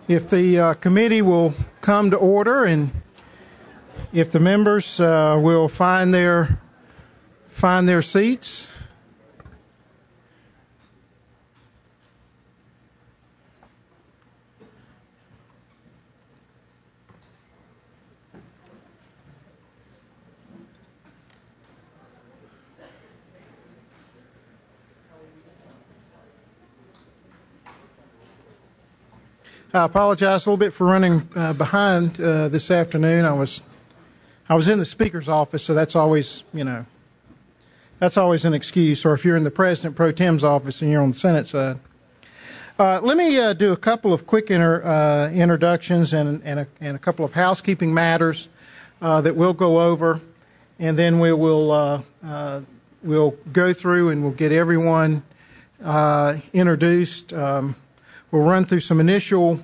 If the committee will come to order, and if the members will find their seats. I apologize a little bit for running behind this afternoon. I was in the speaker's office, so that's always an excuse. Or if you're in the President Pro Tem's office and you're on the Senate side. Let me do a couple of quick introductions and a couple of housekeeping matters that we'll go over, and then we'll go through and we'll get everyone introduced. We'll run through some initial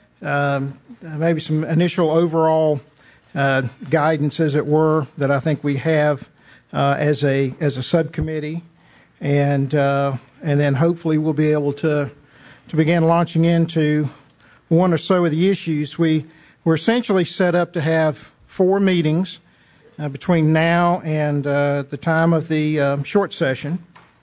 overall guidance, as it were, that I think we have as a subcommittee, and then hopefully we'll be able to begin launching into one or so of the issues. We're essentially set up to have 4 meetings between now and the time of the short session.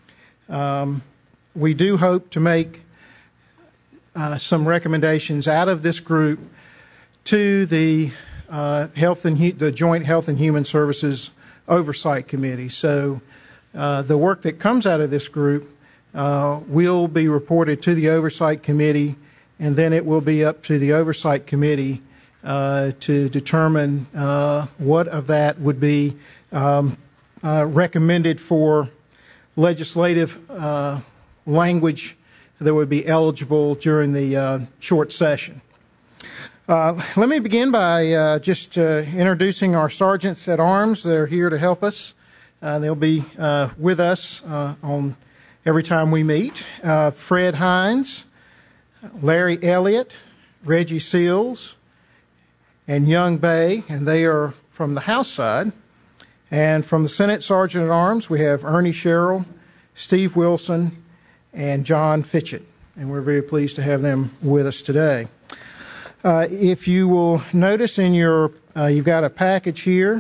We do hope to make some recommendations out of this group to the the Joint Health and Human Services Oversight Committee. So the work that comes out of this group will be reported to the Oversight Committee, and then it will be up to the Oversight Committee to determine what of that would be recommended for legislative language that would be eligible during the short session. Let me begin by just introducing our sergeants at arms that are here to help us. They'll be with us on every time we meet. Fred Hines, Larry Elliott, Reggie Seals, and Young Bay, and they are from the House side. And from the Senate Sergeant at Arms, we have Ernie Sherrill, Steve Wilson, and John Fitchett, and we're very pleased to have them with us today. If you will notice in your, you've got a package here,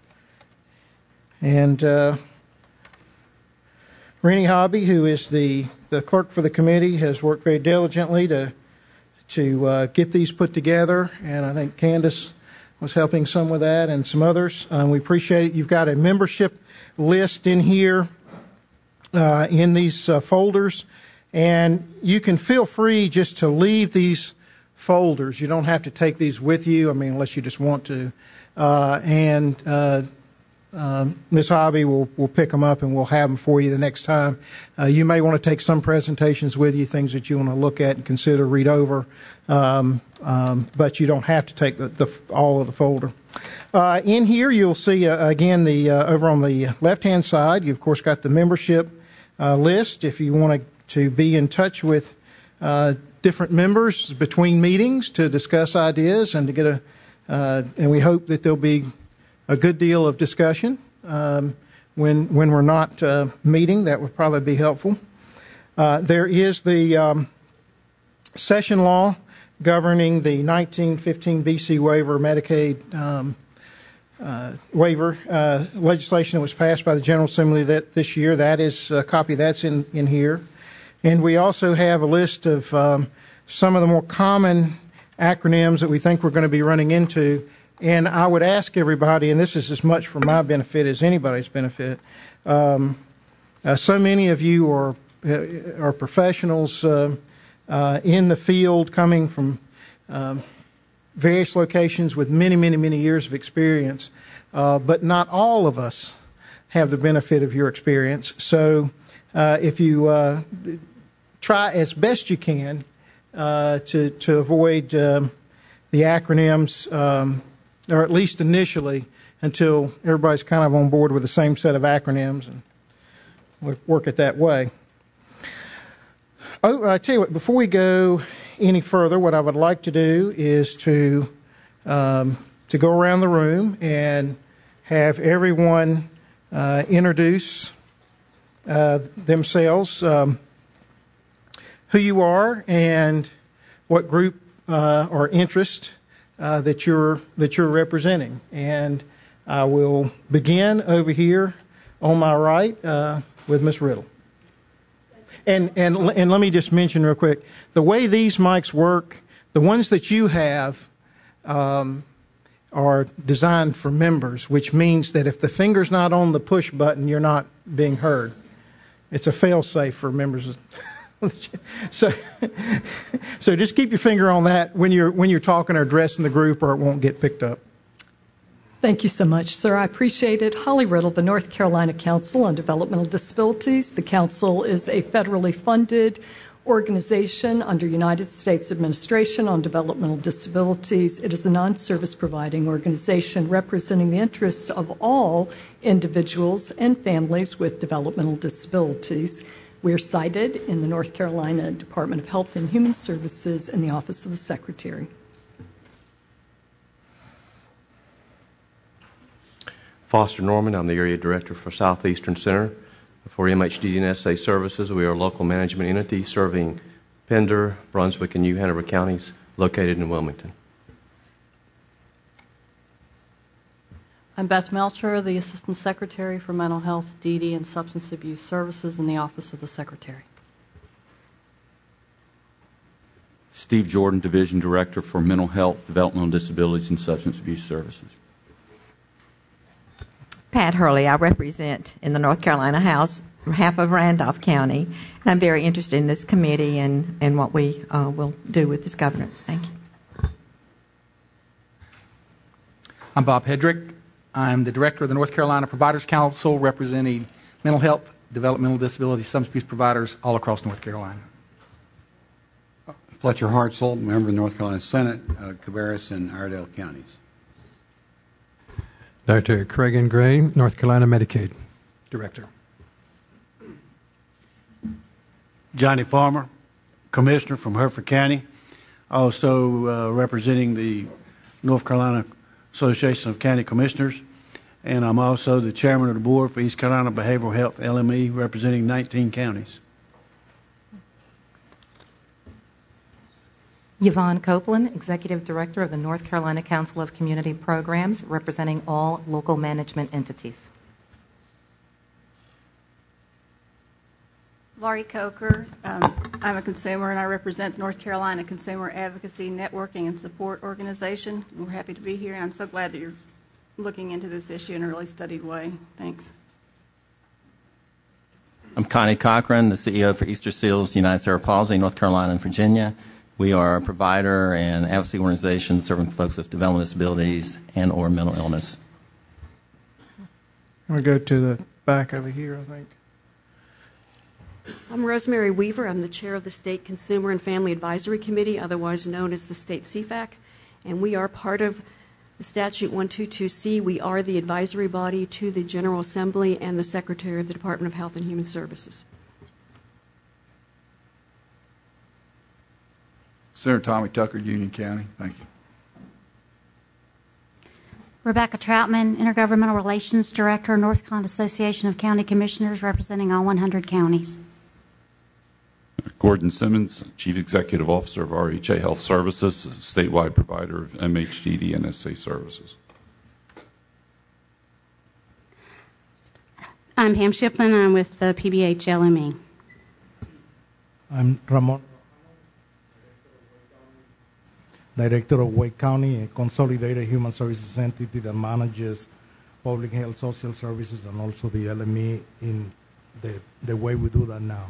and Rennie Hobby, who is the clerk for the committee, has worked very diligently to get these put together, and I think Candace was helping some with that and some others. We appreciate it. You've got a membership list in here in these folders, and you can feel free just to leave these folders. You don't have to take these with you, unless you just want to. Ms. Hobby will pick them up, and we'll have them for you the next time. You may want to take some presentations with you, things that you want to look at and consider, read over, but you don't have to take all of the folder. In here, you'll see, again, over on the left-hand side, you've, of course, got the membership list. If you want to be in touch with different members between meetings to discuss ideas and to get and we hope that there'll be a good deal of discussion when we're not meeting. That would probably be helpful. There is the session law governing the 1915 BC waiver, Medicaid waiver legislation that was passed by the General Assembly this year. That is a copy that's in here. And we also have a list of some of the more common acronyms that we think we're going to be running into. And I would ask everybody, and this is as much for my benefit as anybody's benefit, so many of you are professionals in the field, coming from various locations with many, many, many years of experience, but not all of us have the benefit of your experience. So if you try as best you can to avoid the acronyms, or at least initially, until everybody's kind of on board with the same set of acronyms, and we'll work it that way. Oh, I tell you what, before we go any further, what I would like to do is to go around the room and have everyone introduce themselves, who you are and what group or interest that you're representing. And I will begin over here on my right with Ms. Riddle. And let me just mention real quick, the way these mics work, the ones that you have are designed for members, which means that if the finger's not on the push button, you're not being heard. It's a fail-safe for members. So just keep your finger on that when you're talking or addressing the group, or it won't get picked up. Thank you so much, sir. I appreciate it. Holly Riddle, the North Carolina Council on Developmental Disabilities. The council is a federally funded organization under United States Administration on Developmental Disabilities. It is a non-service providing organization representing the interests of all individuals and families with developmental disabilities. We are cited in the North Carolina Department of Health and Human Services in the Office of the Secretary. Foster Norman. I'm the Area Director for Southeastern Center for MHDD and SA Services. We are a local management entity serving Pender, Brunswick, and New Hanover counties located in Wilmington. I'm Beth Melcher, the Assistant Secretary for Mental Health, DD, and Substance Abuse Services in the Office of the Secretary. Steve Jordan, Division Director for Mental Health, Developmental Disabilities, and Substance Abuse Services. Pat Hurley. I represent in the North Carolina House half of Randolph County, and I'm very interested in this committee and what we will do with this governance. Thank you. I'm Bob Hedrick. I'm the Director of the North Carolina Providers Council, representing mental health, developmental disability, substance abuse providers all across North Carolina. Fletcher Hartzell, member of the North Carolina Senate, Cabarrus and Iredell counties. Dr. Craig Gray, North Carolina Medicaid Director. Johnny Farmer, Commissioner from Hertford County, also representing the North Carolina Association of County Commissioners, and I'm also the Chairman of the Board for East Carolina Behavioral Health LME, representing 19 counties. Yvonne Copeland, Executive Director of the North Carolina Council of Community Programs, representing all local management entities. Laurie Coker, I'm a consumer and I represent the North Carolina Consumer Advocacy Networking and Support Organization. We're happy to be here, and I'm so glad that you're looking into this issue in a really studied way. Thanks. I'm Connie Cochran, the CEO for Easter Seals United Cerebral Palsy, North Carolina and Virginia. We are a provider and advocacy organization serving folks with developmental disabilities and or mental illness. I'm going to go to the back over here, I think. I'm Rosemary Weaver. I'm the chair of the State Consumer and Family Advisory Committee, otherwise known as the State CFAC, and we are part of the Statute 122C. We are the advisory body to the General Assembly and the Secretary of the Department of Health and Human Services. Senator Tommy Tucker, Union County. Thank you. Rebecca Troutman, Intergovernmental Relations Director, North Carolina Association of County Commissioners, representing all 100 counties. Gordon Simmons, Chief Executive Officer of RHA Health Services, a statewide provider of MHDD and SA services. I'm Pam Shiplin. I'm with the PBH LME. I'm Ramon, Director of Wake County, a consolidated human services entity that manages public health, social services, and also the LME in the way we do that now.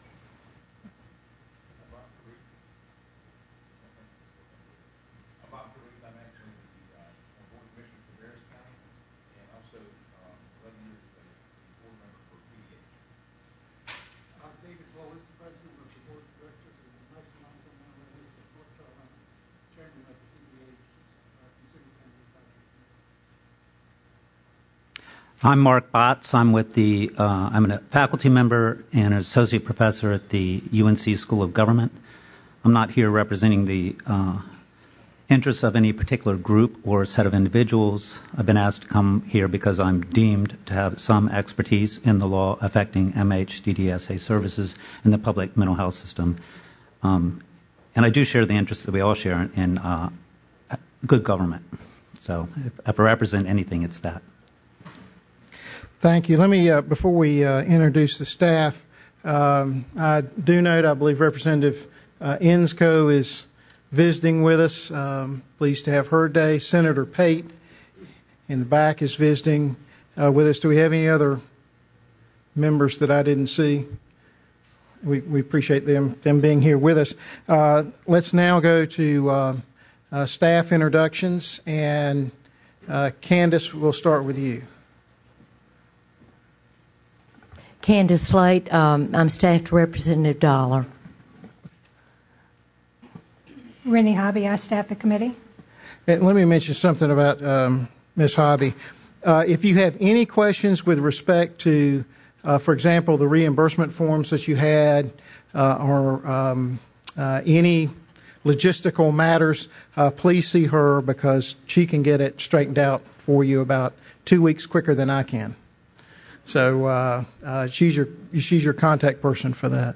I'm Mark Botts. I'm with I'm a faculty member and an associate professor at the UNC School of Government. I'm not here representing the interests of any particular group or set of individuals. I've been asked to come here because I'm deemed to have some expertise in the law affecting MHDDSA services in the public mental health system. and I do share the interest that we all share in good government. So if I represent anything, it's that. Thank you. Let me, before we introduce the staff, I do note, I believe Representative Ensko is visiting with us. Pleased to have her day. Senator Pate in the back is visiting with us. Do we have any other members that I didn't see? We appreciate them being here with us. Let's now go to staff introductions, and Candace, we'll start with you. Candace Slate, I'm Staff to Representative Dollar. Rennie Hobby, I staff the committee. And let me mention something about Ms. Hobby. If you have any questions with respect to, for example, the reimbursement forms that you had, or any logistical matters, please see her, because she can get it straightened out for you about 2 weeks quicker than I can. So she's your contact person for that.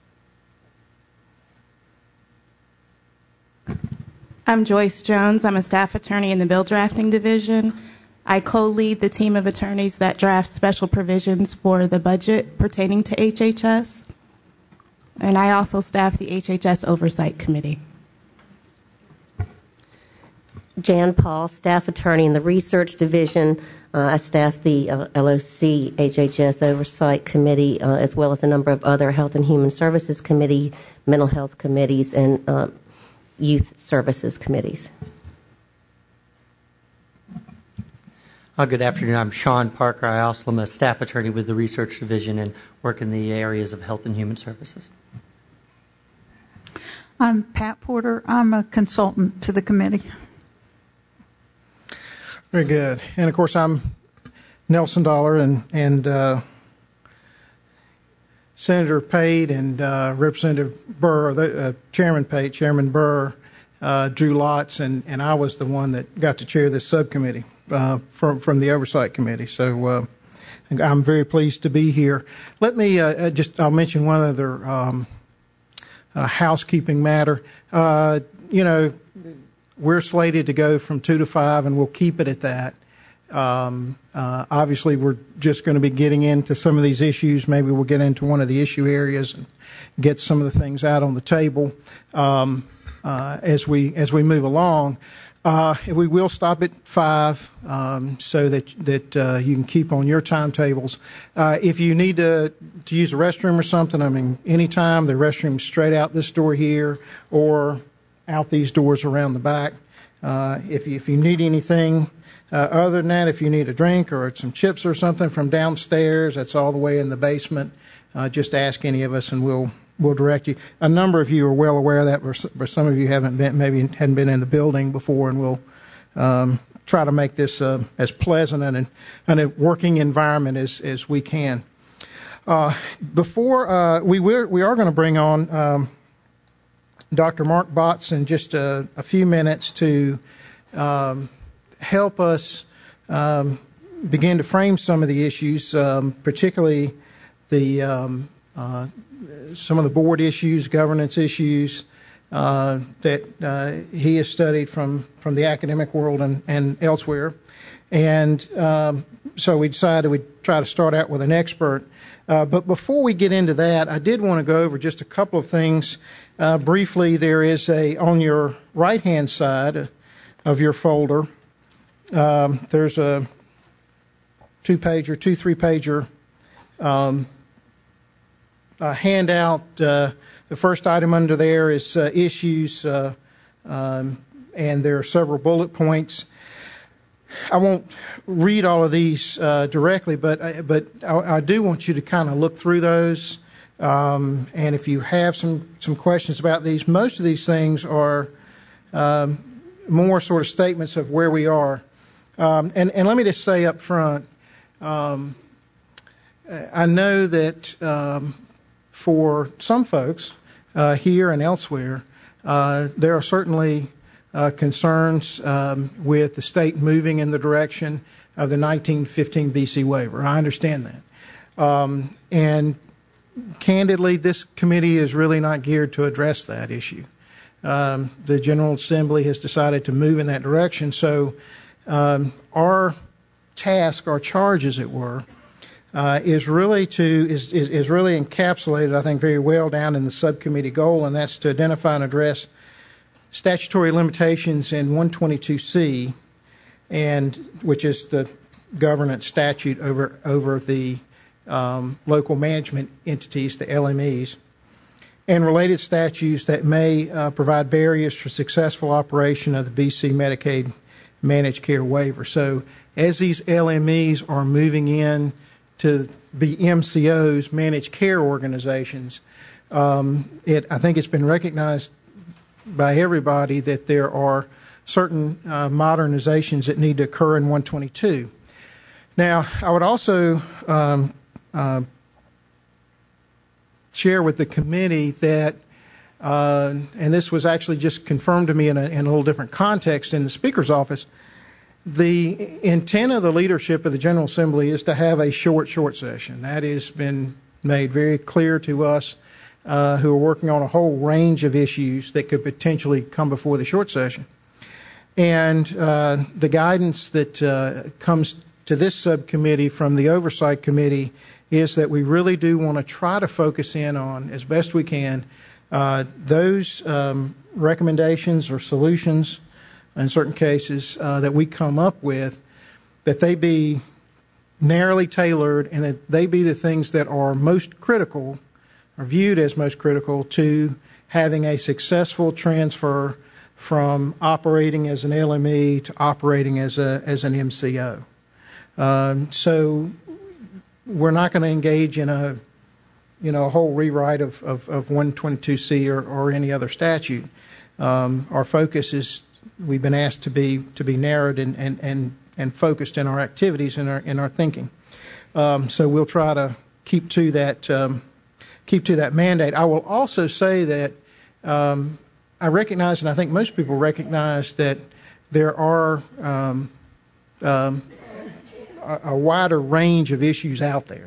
I'm Joyce Jones. I'm a staff attorney in the Bill Drafting Division. I co-lead the team of attorneys that draft special provisions for the budget pertaining to HHS. And I also staff the HHS Oversight Committee. Jan Paul, staff attorney in the Research Division. I staff the LOC HHS Oversight Committee, as well as a number of other Health and Human Services Committee, mental health committees, and youth services committees. Good afternoon. I'm Sean Parker. I also am a staff attorney with the Research Division and work in the areas of Health and Human Services. I'm Pat Porter. I'm a consultant to the committee. Very good. And, of course, I'm Nelson Dollar, and Senator Pate and Representative Burr, Chairman Pate, Chairman Burr, drew lots, and I was the one that got to chair this subcommittee from the Oversight Committee. So I'm very pleased to be here. Let me I'll mention one other housekeeping matter. We're slated to go from 2 to 5, and we'll keep it at that. Obviously, we're just going to be getting into some of these issues. Maybe we'll get into one of the issue areas and get some of the things out on the table as we move along. We will stop at 5 so that you can keep on your timetables. If you need to use a restroom or something, I mean, anytime, the restroom's straight out this door here or out these doors around the back. If you need anything other than that, if you need a drink or some chips or something from downstairs, that's all the way in the basement. Just ask any of us, and we'll direct you. A number of you are well aware of that, but some of you hadn't been in the building before, and we'll try to make this as pleasant and a working environment as we can. Before we are going to bring on Dr. Mark Botts in just a few minutes to help us begin to frame some of the issues, particularly some of the board issues, governance issues that he has studied from the academic world and elsewhere. And so we decided we'd try to start out with an expert. But before we get into that, I did want to go over just a couple of things. Briefly, there is on your right-hand side of your folder, there's a 3-pager handout. The first item under there is issues, and there are several bullet points. I won't read all of these directly, but I do want you to kind of look through those. And if you have some questions about these, most of these things are more sort of statements of where we are. And let me just say up front, I know that for some folks here and elsewhere, there are certainly concerns with the state moving in the direction of the 1915 BC waiver. I understand that. And candidly, this committee is really not geared to address that issue. the General Assembly has decided to move in that direction. So our task, our charge, as it were, is really encapsulated, I think, very well down in the subcommittee goal, and that's to identify and address statutory limitations in 122C, and which is the governance statute over the local management entities, the LMEs, and related statutes that may provide barriers for successful operation of the BC Medicaid managed care waiver. So as these LMEs are moving in to be MCOs, managed care organizations, I think it's been recognized by everybody that there are certain modernizations that need to occur in 122. Now, I would also share with the committee that, and this was actually just confirmed to me in a little different context in the Speaker's office, the intent of the leadership of the General Assembly is to have a short session. That has been made very clear to us who are working on a whole range of issues that could potentially come before the short session. And the guidance that comes to this subcommittee from the Oversight Committee is that we really do want to try to focus in on, as best we can, those recommendations or solutions in certain cases that we come up with, that they be narrowly tailored and that they be the things that are most critical, are viewed as most critical to having a successful transfer from operating as an LME to operating as an MCO. So we're not going to engage in a whole rewrite of 122C or any other statute. Our focus is, we've been asked to be narrowed and focused in our activities and in our thinking. So we'll try to keep to that mandate. I will also say that I recognize, and I think most people recognize, that there are a wider range of issues out there.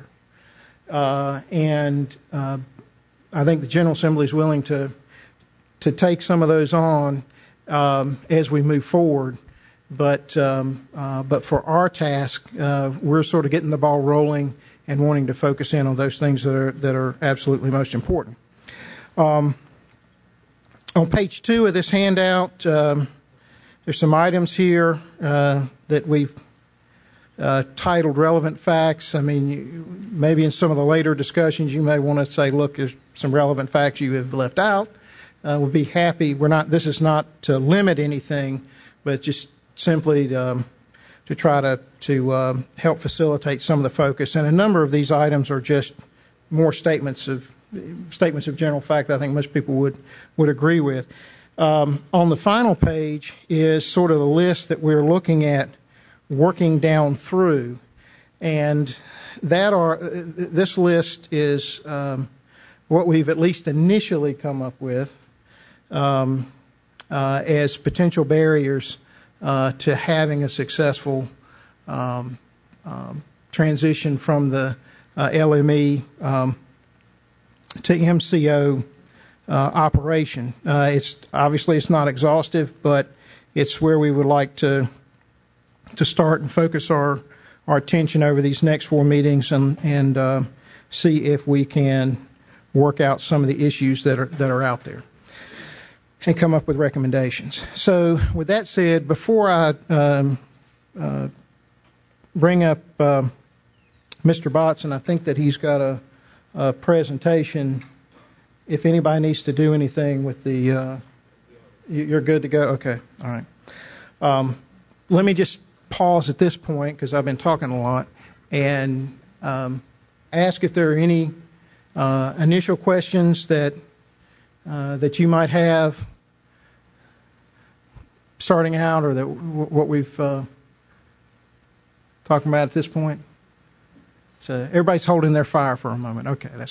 And I think the General Assembly is willing to take some of those on as we move forward. But for our task, we're sort of getting the ball rolling and wanting to focus in on those things that are absolutely most important. On page 2 of this handout, there's some items here that we've titled relevant facts. I mean, maybe in some of the later discussions you may want to say, look, there's some relevant facts you have left out. We'll be happy. This is not to limit anything, but just simply to try to help facilitate some of the focus. And a number of these items are just more statements of general fact that I think most people would agree with. On the final page is sort of the list that we're looking at working down through, and this list is what we've at least initially come up with as potential barriers to having a successful transition from the LME to MCO operation. It's not exhaustive, but it's where we would like to start and focus our attention over these next 4 meetings and see if we can work out some of the issues that are out there and come up with recommendations. So with that said, before I bring up Mr. Botson, I think that he's got a presentation. If anybody needs to do anything with the, you're good to go? Okay, all right. Let me just pause at this point, because I've been talking a lot, and ask if there are any initial questions that you might have starting out, or that what we've talking about at this point. So everybody's holding their fire for a moment. Okay, that's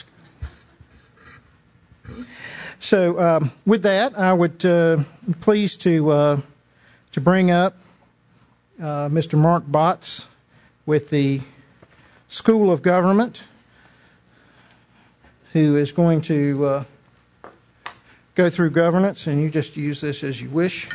good. So with that, I would pleased to bring up Mr. Mark Botts with the School of Government, who is going to go through governance, and you just use this as you wish.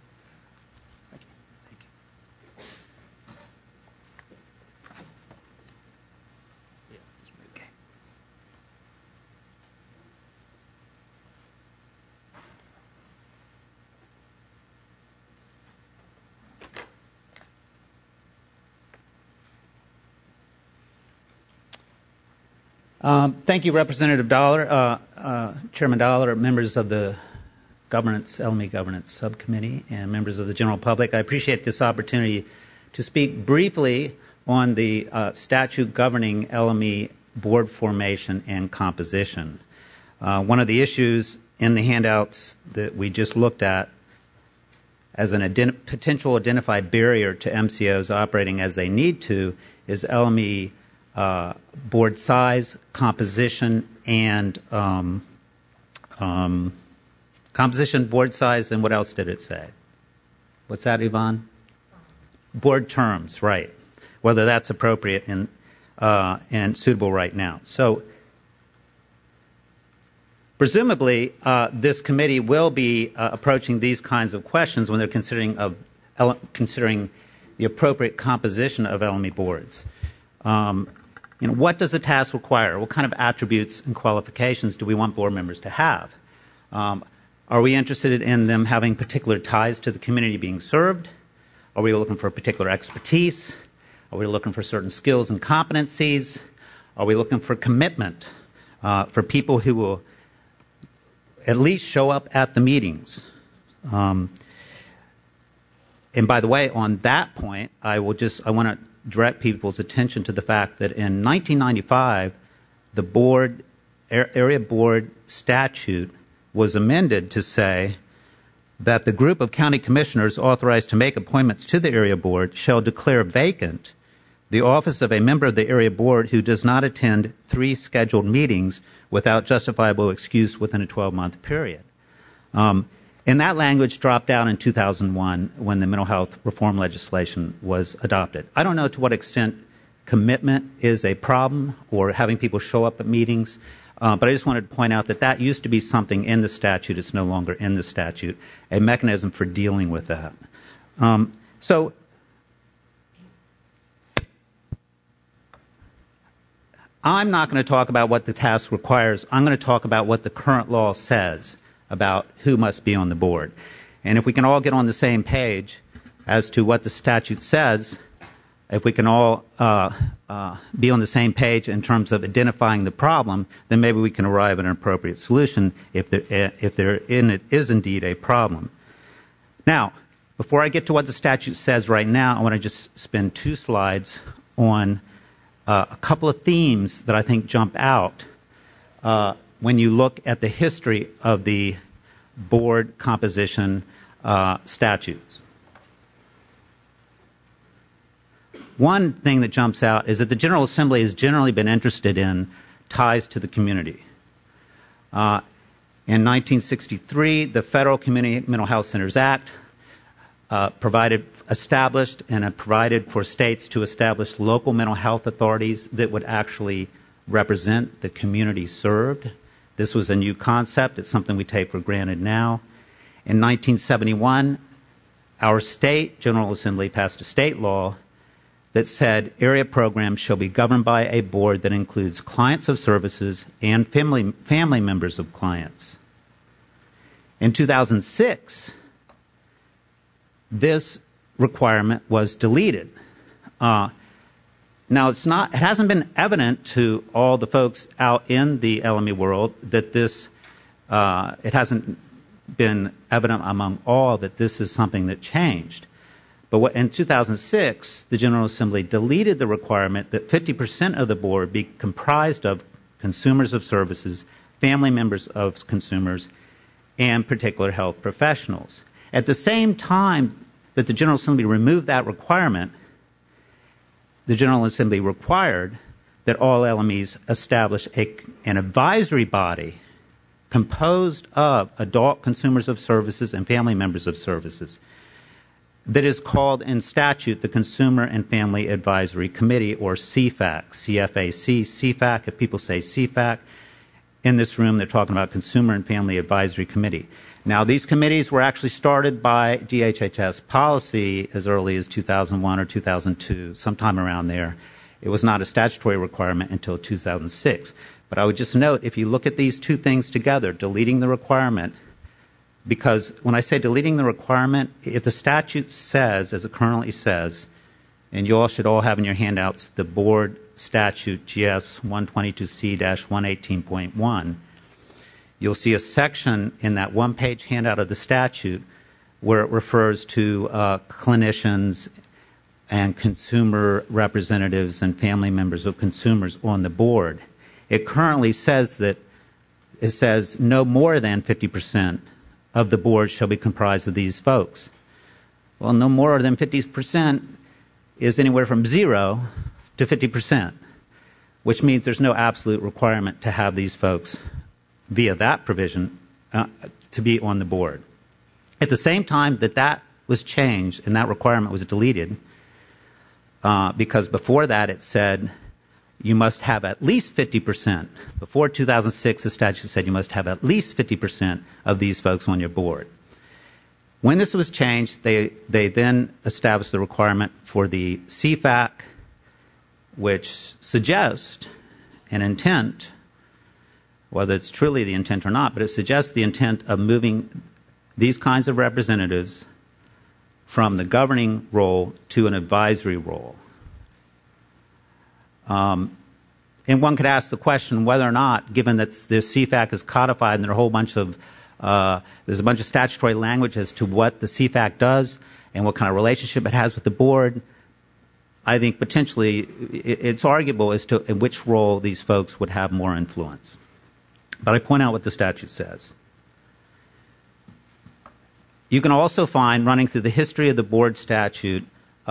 Thank you, Representative Dollar, Chairman Dollar, members of the LME Governance Subcommittee, and members of the general public. I appreciate this opportunity to speak briefly on the statute governing LME board formation and composition. One of the issues in the handouts that we just looked at as an potential identified barrier to MCOs operating as they need to is LME board size, composition, and composition, board size, and what else did it say? What's that, Yvonne? Board terms, right. Whether that's appropriate and suitable right now. So presumably, this committee will be approaching these kinds of questions when they're considering the appropriate composition of LME boards. What does the task require? What kind of attributes and qualifications do we want board members to have? Are we interested in them having particular ties to the community being served? Are we looking for particular expertise? Are we looking for certain skills and competencies? Are we looking for commitment for people who will at least show up at the meetings? And by the way, on that point, I want to direct people's attention to the fact that in 1995, the area board statute was amended to say that the group of county commissioners authorized to make appointments to the area board shall declare vacant the office of a member of the area board who does not attend 3 scheduled meetings without justifiable excuse within a 12-month period. And that language dropped out in 2001 when the mental health reform legislation was adopted. I don't know to what extent commitment is a problem or having people show up at meetings, but I just wanted to point out that that used to be something in the statute. It's no longer in the statute, a mechanism for dealing with that. So I'm not going to talk about what the task requires. I'm going to talk about what the current law says about who must be on the board. And if we can all get on the same page as to what the statute says, if we can all be on the same page in terms of identifying the problem, then maybe we can arrive at an appropriate solution if there is indeed a problem. Now, before I get to what the statute says right now, I want to just spend 2 slides on a couple of themes that I think jump out when you look at the history of the board composition statutes. One thing that jumps out is that the General Assembly has generally been interested in ties to the community. In 1963, the Federal Community Mental Health Centers Act established and provided for states to establish local mental health authorities that would actually represent the community served. This was a new concept. It's something we take for granted now. In 1971, our state General Assembly passed a state law that said area programs shall be governed by a board that includes clients of services and family members of clients. In 2006, this requirement was deleted. Now, it hasn't been evident to all the folks out in the LME world that it hasn't been evident among all that this is something that changed. But in 2006, the General Assembly deleted the requirement that 50% of the board be comprised of consumers of services, family members of consumers, and particular health professionals. At the same time that the General Assembly removed that requirement, the General Assembly required that all LMEs establish an advisory body composed of adult consumers of services and family members of services that is called in statute the Consumer and Family Advisory Committee, or CFAC, CFAC, CFAC, if people say CFAC. in this room, they're talking about Consumer and Family Advisory Committee. Now, these committees were actually started by DHHS policy as early as 2001 or 2002, sometime around there. It was not a statutory requirement until 2006. But I would just note, if you look at these two things together, deleting the requirement, because when I say deleting the requirement, if the statute says, as it currently says, and you all should all have in your handouts the board statute GS 122C-118.1, you'll see a section in that one-page handout of the statute where it refers to clinicians and consumer representatives and family members of consumers on the board. It currently says that it says no more than 50% of the board shall be comprised of these folks. Well, no more than 50% is anywhere from 0 to 50%, which means there's no absolute requirement to have these folks via that provision to be on the board. At the same time that was changed and that requirement was deleted, because before that it said you must have at least 50%. Before 2006, the statute said you must have at least 50% of these folks on your board. When this was changed, they then established the requirement for the CFAC, which suggests an intent, whether it's truly the intent or not, but it suggests the intent of moving these kinds of representatives from the governing role to an advisory role. And one could ask the question whether or not, given that the CFAC is codified and there are a whole bunch of there's a bunch of statutory language as to what the CFAC does and what kind of relationship it has with the board, I think potentially it's arguable as to in which role these folks would have more influence. But I point out what the statute says. You can also find, running through the history of the board statute,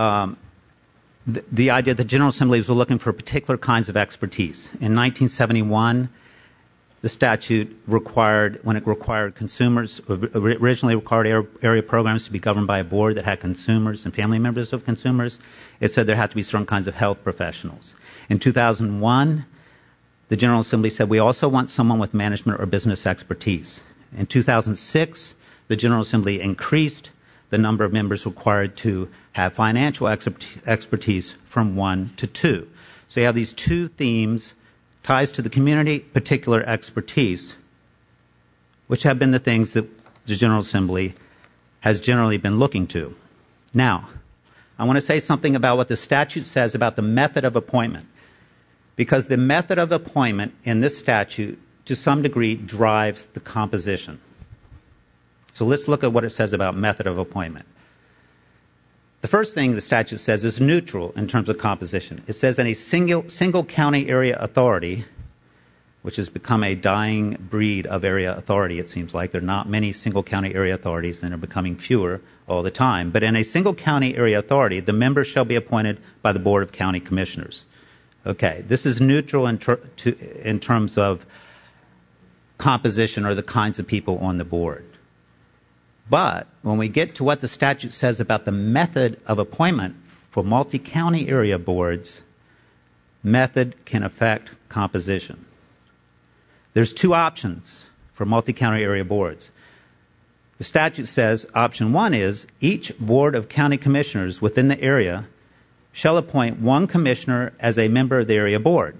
the idea that General Assemblies were looking for particular kinds of expertise. In 1971, the statute required consumers, originally required area programs to be governed by a board that had consumers and family members of consumers. It said there had to be certain kinds of health professionals. In 2001, the General Assembly said we also want someone with management or business expertise. In 2006, the General Assembly increased the number of members required to have financial expertise from 1 to 2. So you have these two themes, ties to the community, particular expertise, which have been the things that the General Assembly has generally been looking to. Now, I want to say something about what the statute says about the method of appointment, because the method of appointment in this statute, to some degree, drives the composition. So let's look at what it says about method of appointment. The first thing the statute says is neutral in terms of composition. It says any single county area authority, which has become a dying breed of area authority, it seems like. There are not many single county area authorities, and they're becoming fewer all the time. But in a single county area authority, the members shall be appointed by the Board of County Commissioners. Okay, this is neutral in terms of composition or the kinds of people on the board. But when we get to what the statute says about the method of appointment for multi-county area boards, method can affect composition. There's two options for multi-county area boards. The statute says option one is each Board of County Commissioners within the area shall appoint one commissioner as a member of the area board.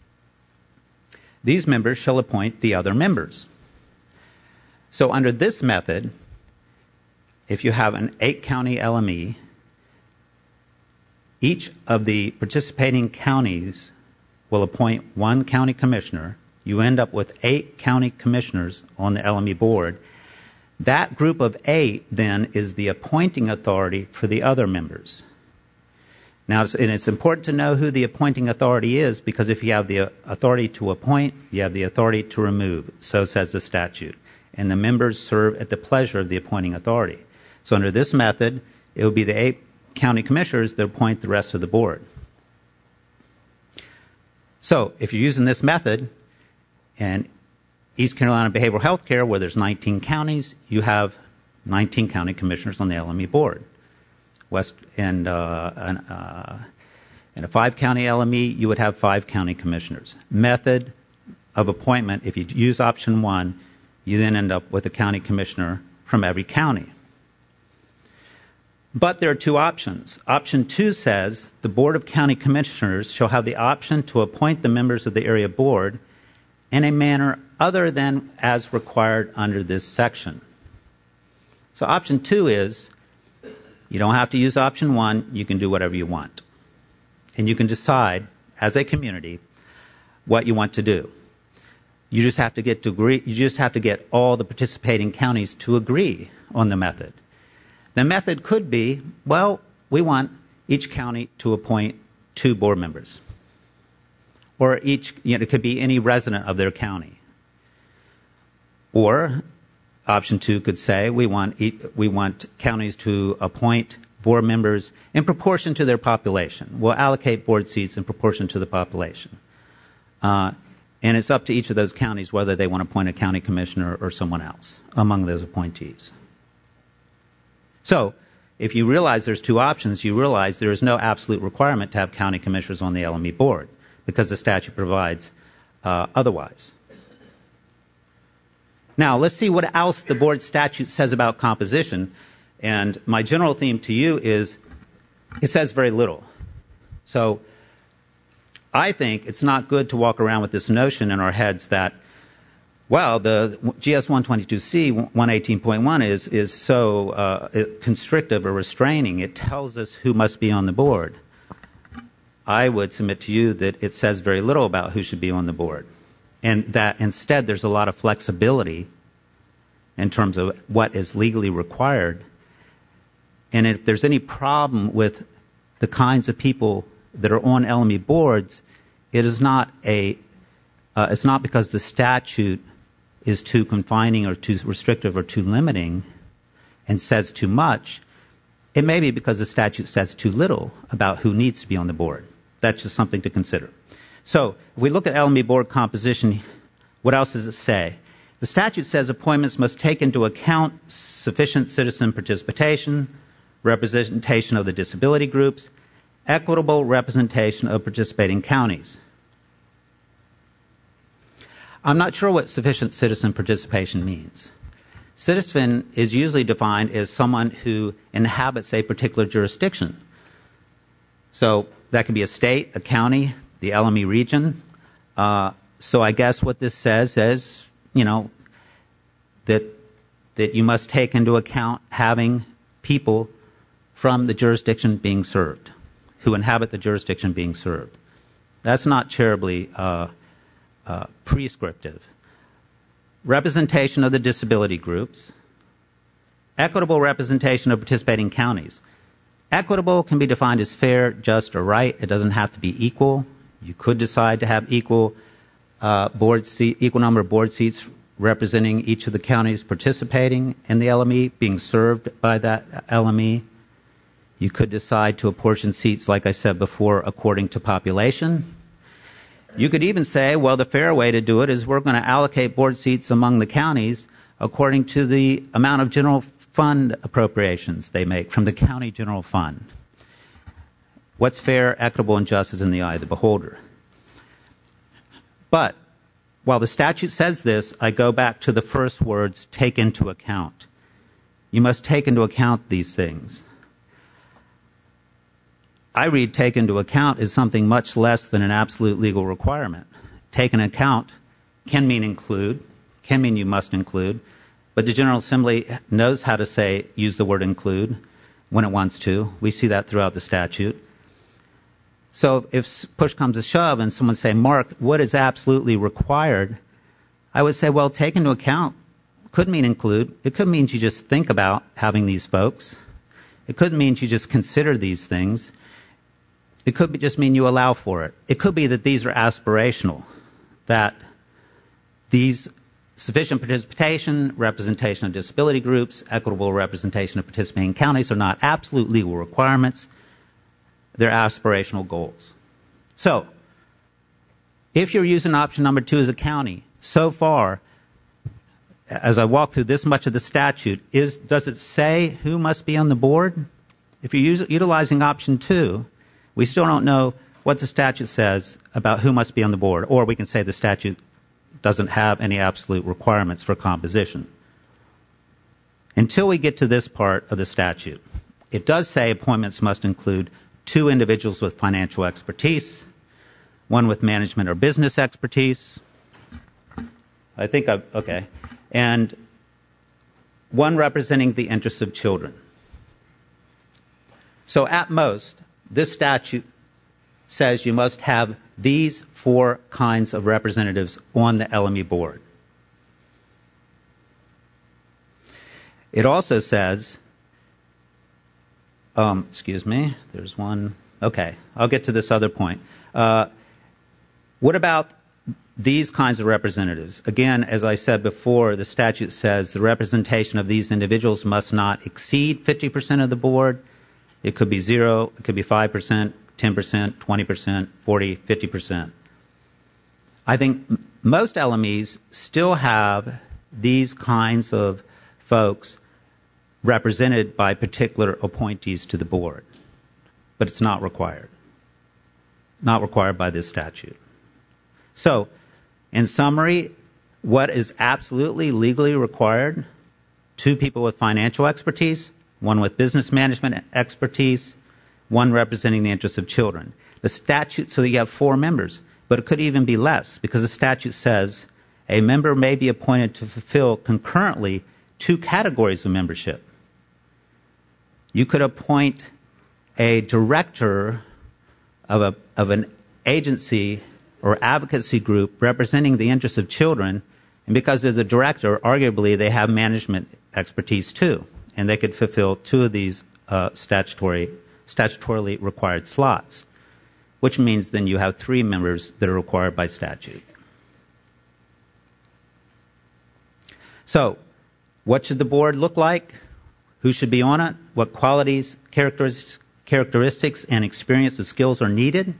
These members shall appoint the other members. So under this method, if you have an 8-county LME, each of the participating counties will appoint one county commissioner. You end up with 8 county commissioners on the LME board. That group of 8 then is the appointing authority for the other members. Now, it's important to know who the appointing authority is, because if you have the authority to appoint, you have the authority to remove. So says the statute. And the members serve at the pleasure of the appointing authority. So under this method, it would be the 8 county commissioners that appoint the rest of the board. So if you're using this method, and East Carolina Behavioral Health Care, where there's 19 counties, you have 19 county commissioners on the LME board. In a 5-county LME, you would have 5 county commissioners. Method of appointment, if you use option 1, you then end up with a county commissioner from every county. But there are 2 options. Option 2 says the Board of County Commissioners shall have the option to appoint the members of the area board in a manner other than as required under this section. So option 2 is you don't have to use option 1, you can do whatever you want. And you can decide as a community what you want to do. You just have to get all the participating counties to agree on the method. The method could be, well, we want each county to appoint 2 board members. Or it could be any resident of their county. Or option 2 could say we want counties to appoint board members in proportion to their population. We'll allocate board seats in proportion to the population. And it's up to each of those counties whether they want to appoint a county commissioner or someone else among those appointees. So if you realize there's 2 options, you realize there is no absolute requirement to have county commissioners on the LME board because the statute provides otherwise. Now, let's see what else the board statute says about composition. And my general theme to you is it says very little. So I think it's not good to walk around with this notion in our heads that, well, the GS 122C 118.1 is so constrictive or restraining. It tells us who must be on the board. I would submit to you that it says very little about who should be on the board, and that instead there's a lot of flexibility in terms of what is legally required. And if there's any problem with the kinds of people that are on LME boards, it is not it's not because the statute is too confining or too restrictive or too limiting and says too much. It may be because the statute says too little about who needs to be on the board. That's just something to consider. So if we look at LME board composition, what else does it say? The statute says appointments must take into account sufficient citizen participation, representation of the disability groups, equitable representation of participating counties. I'm not sure what sufficient citizen participation means. Citizen is usually defined as someone who inhabits a particular jurisdiction. So that could be a state, a county, the LME region. So I guess what this says is, that you must take into account having people from the jurisdiction being served, who inhabit the jurisdiction being served. That's not terribly prescriptive. Representation of the disability groups, equitable representation of participating counties. Equitable can be defined as fair, just, or right. It doesn't have to be equal. You could decide to have equal number of board seats representing each of the counties participating in the LME, being served by that LME. You could decide to apportion seats, like I said before, according to population. You could even say, well, the fair way to do it is we're going to allocate board seats among the counties according to the amount of general fund appropriations they make from the county general fund. What's fair, equitable, and just is in the eye of the beholder. But while the statute says this, I go back to the first words, take into account. You must take into account these things. I read take into account as something much less than an absolute legal requirement. Take into account can mean include, can mean you must include, but the General Assembly knows how to use the word include when it wants to. We see that throughout the statute. So if push comes to shove and someone say, Mark, what is absolutely required? I would say, well, take into account could mean include. It could mean you just think about having these folks. It could mean you just consider these things. It could just mean you allow for it. It could be that these are aspirational, that these sufficient participation, representation of disability groups, equitable representation of participating counties are not absolute legal requirements. They're aspirational goals. So, if you're using option number 2 as a county, so far, as I walk through this much of the statute, does it say who must be on the board? If you're utilizing option 2, we still don't know what the statute says about who must be on the board, or we can say the statute doesn't have any absolute requirements for composition. Until we get to this part of the statute, it does say appointments must include 2 individuals with financial expertise, 1 with management or business expertise, and 1 representing the interests of children. So at most, this statute says you must have these 4 kinds of representatives on the LME board. It also says, there's one. Okay, I'll get to this other point. What about these kinds of representatives? Again, as I said before, the statute says the representation of these individuals must not exceed 50% of the board. It could be 0, it could be 5%, 10%, 20%, 40%, 50%. I think most LMEs still have these kinds of folks represented by particular appointees to the board, but it's not required. Not required by this statute. So, in summary, what is absolutely legally required? 2 people with financial expertise, 1 with business management expertise, 1 representing the interests of children. The statute, so that you have 4 members, but it could even be less, because the statute says a member may be appointed to fulfill concurrently 2 categories of membership. You could appoint a director of an agency or advocacy group representing the interests of children, and because they're the director, arguably they have management expertise too, and they could fulfill 2 of these statutorily required slots, which means then you have 3 members that are required by statute. So, what should the board look like? Who should be on it? What qualities, characteristics, and experience and skills are needed?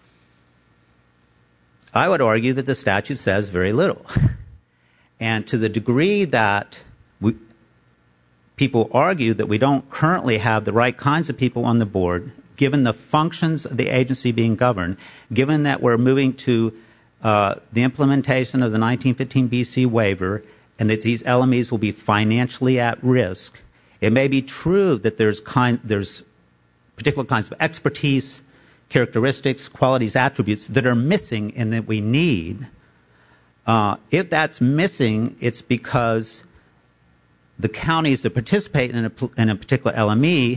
I would argue that the statute says very little. And to the degree that people argue that we don't currently have the right kinds of people on the board, given the functions of the agency being governed, given that we're moving to the implementation of the 1915 BC waiver, and that these LMEs will be financially at risk, it may be true that there's particular kinds of expertise, characteristics, qualities, attributes that are missing and that we need. If that's missing, it's because the counties that participate in a particular LME,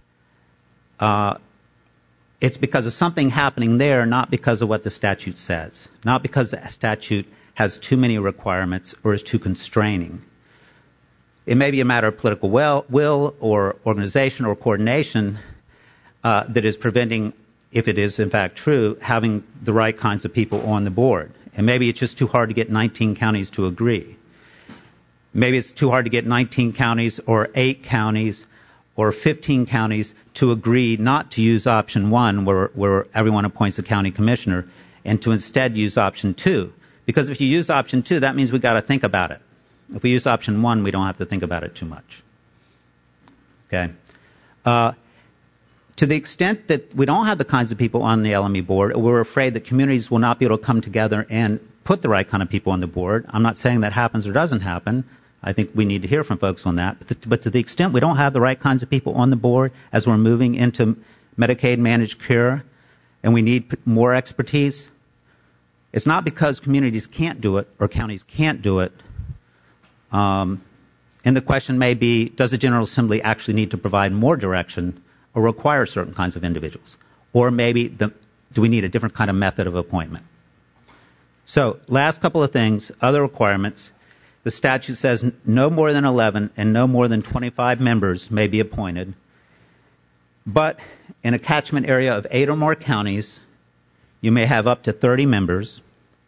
it's because of something happening there, not because of what the statute says, not because the statute has too many requirements or is too constraining. It may be a matter of political will or organization or coordination that is preventing, if it is in fact true, having the right kinds of people on the board. And maybe it's just too hard to get 19 counties to agree. Maybe it's too hard to get 19 counties or 8 counties or 15 counties to agree not to use option 1, where everyone appoints a county commissioner, and to instead use option 2. Because if you use option 2, that means we've got to think about it. If we use option 1, we don't have to think about it too much. Okay? To the extent that we don't have the kinds of people on the LME board, we're afraid that communities will not be able to come together and put the right kind of people on the board. I'm not saying that happens or doesn't happen. I think we need to hear from folks on that. But to the extent we don't have the right kinds of people on the board as we're moving into Medicaid managed care and we need more expertise, it's not because communities can't do it or counties can't do it. And the question may be, does the General Assembly actually need to provide more direction or require certain kinds of individuals? Or maybe do we need a different kind of method of appointment? So, last couple of things, other requirements. The statute says no more than 11 and no more than 25 members may be appointed. But in a catchment area of 8 or more counties, you may have up to 30 members.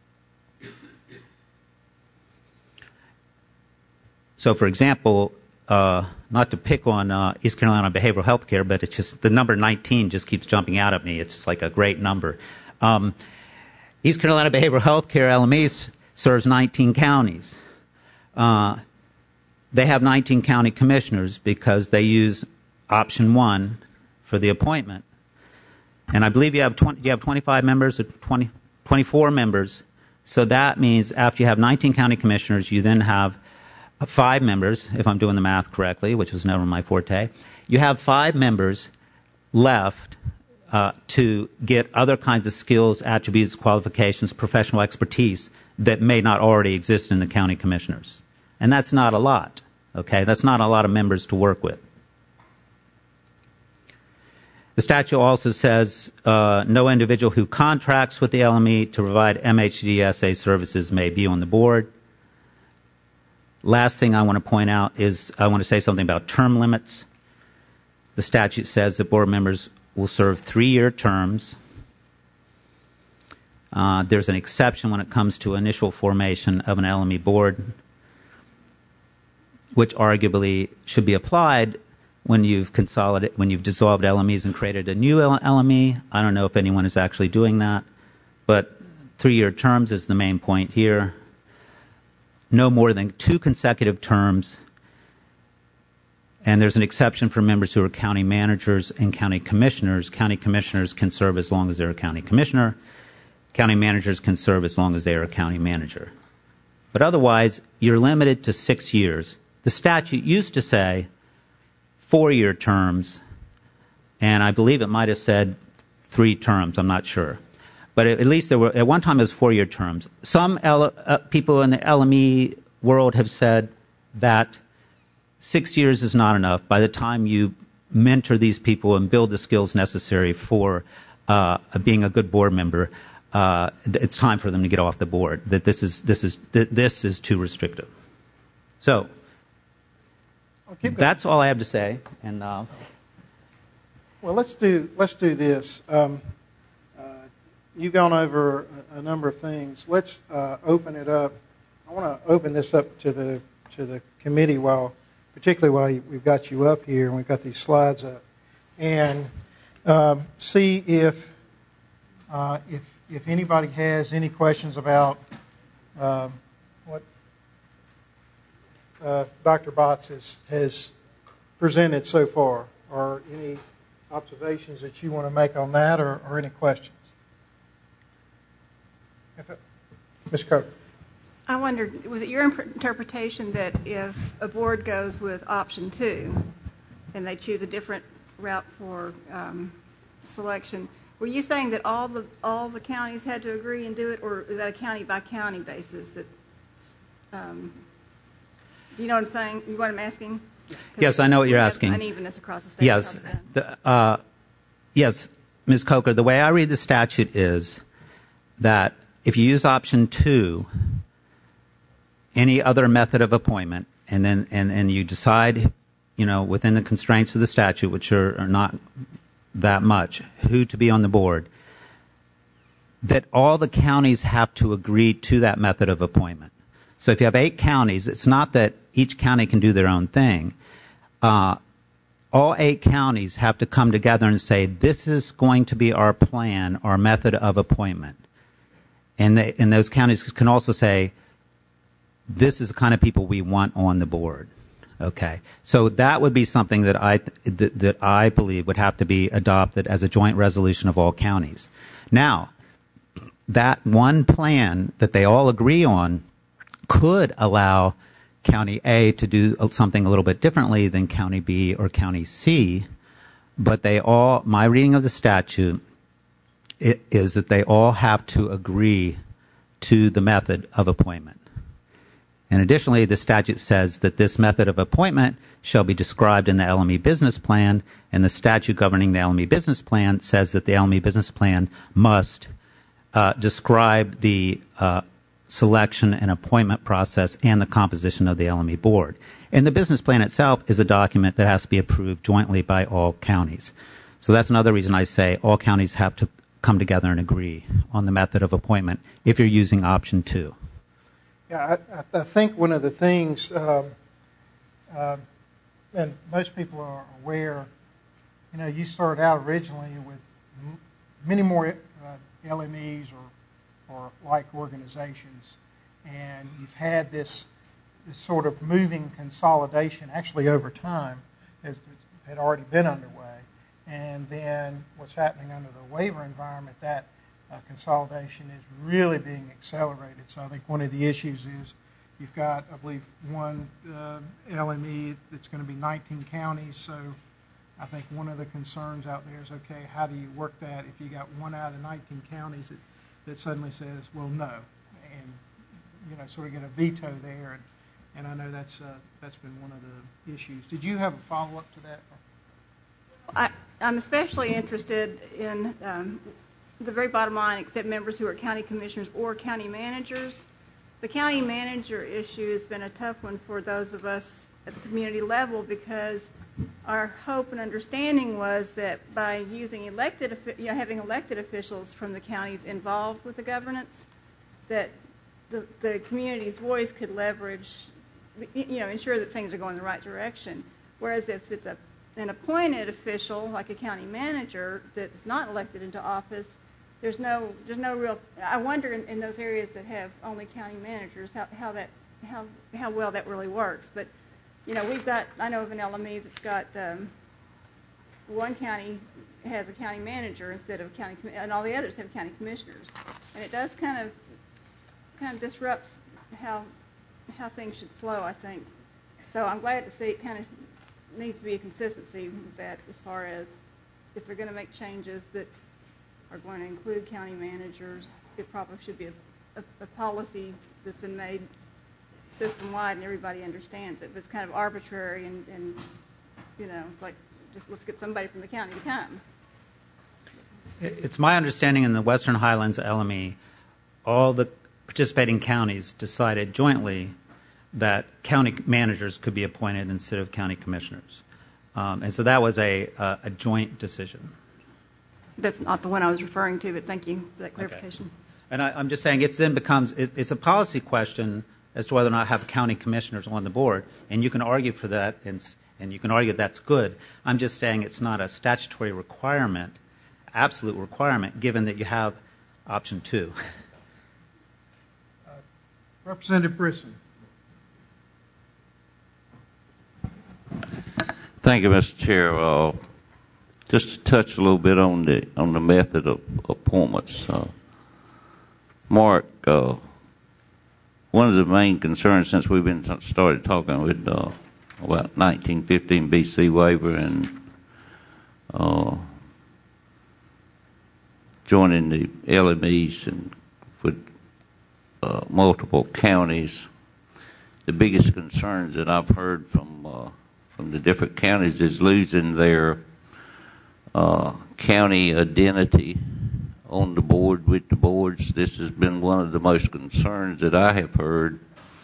So, for example, not to pick on East Carolina behavioral health care, but it's just the number 19 just keeps jumping out at me. It's just like a great number. East Carolina behavioral health care, LME, serves 19 counties. They have 19 county commissioners because they use option 1 for the appointment. And I believe you have 25 members or 24 members So that means after you have 19 county commissioners, you then have 5 members, if I'm doing the math correctly, which was never my forte. You have 5 members left to get other kinds of skills, attributes, qualifications, professional expertise that may not already exist in the county commissioners. And that's not a lot, okay? That's not a lot of members to work with. The statute also says no individual who contracts with the LME to provide MHDSA services may be on the board. Last thing I want to point out is I want to say something about term limits. The statute says that board members will serve 3-year terms. There's an exception when it comes to initial formation of an LME board, which arguably should be applied when you've dissolved LMEs and created a new LME. I don't know if anyone is actually doing that, but 3-year terms is the main point here. No more than 2 consecutive terms. And there's an exception for members who are county managers and county commissioners. County commissioners can serve as long as they're a county commissioner. County managers can serve as long as they are a county manager. But otherwise, you're limited to 6 years. The statute used to say 4-year terms, and I believe it might have said 3 terms. I'm not sure. But at least there were, at one time it was 4-year terms. Some people in the LME world have said that 6 years is not enough. By the time you mentor these people and build the skills necessary for being a good board member, it's time for them to get off the board. That this is too restrictive. So that's all I have to say. And well, let's do this. You've gone over a number of things. Let's open it up. I want to open this up to the committee particularly while we've got you up here and we've got these slides up, and see if anybody has any questions about what Dr. Botts has presented so far, or any observations that you want to make on that, or any questions. Ms. Coker. I wondered, was it your interpretation that if a board goes with option 2 and they choose a different route for selection, were you saying that all the counties had to agree and do it, or is that a county by county basis? That do you know what I'm saying? You know what I'm asking? Yes, I know what you're asking. Unevenness across the state. Yes, yes, Ms. Coker. The way I read the statute is that if you use option 2, any other method of appointment, and then and you decide, within the constraints of the statute, which are not that much, who to be on the board, that all the counties have to agree to that method of appointment. So if you have 8 counties, it's not that each county can do their own thing. All 8 counties have to come together and say, this is going to be our plan, our method of appointment. And those counties can also say, this is the kind of people we want on the board. Okay, so that would be something that I believe would have to be adopted as a joint resolution of all counties. Now, that one plan that they all agree on could allow County A to do something a little bit differently than County B or County C, but my reading of the statute is that they all have to agree to the method of appointment. And additionally, the statute says that this method of appointment shall be described in the LME business plan, and the statute governing the LME business plan says that the LME business plan must describe the selection and appointment process and the composition of the LME board. And the business plan itself is a document that has to be approved jointly by all counties. So that's another reason I say all counties have to come together and agree on the method of appointment if you're using option 2. Yeah, I think one of the things, and most people are aware, you started out originally with many more LMEs or like organizations, and you've had this sort of moving consolidation actually over time as had already been underway. And then what's happening under the waiver environment, that consolidation is really being accelerated. So I think one of the issues is you've got, I believe, one LME that's going to be 19 counties. So I think one of the concerns out there is, okay, how do you work that if you got one out of the 19 counties that suddenly says, well, no, and sort of get a veto there. And I know that's been one of the issues. Did you have a follow-up to that? I'm especially interested in the very bottom line, except members who are county commissioners or county managers. The county manager issue has been a tough one for those of us at the community level, because our hope and understanding was that by using having elected officials from the counties involved with the governance, that the community's voice could leverage, ensure that things are going in the right direction. Whereas if it's an appointed official, like a county manager, that's not elected into office, there's no real. I wonder in those areas that have only county managers how well that really works. But I know of an LME that's got one county has a county manager instead of a county, and all the others have county commissioners, and it does kind of disrupts how things should flow, I think. So I'm glad to see it kind of needs to be a consistency with that, as far as if they're going to make changes that are going to include county managers, it probably should be a policy that's been made system-wide and everybody understands it. But it's kind of arbitrary and it's like, just let's get somebody from the county to come. It's my understanding in the Western Highlands LME, all the participating counties decided jointly that county managers could be appointed instead of county commissioners. And so that was a joint decision. That's not the one I was referring to, but thank you for that clarification. Okay. And I'm just saying it's a policy question as to whether or not have county commissioners on the board, and you can argue for that, and you can argue that's good. I'm just saying it's not a statutory requirement, absolute requirement, given that you have option 2. Representative Brisson. Thank you, Mr. Chair. Just to touch a little bit on the method of appointments. Mark, one of the main concerns since we've been started talking with about 1915 BC waiver and joining the LMEs and with multiple counties, the biggest concerns that I've heard from the different counties is losing their county identity on the board with the boards. This has been one of the most concerns that I have heard,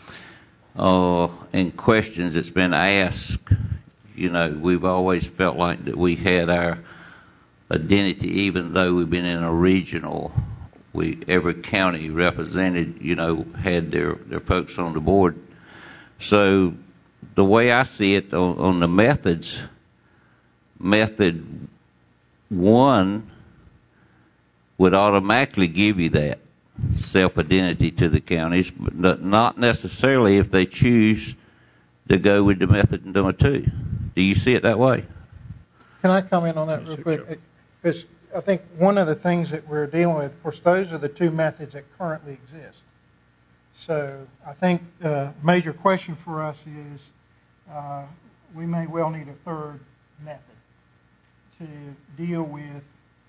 and questions that's been asked. We've always felt like that we had our identity, even though we've been in a regional. Every county represented, had their folks on the board. So the way I see it on the methods, method 1 would automatically give you that self-identity to the counties, but not necessarily if they choose to go with the method number 2. Do you see it that way? Can I comment on that real quick? Because I think one of the things that we're dealing with, of course, those are the 2 methods that currently exist. So I think the major question for us is we may well need a third method to deal with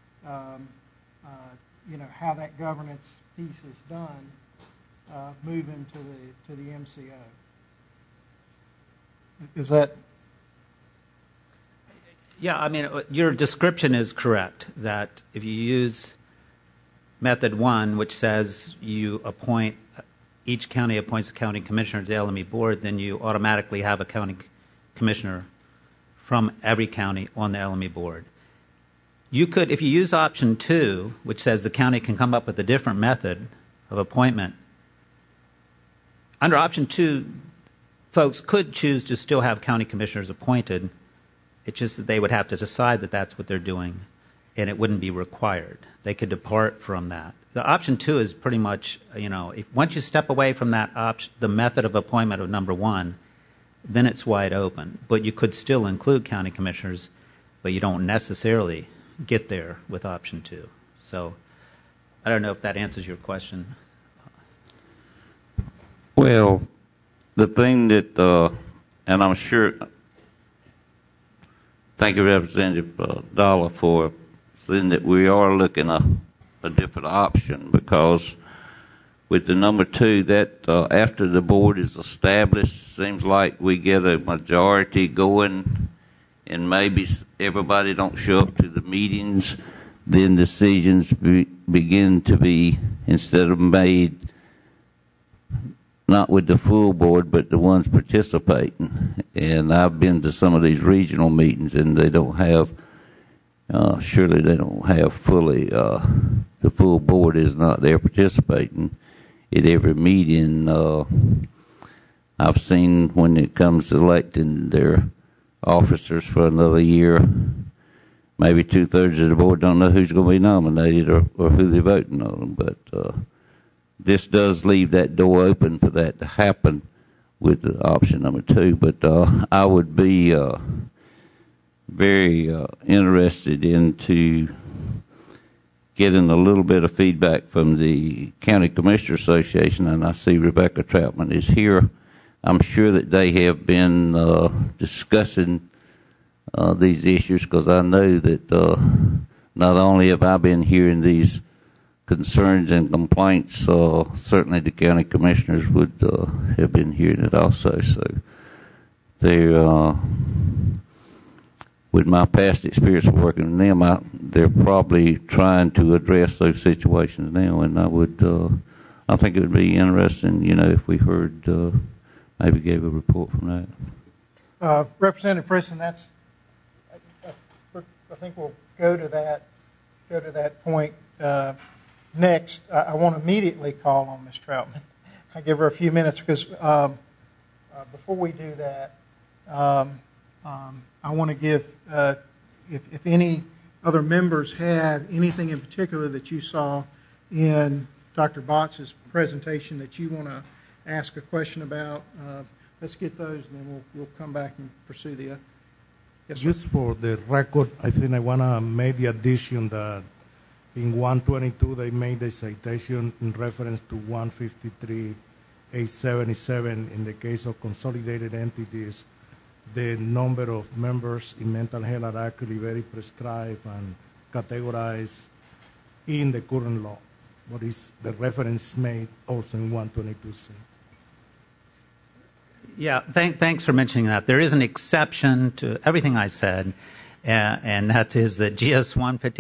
how that governance piece is done, moving to the MCO. Is that? Yeah, I mean, your description is correct, that if you use method 1, which says each county appoints a county commissioner to the LME board, then you automatically have a county commissioner from every county on the LME board. You could, if you use option 2, which says the county can come up with a different method of appointment, under option 2, folks could choose to still have county commissioners appointed. It's just that they would have to decide that that's what they're doing, and it wouldn't be required. They could depart from that. The option 2 is pretty much, if once you step away from that option, the method of appointment of number 1, then it's wide open. But you could still include county commissioners, but you don't necessarily get there with option 2. So I don't know if that answers your question. Well, the thing that, and I'm sure, thank you, Representative Dollar, for saying that we are looking at a different option, because with the number 2, that after the board is established, seems like we get a majority going, and maybe everybody don't show up to the meetings, then decisions begin to be, instead of made not with the full board, but the ones participating. And I've been to some of these regional meetings, and they don't have, surely they don't have fully, the full board is not there participating at every meeting. I've seen when it comes to electing their officers for another year, maybe 2/3 of the board don't know who's going to be nominated or who they're voting on. But this does leave that door open for that to happen with the option number 2. But I would be very interested into getting a little bit of feedback from the County Commissioner Association, and I see Rebecca Troutman is here. I'm sure that they have been discussing these issues, because I know that not only have I been hearing these concerns and complaints, certainly the county commissioners would have been hearing it also. So they're, with my past experience of working with them, they're probably trying to address those situations now, and I think it would be interesting, if we heard, maybe gave a report from that. Representative Preston, I think we'll go to that point next. I want to immediately call on Ms. Troutman. I give her a few minutes, because before we do that, I want to give, if any other members have anything in particular that you saw in Dr. Botts' presentation that you want to ask a question about, let's get those, and then we'll come back and pursue the. Yes, sir. Just for the record, I think I want to make the addition that in 122 they made the citation in reference to 153-877 in the case of consolidated entities. The number of members in mental health are actually very prescribed and categorized in the current law. What is the reference made also in 122C? Yeah, thanks for mentioning that. There is an exception to everything I said, and that is that GS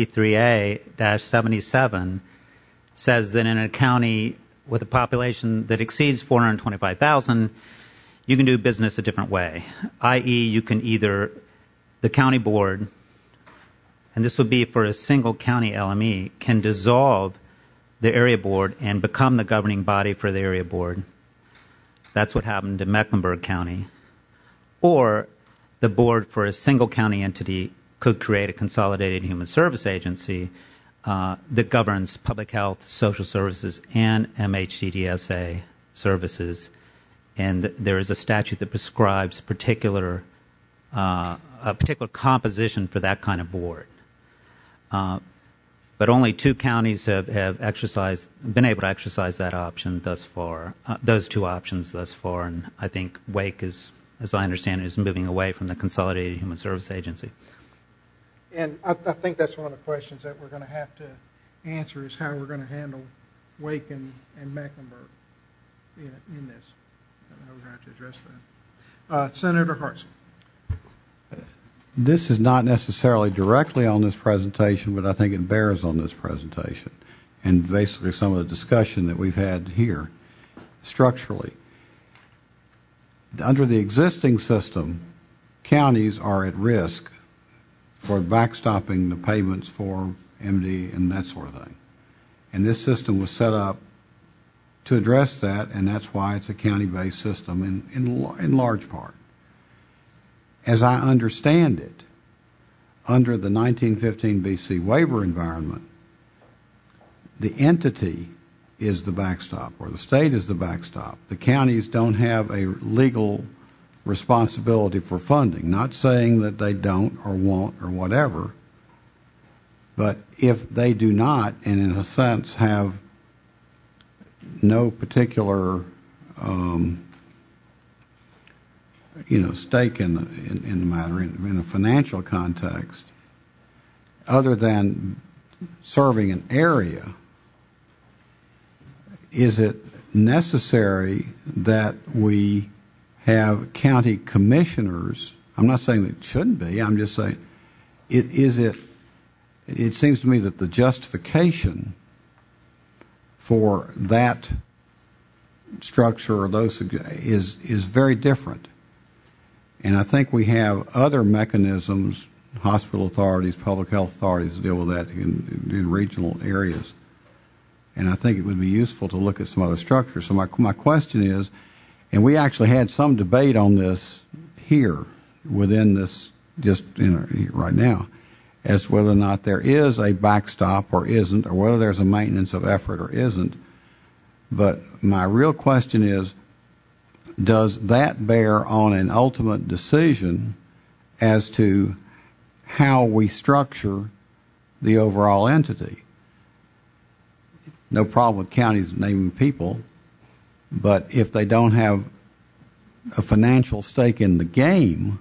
153A-77 says that in a county with a population that exceeds 425,000, you can do business a different way, i.e. you can either, the county board, and this would be for a single county LME, can dissolve the area board and become the governing body for the area board. That's what happened in Mecklenburg County. Or the board for a single county entity could create a consolidated human service agency that governs public health, social services, and MHCDSA services. And there is a statute that prescribes a particular composition for that kind of board. But only 2 counties have been able to exercise that option thus far, those 2 options thus far, and I think Wake is, as I understand it, is moving away from the Consolidated Human Service Agency. And I think that's one of the questions that we're going to have to answer, is how we're going to handle Wake and Mecklenburg in this. We're going to have to address that. Senator Hartson. This is not necessarily directly on this presentation, but I think it bears on this presentation and basically some of the discussion that we've had here structurally. Under the existing system, counties are at risk for backstopping the payments for MD and that sort of thing. And this system was set up to address that, and that's why it's a county-based system in large part. As I understand it, under the 1915 BC waiver environment, the entity is the backstop, or the state is the backstop. The counties don't have a legal responsibility for funding, not saying that they don't or won't or whatever, But if they do not, and in a sense have no particular stake in the matter in a financial context, other than serving an area, is it necessary that we have county commissioners? I'm not saying that it shouldn't be. I'm just saying, it seems to me that the justification for that structure or those is very different. And I think we have other mechanisms, hospital authorities, public health authorities, to deal with that in regional areas. And I think it would be useful to look at some other structures. So my question is, and we actually had some debate on this here within this right now, as to whether or not there is a backstop or isn't, or whether there's a maintenance of effort or isn't. But my real question is, does that bear on an ultimate decision as to how we structure the overall entity? No problem with counties naming people, but if they don't have a financial stake in the game,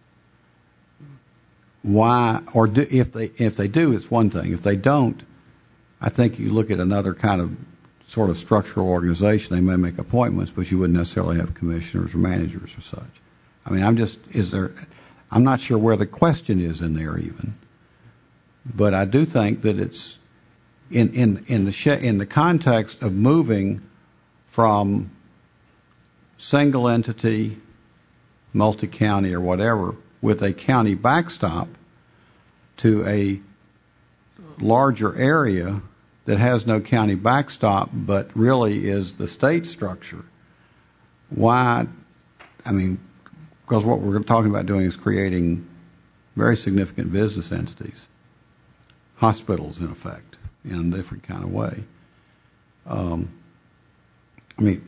why? Or if they do, it's one thing. If they don't, I think you look at another kind of sort of structural organization. They may make appointments, but you wouldn't necessarily have commissioners or managers or such. I mean, I'm not sure where the question is in there even, but I do think that it's in the context of moving from single entity, multi-county or whatever, with a county backstop to a larger area that has no county backstop but really is the state structure. Why? I mean, because what we're talking about doing is creating very significant business entities, hospitals in effect, in a different kind of way. I mean,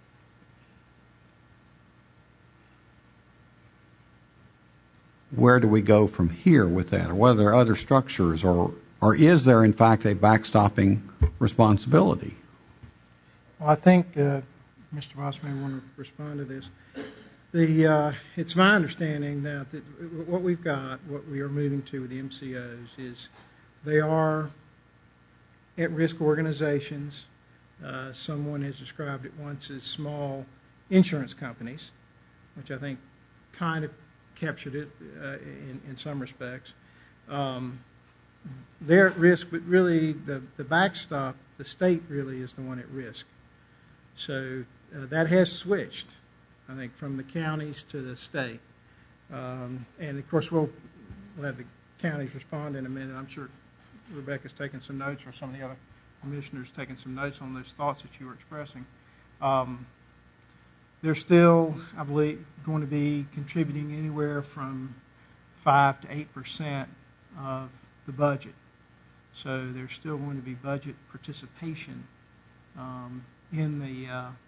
where do we go from here with that, or whether there are other structures, or is there in fact a backstopping responsibility? Well, I think Mr. Voss may want to respond to this. It's my understanding that what we've got, what we are moving to with the MCOs, is they are at-risk organizations. Someone has described it once as small insurance companies, which I think kind of captured it in some respects. They're at risk, but really the backstop, the state really is the one at risk. So that has switched, I think, from the counties to the state. And of course, we'll have the counties respond in a minute. I'm sure Rebecca's taking some notes, or some of the other commissioners taking some notes on those thoughts that you were expressing. They're still, I believe, going to be contributing anywhere from 5 to 8% of the budget. So there's still going to be budget participation in the,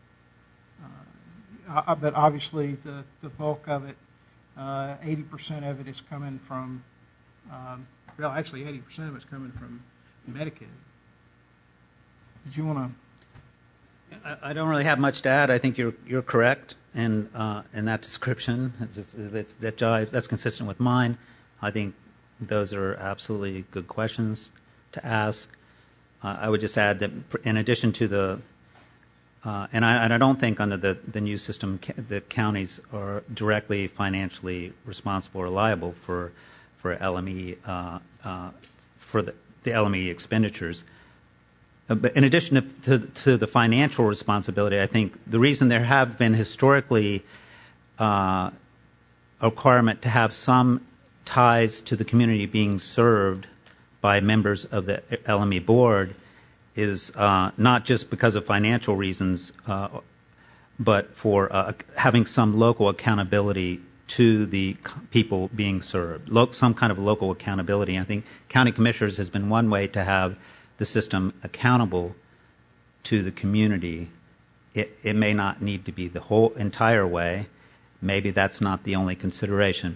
but obviously the bulk of it, 80% of it is coming from, well, actually 80% of it's coming from Medicaid. Did you want to? I don't really have much to add. I think you're correct in that description. That's consistent with mine. I think those are absolutely good questions to ask. I would just add that in addition to the, and I don't think under the new system the counties are directly financially responsible or liable for LME for the LME expenditures. But in addition to the financial responsibility, I think the reason there have been historically a requirement to have some ties to the community being served by members of the LME board is not just because of financial reasons, but for having some local accountability to the people being served, some kind of local accountability. I think county commissioners has been one way to have the system accountable to the community. It may not need to be the whole entire way. Maybe that's not the only consideration.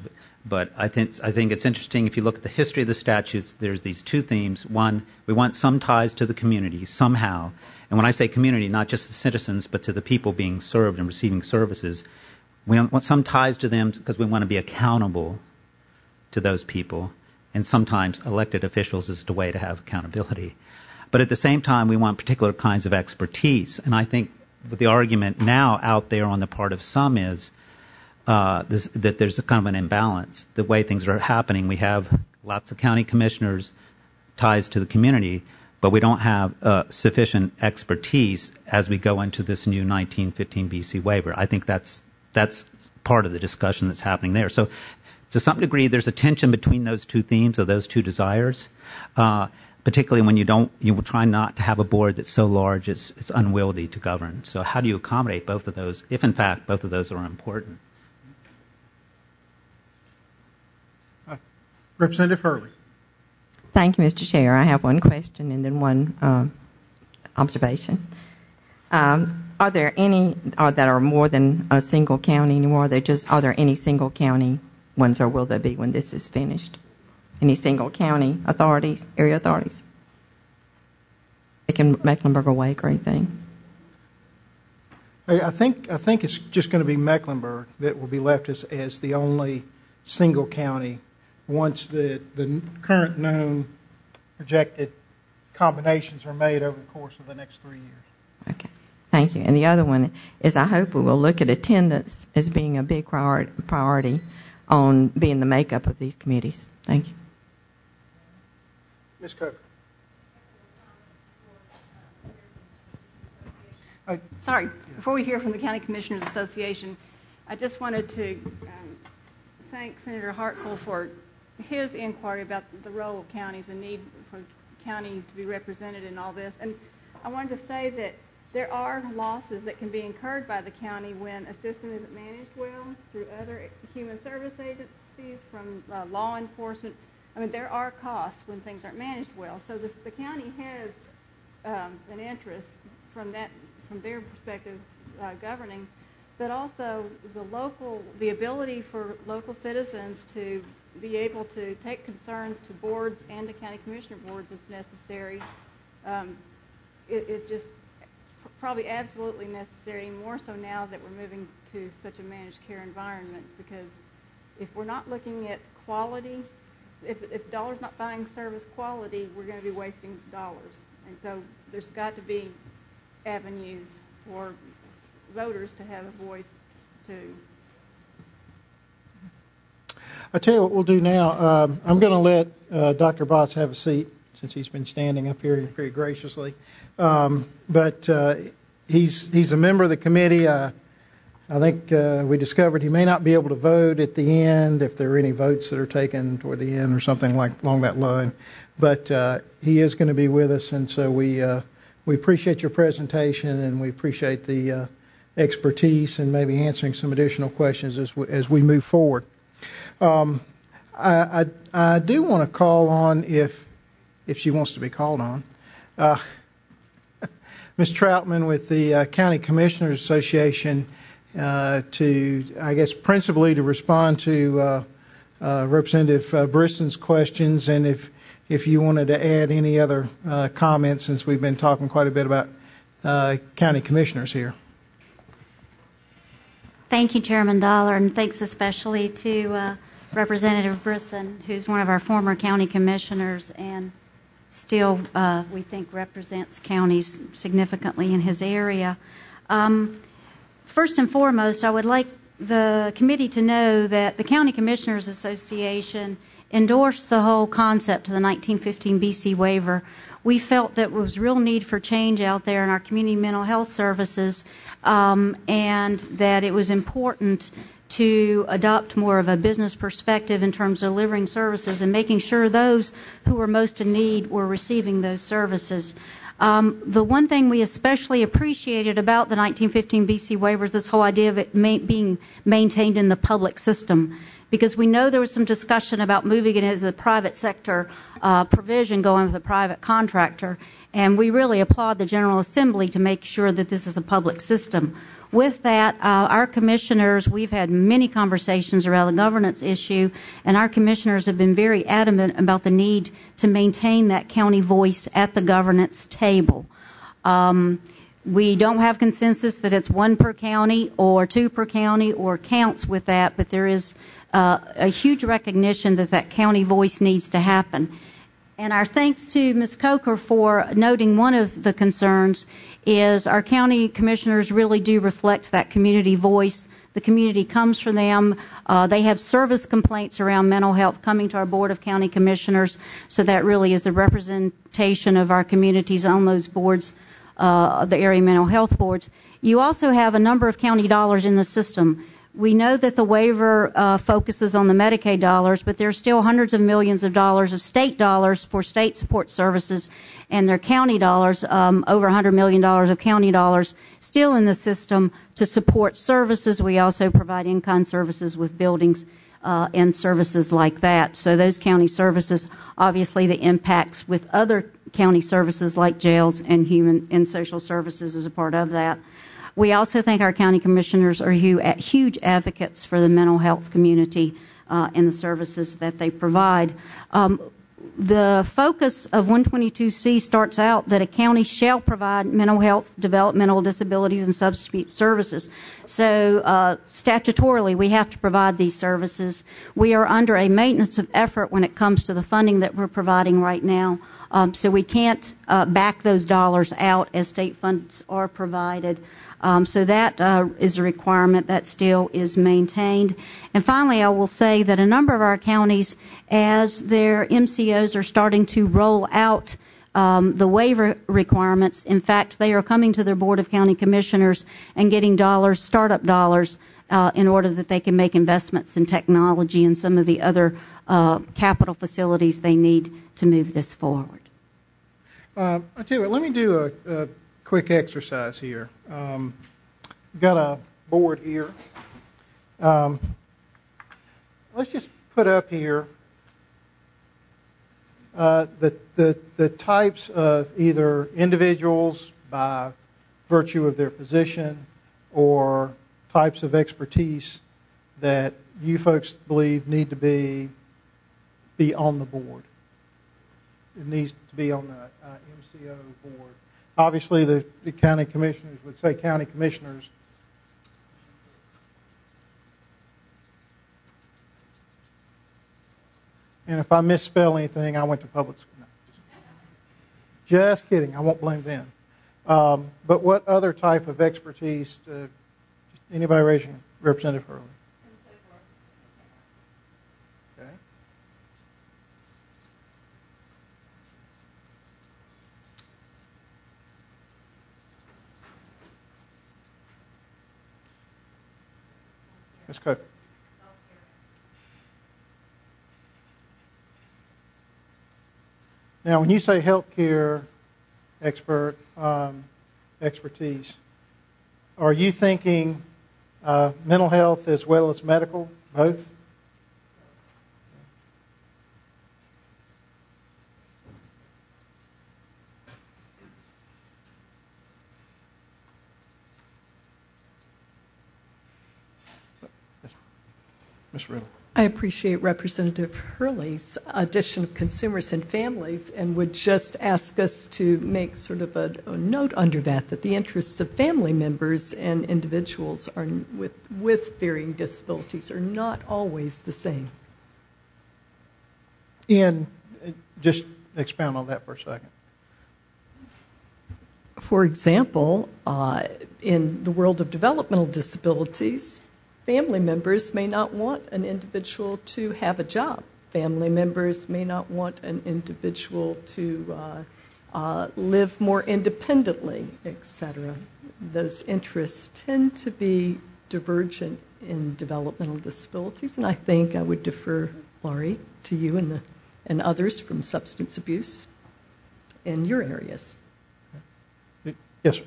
But I think it's interesting if you look at the history of the statutes, there's these two themes. One, we want some ties to the community somehow. And when I say community, not just the citizens, but to the people being served and receiving services, we want some ties to them because we want to be accountable to those people. And sometimes elected officials is the way to have accountability. But at the same time, we want particular kinds of expertise. And I think the argument now out there on the part of some is that there's a kind of an imbalance. The way things are happening, we have lots of county commissioners, ties to the community, but we don't have sufficient expertise as we go into this new 1915 BC waiver. I think that's part of the discussion that's happening there. So to some degree, there's a tension between those two themes or those two desires, particularly when you try not to have a board that's so large it's unwieldy to govern. So how do you accommodate both of those, if in fact both of those are important? Representative Hurley. Thank you, Mr. Chair. I have one question and then one observation. Are there any that are more than a single county anymore? Are there any single county ones, or will there be when this is finished? Any single county authorities, area authorities? Like in Mecklenburg or Wake or anything? I think it's just going to be Mecklenburg that will be left as the only single county once the current known projected combinations are made over the course of the next 3 years. Okay. Thank you. And the other one is I hope we will look at attendance as being a big priority on being the makeup of these committees. Thank you. Ms. Coker. Sorry, before we hear from the County Commissioners Association, I just wanted to thank Senator Hartzell for his inquiry about the role of counties and need for county to be represented in all this. And I wanted to say that there are losses that can be incurred by the county when a system isn't managed well through other human service agencies, from law enforcement. I mean, there are costs when things aren't managed well. So the county has an interest from their perspective governing, but also the ability for local citizens to be able to take concerns to boards and to county commissioner boards if necessary. It's just probably absolutely necessary, more so now that we're moving to such a managed care environment, because if we're not looking at quality, if dollars not buying service quality, we're going to be wasting dollars. And so there's got to be avenues for voters to have a voice too. I'll tell you what we'll do now. I'm going to let Dr. Botts have a seat since he's been standing up here very graciously. But he's a member of the committee. I think we discovered he may not be able to vote at the end if there are any votes that are taken toward the end or something along that line. But he is going to be with us, and so we appreciate your presentation, and we appreciate the expertise and maybe answering some additional questions as we move forward. I do want to call on, if she wants to be called on, Ms. Troutman with the County Commissioners Association to, I guess, principally to respond to Representative Brisson's questions, and if you wanted to add any other comments, since we've been talking quite a bit about county commissioners here. Thank you, Chairman Dollar, and thanks especially to Representative Brisson, who's one of our former county commissioners and still, we think, represents counties significantly in his area. First and foremost, I would like the committee to know that the County Commissioners Association endorsed the whole concept of the 1915 BC waiver. We felt that there was real need for change out there in our community mental health services, and that it was important to adopt more of a business perspective in terms of delivering services and making sure those who were most in need were receiving those services. The one thing we especially appreciated about the 1915 BC waiver is this whole idea of it being maintained in the public system, because we know there was some discussion about moving it as a private sector provision, going with a private contractor, and we really applaud the General Assembly to make sure that this is a public system. with that, our commissioners, we've had many conversations around the governance issue, and our commissioners have been very adamant about the need to maintain that county voice at the governance table. We don't have consensus that it's 1 per county or 2 per county or counts with that, but there is a huge recognition that that county voice needs to happen. And our thanks to Ms. Coker for noting one of the concerns is our county commissioners really do reflect that community voice. The community comes from them. They have service complaints around mental health coming to our Board of County Commissioners, so that really is the representation of our communities on those boards, the area mental health boards. You also have a number of county dollars in the system. We know that the waiver focuses on the Medicaid dollars, but there are still hundreds of millions of dollars of state dollars for state support services, and their county dollars, over $100 million of county dollars, still in the system to support services. We also provide in-kind services with buildings and services like that. So those county services, obviously the impacts with other county services like jails and human and social services is a part of that. We also think our county commissioners are huge advocates for the mental health community and the services that they provide. The focus of 122C starts out that a county shall provide mental health, developmental disabilities, and substance abuse services. So statutorily, we have to provide these services. We are under a maintenance of effort when it comes to the funding that we're providing right now. So we can't back those dollars out as state funds are provided. So that is a requirement that still is maintained. And finally, I will say that a number of our counties, as their MCOs are starting to roll out the waiver requirements, in fact, they are coming to their Board of County Commissioners and getting dollars, startup dollars, in order that they can make investments in technology and some of the other capital facilities they need to move this forward. I tell you what, let me do a quick exercise here. Got a board here. Let's just put up here the types of either individuals by virtue of their position or types of expertise that you folks believe need to be on the board. It needs to be on the MCO board. Obviously, the county commissioners would say county commissioners. And if I misspell anything, I went to public school. No, just kidding. I won't blame them. But what other type of expertise? Anybody raise your hand? Representative Hurley. Okay. Ms. Cook. Now, when you say healthcare expertise, are you thinking mental health as well as medical, both? Ms. Riddle. I appreciate Representative Hurley's addition of consumers and families and would just ask us to make sort of a note under that the interests of family members and individuals are with varying disabilities are not always the same. Ian, just expound on that for a second. For example, in the world of developmental disabilities, family members may not want an individual to have a job. Family members may not want an individual to live more independently, etc. Those interests tend to be divergent in developmental disabilities, and I think I would defer, Laurie, to you and others from substance abuse in your areas. Yes, sir.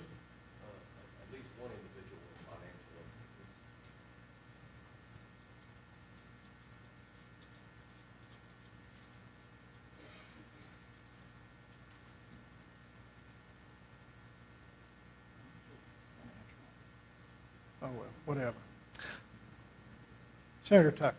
well, whatever. Senator Tucker.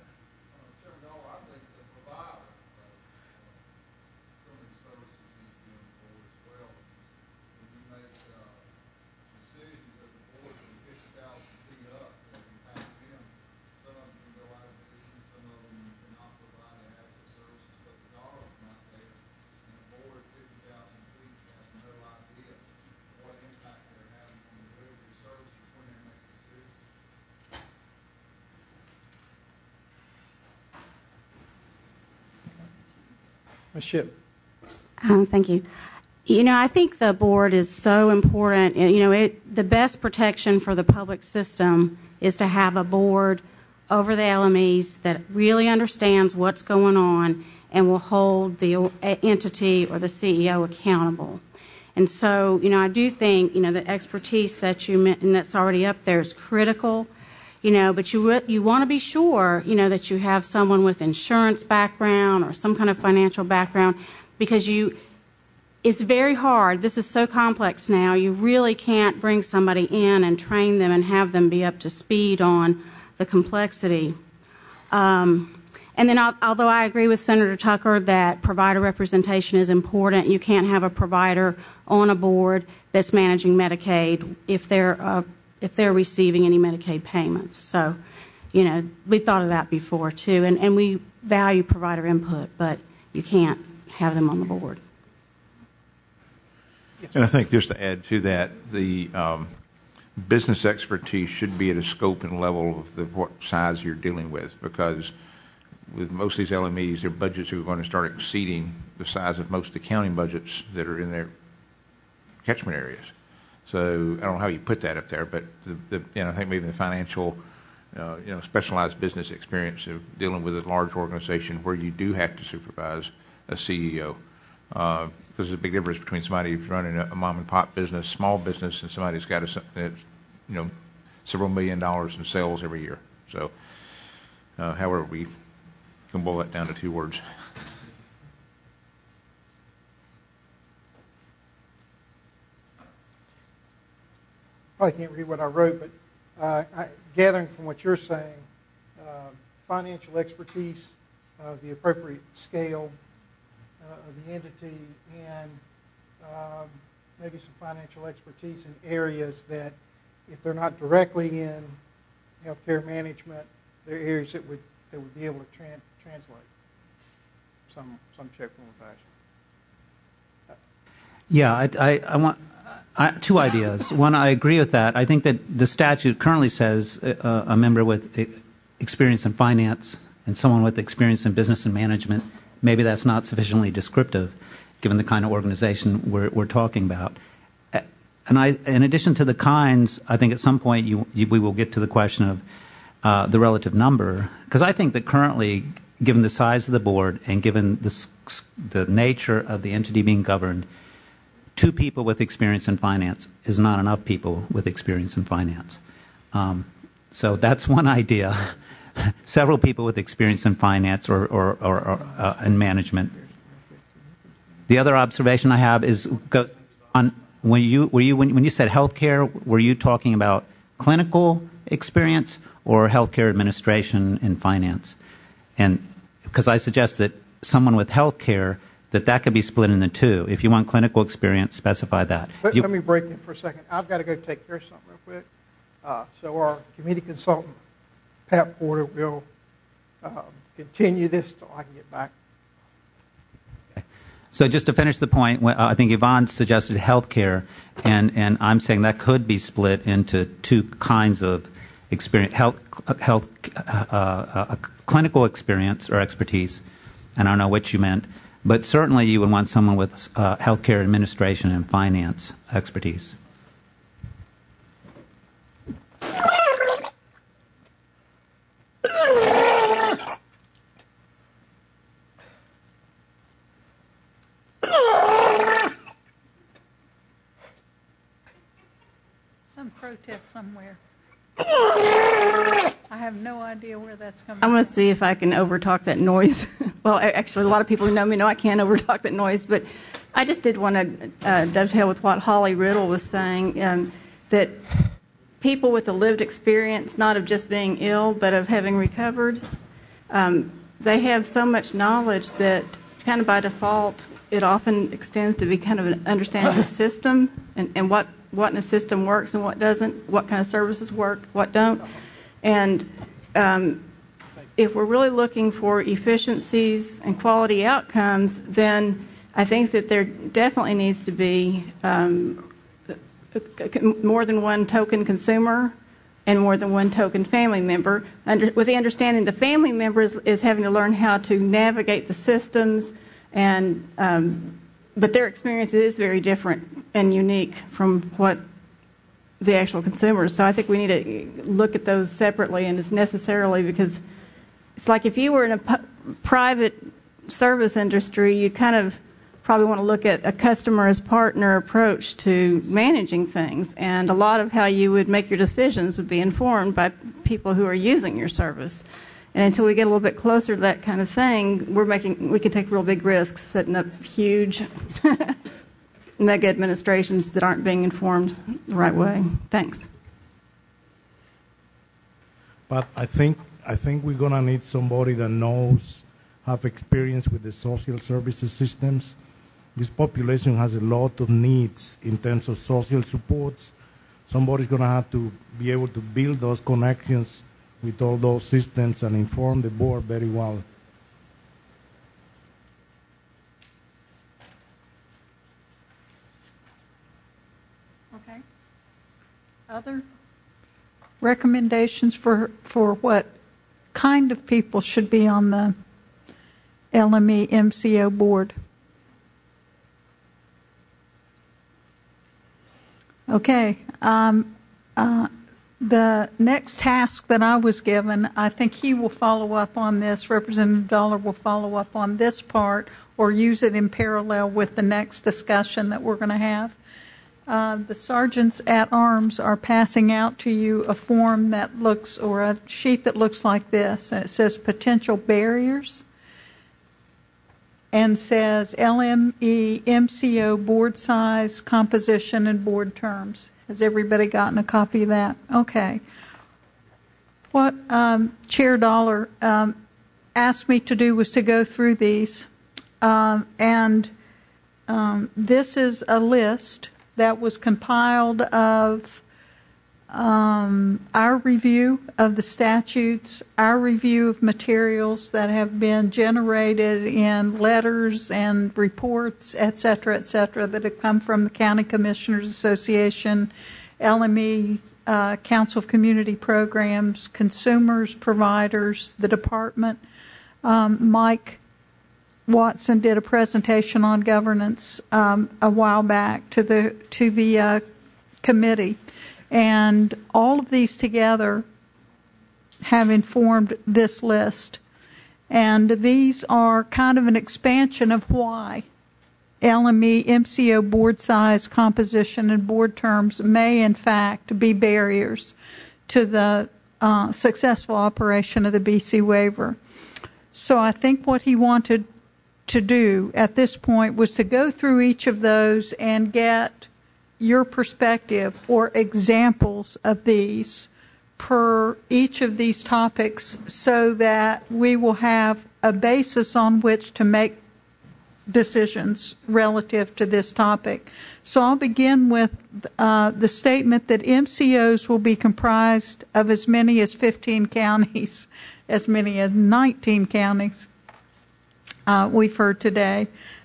Ms. Ship. Thank you. You know, I think the board is so important. You know, the best protection for the public system is to have a board over the LMEs that really understands what's going on and will hold the entity or the CEO accountable. And so, you know, I do think, you know, the expertise that you mentioned that's already up there is critical. You know, but you want to be sure, you know, that you have someone with insurance background or some kind of financial background, because it's very hard. This is so complex now. You really can't bring somebody in and train them and have them be up to speed on the complexity. And then, although I agree with Senator Tucker that provider representation is important, you can't have a provider on a board that's managing Medicaid if they're receiving any Medicaid payments. So, you know, we thought of that before, too. And we value provider input, but you can't have them on the board. And I think just to add to that, the business expertise should be at a scope and level of what size you're dealing with, because with most of these LMEs, their budgets are going to start exceeding the size of most of the county budgets that are in their catchment areas. So I don't know how you put that up there, but I think maybe the financial, specialized business experience of dealing with a large organization where you do have to supervise a CEO. Because there's a big difference between somebody who's running a mom and pop business, small business, and somebody who's got several $1 million in sales every year. So, however, we can boil that down to 2 words. Probably can't read what I wrote, but gathering from what you're saying, financial expertise, the appropriate scale of the entity, and maybe some financial expertise in areas that, if they're not directly in healthcare management, they're areas that would be able to translate some shape, form, or fashion. Yeah, I want 2 ideas. One, I agree with that. I think that the statute currently says a member with experience in finance and someone with experience in business and management. Maybe that's not sufficiently descriptive, given the kind of organization we're talking about. And in addition to the kinds, I think at some point we will get to the question of the relative number, because I think that currently, given the size of the board and given the nature of the entity being governed, 2 people with experience in finance is not enough people with experience in finance. So that's one idea. Several people with experience in finance or in management. The other observation I have is when you said healthcare, were you talking about clinical experience or healthcare administration and finance? And because I suggest that someone with healthcare, that could be split into 2. If you want clinical experience, specify that. Let me break in for a second. I've got to go take care of something real quick. So our committee consultant, Pat Porter, will continue this till I can get back. Okay. So just to finish the point, I think Yvonne suggested healthcare, and I'm saying that could be split into 2 kinds of experience: clinical experience or expertise. And I don't know what you meant. But certainly you would want someone with healthcare administration and finance expertise. Some protest somewhere. I have no idea where that's coming from. I'm going to see if I can overtalk that noise. Well, actually, a lot of people who know me know I can't overtalk that noise, but I just did want to dovetail with what Holly Riddle was saying, that people with a lived experience, not of just being ill, but of having recovered. They have so much knowledge that kind of by default, it often extends to be kind of an understanding of the system and what in the system works and what doesn't, what kind of services work, what don't. And if we're really looking for efficiencies and quality outcomes, then I think that there definitely needs to be more than one token consumer and more than one token family member, with the understanding the family member is having to learn how to navigate the systems, and but their experience is very different and unique from what the actual consumers. So I think we need to look at those separately, and it's necessarily because it's like if you were in a private service industry, you kind of probably want to look at a customer as partner approach to managing things, and a lot of how you would make your decisions would be informed by people who are using your service. And until we get a little bit closer to that kind of thing, we could take real big risks setting up huge mega administrations that aren't being informed the right way. Thanks. But I think we're gonna need somebody that knows, have experience with the social services systems. This population has a lot of needs in terms of social supports. Somebody's going to have to be able to build those connections with all those systems and inform the board very well. Okay. Other recommendations for what kind of people should be on the LME MCO board? Okay. The next task that I was given, I think he will follow up on this. Representative Dollar will follow up on this part or use it in parallel with the next discussion that we're going to have. The sergeants at arms are passing out to you a form that looks, or a sheet that looks like this, and it says potential barriers, and says LME MCO board size, composition, and board terms. Has everybody gotten a copy of that? Okay. What Chair Dollar asked me to do was to go through these, and this is a list that was compiled of our review of the statutes, our review of materials that have been generated in letters and reports, et cetera, that have come from the County Commissioners Association, LME, Council of Community Programs, consumers, providers, the department. Mike Watson did a presentation on governance a while back to the committee. And all of these together have informed this list. And these are kind of an expansion of why LME, MCO board size, composition, and board terms may, in fact, be barriers to the successful operation of the BC waiver. So I think what he wanted to do at this point was to go through each of those and get your perspective or examples of these per each of these topics so that we will have a basis on which to make decisions relative to this topic. So I'll begin with the statement that MCOs will be comprised of as many as 15 counties, as many as 19 counties we've heard today.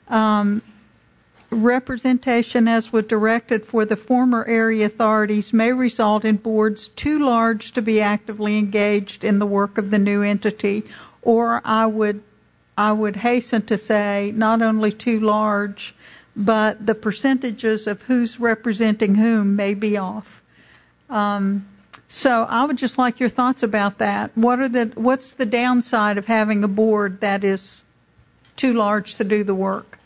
Representation as was directed for the former area authorities may result in boards too large to be actively engaged in the work of the new entity, or I would hasten to say not only too large, but the percentages of who's representing whom may be off. So I would just like your thoughts about that. What's the downside of having a board that is too large to do the work?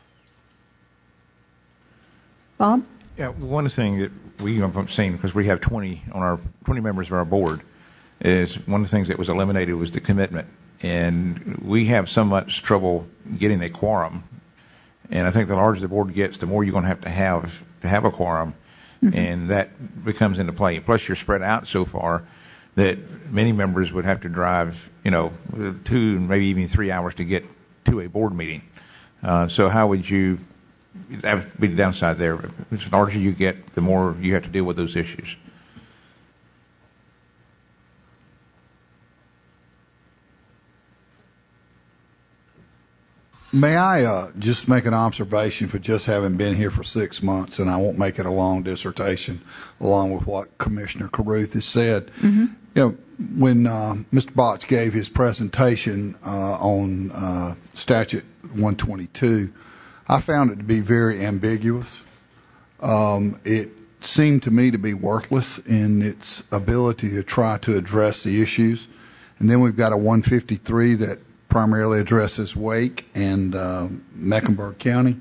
Bob? Yeah, one thing that we have seen, because we have 20 members of our board, is one of the things that was eliminated was the commitment. And we have so much trouble getting a quorum. And I think the larger the board gets, the more you're going to have a quorum. and that becomes into play. Plus, you're spread out so far that many members would have to drive, 2, maybe even 3 hours to get to a board meeting. So how would you? That would be the downside there. The larger you get, the more you have to deal with those issues. May I just make an observation for just having been here for 6 months, and I won't make it a long dissertation along with what Commissioner Carruth has said. When Mr. Botts gave his presentation on Statute 122, I found it to be very ambiguous. It seemed to me to be worthless in its ability to try to address the issues. And then we've got a 153 that primarily addresses Wake and Mecklenburg County.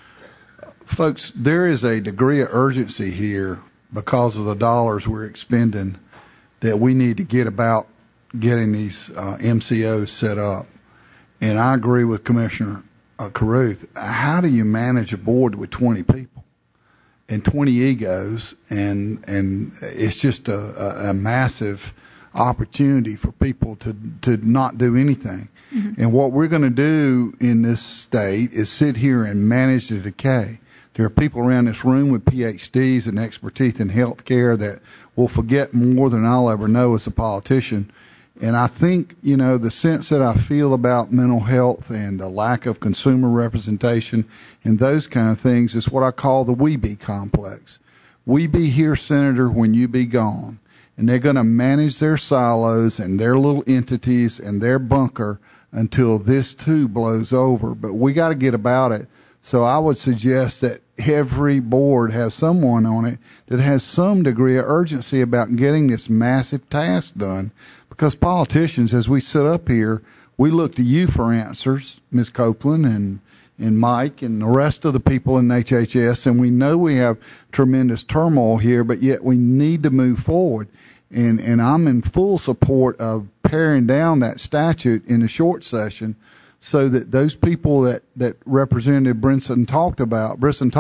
Folks, there is a degree of urgency here because of the dollars we're expending that we need to get about getting these MCOs set up. And I agree with Commissioner Carruth. How do you manage a board with 20 people and 20 egos? And it's just a massive opportunity for people to not do anything. And what we're going to do in this state is sit here and manage the decay. There are people around this room with PhDs and expertise in health care that will forget more than I'll ever know as a politician. And I think, the sense that I feel about mental health and the lack of consumer representation and those kind of things is what I call the we be complex. We be here, Senator, when you be gone. And they're going to manage their silos and their little entities and their bunker until this too blows over. But we got to get about it. So I would suggest that every board has someone on it that has some degree of urgency about getting this massive task done. Because politicians, as we sit up here, we look to you for answers, Ms. Copeland and Mike and the rest of the people in HHS, and we know we have tremendous turmoil here, but yet we need to move forward. And I'm in full support of paring down that statute in a short session so that those people that Representative Brisson talked about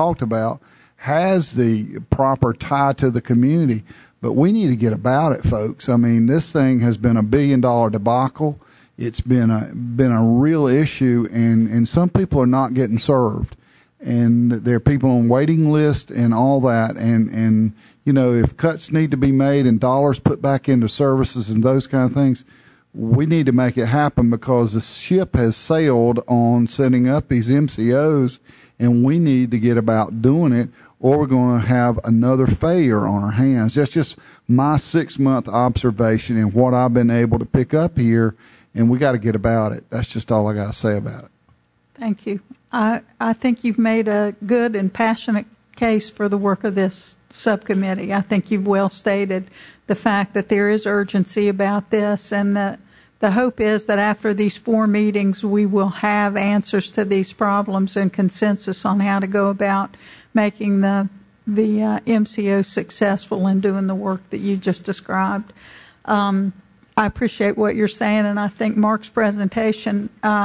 has the proper tie to the community. But we need to get about it, folks. I mean, this thing has been a $1 billion debacle. It's been a real issue, and some people are not getting served. And there are people on waiting lists and all that. And if cuts need to be made and dollars put back into services and those kind of things, we need to make it happen because the ship has sailed on setting up these MCOs, and we need to get about doing it, or we're going to have another failure on our hands. That's just my 6-month observation and what I've been able to pick up here, and we got to get about it. That's just all I got to say about it. Thank you. I think you've made a good and passionate case for the work of this subcommittee. I think you've well stated the fact that there is urgency about this, and that the hope is that after these 4 meetings we will have answers to these problems and consensus on how to go about making the MCO successful and doing the work that you just described. I appreciate what you're saying, and I think Mark's presentation,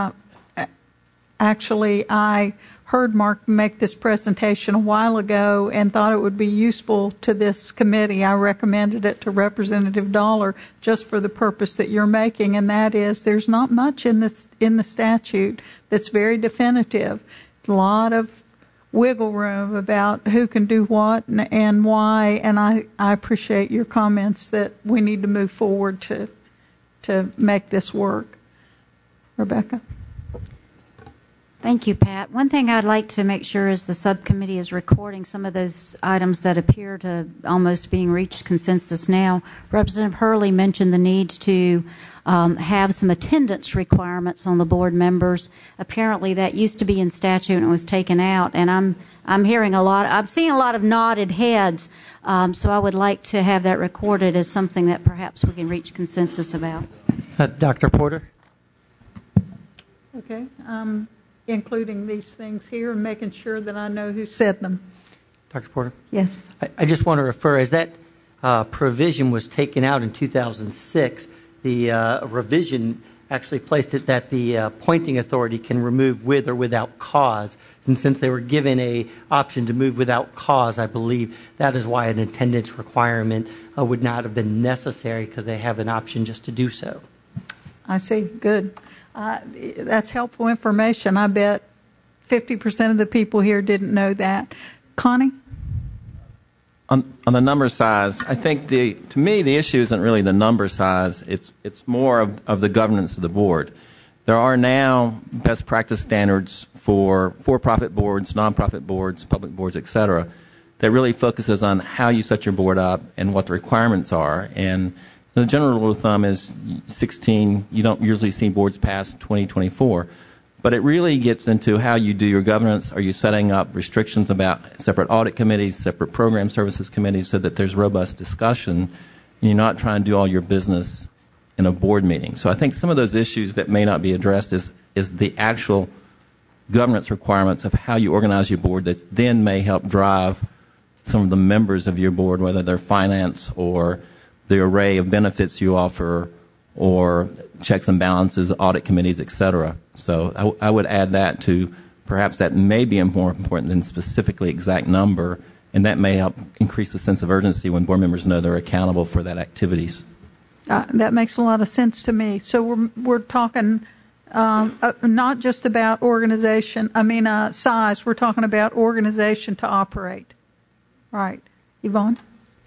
actually I heard Mark make this presentation a while ago and thought it would be useful to this committee. I recommended it to Representative Dollar just for the purpose that you're making, and that is there's not much in the statute that's very definitive. A lot of wiggle room about who can do what and why, and I appreciate your comments that we need to move forward to make this work. Rebecca? Thank you, Pat. One thing I'd like to make sure is the subcommittee is recording some of those items that appear to almost being reached consensus now. Representative Hurley mentioned the need to have some attendance requirements on the board members. Apparently that used to be in statute and it was taken out, and I'm hearing I'm seeing a lot of nodded heads, so I would like to have that recorded as something that perhaps we can reach consensus about. Dr. Porter? Okay. Including these things here and making sure that I know who said them. Dr. Porter? Yes. I just want to refer, as that provision was taken out in 2006, the revision actually placed it that the appointing authority can remove with or without cause. And since they were given a option to move without cause, I believe that is why an attendance requirement would not have been necessary, because they have an option just to do so. I see. Good. That's helpful information. I bet 50% of the people here didn't know that. Connie? On the number size, I think to me the issue isn't really the number size. It's more of the governance of the board. There are now best practice standards for for-profit boards, non-profit boards, public boards, et cetera, that really focuses on how you set your board up and what the requirements are. And the general rule of thumb is 16. You don't usually see boards past 20, 24. But it really gets into how you do your governance. Are you setting up restrictions about separate audit committees, separate program services committees, so that there's robust discussion and you're not trying to do all your business in a board meeting? So I think some of those issues that may not be addressed is the actual governance requirements of how you organize your board that then may help drive some of the members of your board, whether they're finance or the array of benefits you offer or checks and balances, audit committees, et cetera. So I would add that to perhaps that may be more important than specifically exact number, and that may help increase the sense of urgency when board members know they're accountable for that activities. That makes a lot of sense to me. So we're talking not just about size. We're talking about organization to operate. Right. Yvonne?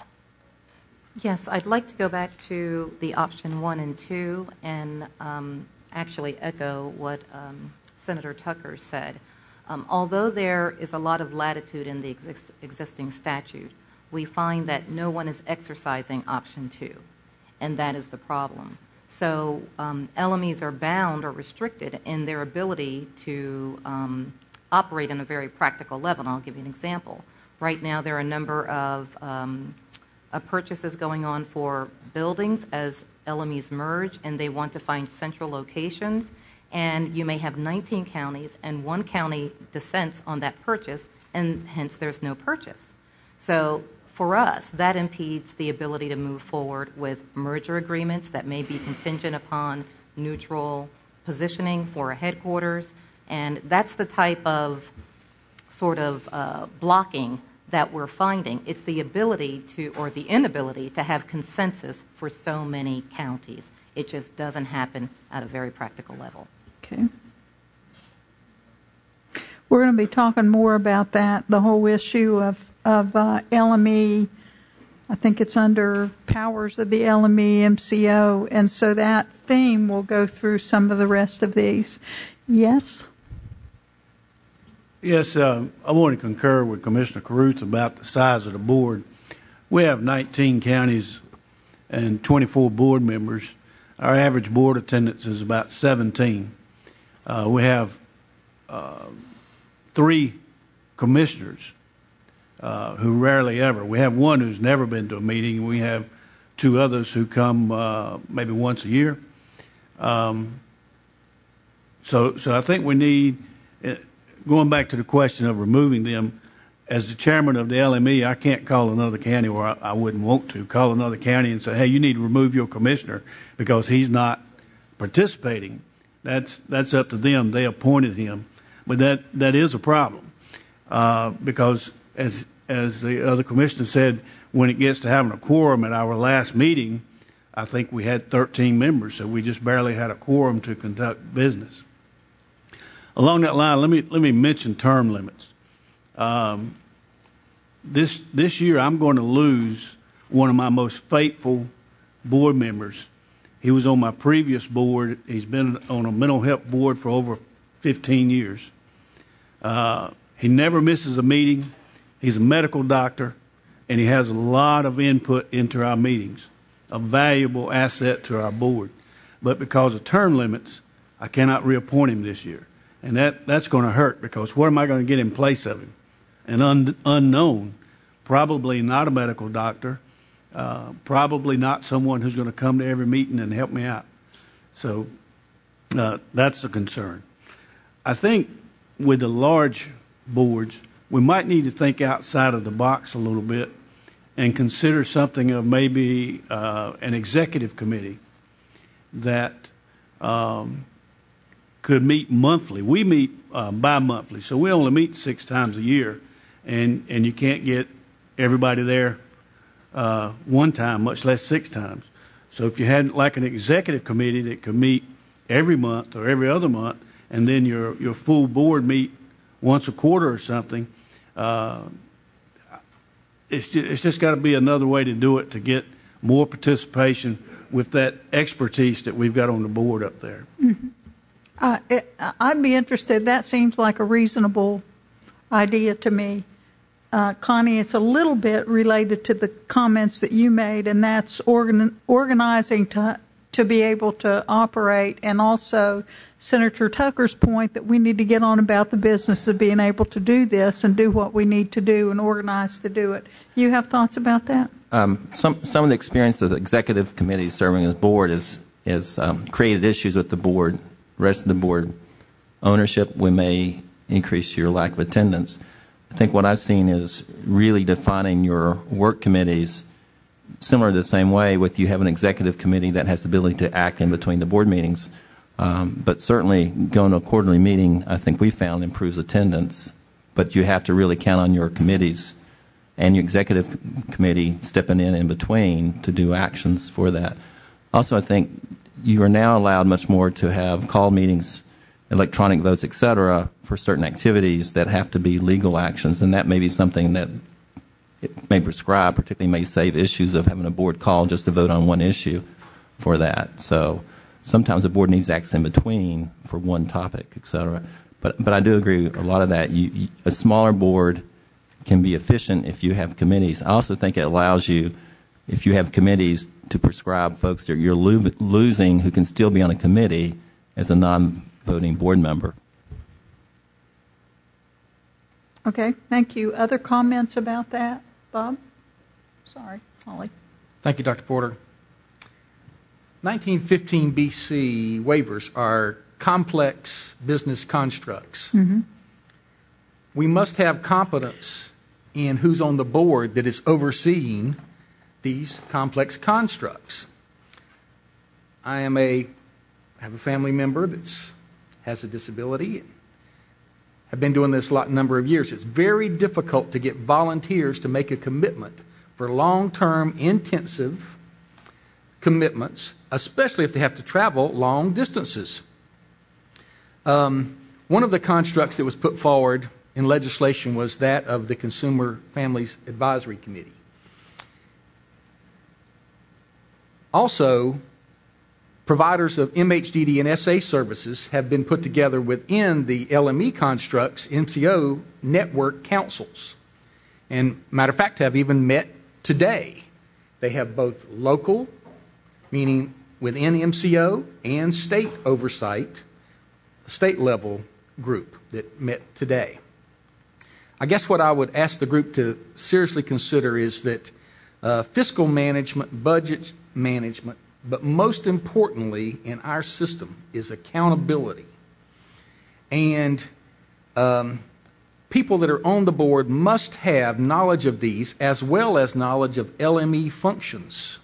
Yes, I'd like to go back to the option 1 and 2 and actually echo what Senator Tucker said. Although there is a lot of latitude in the existing statute, we find that no one is exercising option 2, and that is the problem. So LMEs are bound or restricted in their ability to operate on a very practical level. And I'll give you an example. Right now there are a number of purchases going on for buildings as LMEs merge, and they want to find central locations. And you may have 19 counties, and one county dissents on that purchase, and hence there's no purchase. So for us, that impedes the ability to move forward with merger agreements that may be contingent upon neutral positioning for a headquarters. And that's the type of sort of blocking that we're finding. It's the ability to, or the inability to have consensus for so many counties. It just doesn't happen at a very practical level. Okay. We're going to be talking more about that, the whole issue of LME. I think it's under powers of the LME MCO, and so that theme will go through some of the rest of these. Yes? Yes, I want to concur with Commissioner Carruth about the size of the board. We have 19 counties and 24 board members. Our average board attendance is about 17. We have 3 commissioners who rarely ever. We have one who's never been to a meeting. We have 2 others who come maybe once a year. So I think we need, going back to the question of removing them, as the chairman of the LME, I can't call another county, or I wouldn't want to call another county and say, hey, you need to remove your commissioner because he's not participating. That's up to them. They appointed him. But that is a problem because, as the other commissioner said, when it gets to having a quorum at our last meeting, I think we had 13 members, so we just barely had a quorum to conduct business. Along that line, let me mention term limits. This year, I'm going to lose one of my most faithful board members. He was on my previous board. He's been on a mental health board for over 15 years. He never misses a meeting. He's a medical doctor, and he has a lot of input into our meetings, a valuable asset to our board. But because of term limits, I cannot reappoint him this year. And that's going to hurt, because what am I going to get in place of him? An unknown, probably not a medical doctor, probably not someone who's going to come to every meeting and help me out. So that's a concern. I think with the large boards, we might need to think outside of the box a little bit and consider something of maybe an executive committee that could meet monthly. We meet bi-monthly, so we only meet 6 times a year, and you can't get everybody there one time, much less 6 times. So if you had like an executive committee that could meet every month or every other month, and then your full board meet once a quarter or something, it's just got to be another way to do it to get more participation with that expertise that we've got on the board up there. Mm-hmm. I'd be interested. That seems like a reasonable idea to me. Connie, it's a little bit related to the comments that you made, and that's organizing to be able to operate, and also Senator Tucker's point that we need to get on about the business of being able to do this and do what we need to do and organize to do it. You have thoughts about that? Some of the experience of the executive committee serving as board is created issues with the board, rest of the board ownership. We may increase your lack of attendance. I think what I've seen is really defining your work committees similar to the same way with you have an executive committee that has the ability to act in between the board meetings. But certainly going to a quarterly meeting, I think we found improves attendance, but you have to really count on your committees and your executive committee stepping in between to do actions for that. Also, I think you are now allowed much more to have call meetings, electronic votes, et cetera, for certain activities that have to be legal actions, and that may be something that it may prescribe, particularly may save issues of having a board call just to vote on one issue for that. So sometimes the board needs acts in between for one topic, et cetera. But I do agree a lot of that. A smaller board can be efficient if you have committees. I also think it allows you, if you have committees, to prescribe folks that you're losing who can still be on a committee as a non-voting board member. Okay, thank you. Other comments about that? Bob? Sorry, Holly. Thank you, Dr. Porter. 1915 BC waivers are complex business constructs. Mm-hmm. We must have competence in who's on the board that is overseeing these complex constructs. I have a family member that has a disability. I've been doing this a number of years. It's very difficult to get volunteers to make a commitment for long-term, intensive commitments, especially if they have to travel long distances. One of the constructs that was put forward in legislation was that of the Consumer Families Advisory Committee. Also, providers of MHDD and SA services have been put together within the LME constructs, MCO network councils. And matter of fact, have even met today. They have both local, meaning within MCO, and state oversight, state level group that met today. I guess what I would ask the group to seriously consider is that fiscal management, budget management, but most importantly in our system is accountability. And people that are on the board must have knowledge of these as well as knowledge of LME functions.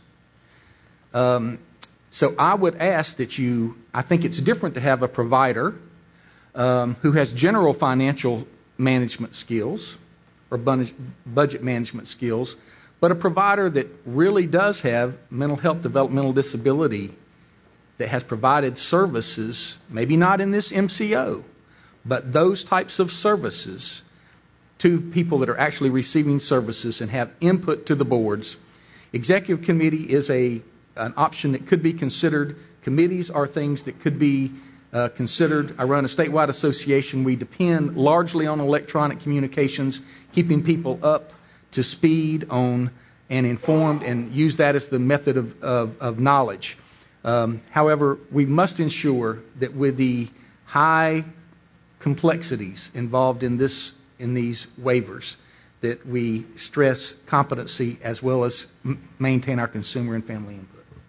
So I would ask that I think it's different to have a provider who has general financial management skills or budget management skills, but a provider that really does have mental health, developmental disability, that has provided services, maybe not in this MCO, but those types of services to people that are actually receiving services and have input to the boards. Executive committee is an option that could be considered. Committees are things that could be considered. I run a statewide association. We depend largely on electronic communications, keeping people up to speed on and informed, and use that as the method of knowledge. However, we must ensure that with the high complexities involved in these waivers, that we stress competency as well as maintain our consumer and family input.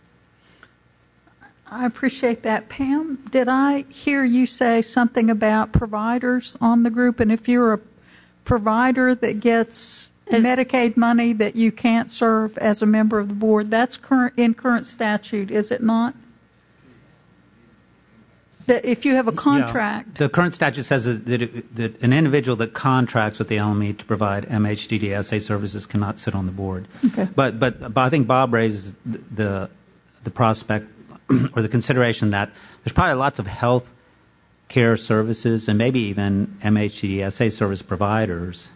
I appreciate that. Pam, did I hear you say something about providers on the group? And if you're a provider that gets Medicaid money that you can't serve as a member of the board, that's in current statute, is it not? That if you have a contract. Yeah. The current statute says that an individual that contracts with the LME to provide MHDDSA services cannot sit on the board. Okay. But I think Bob raises the prospect or the consideration that there's probably lots of health care services and maybe even MHDDSA service providers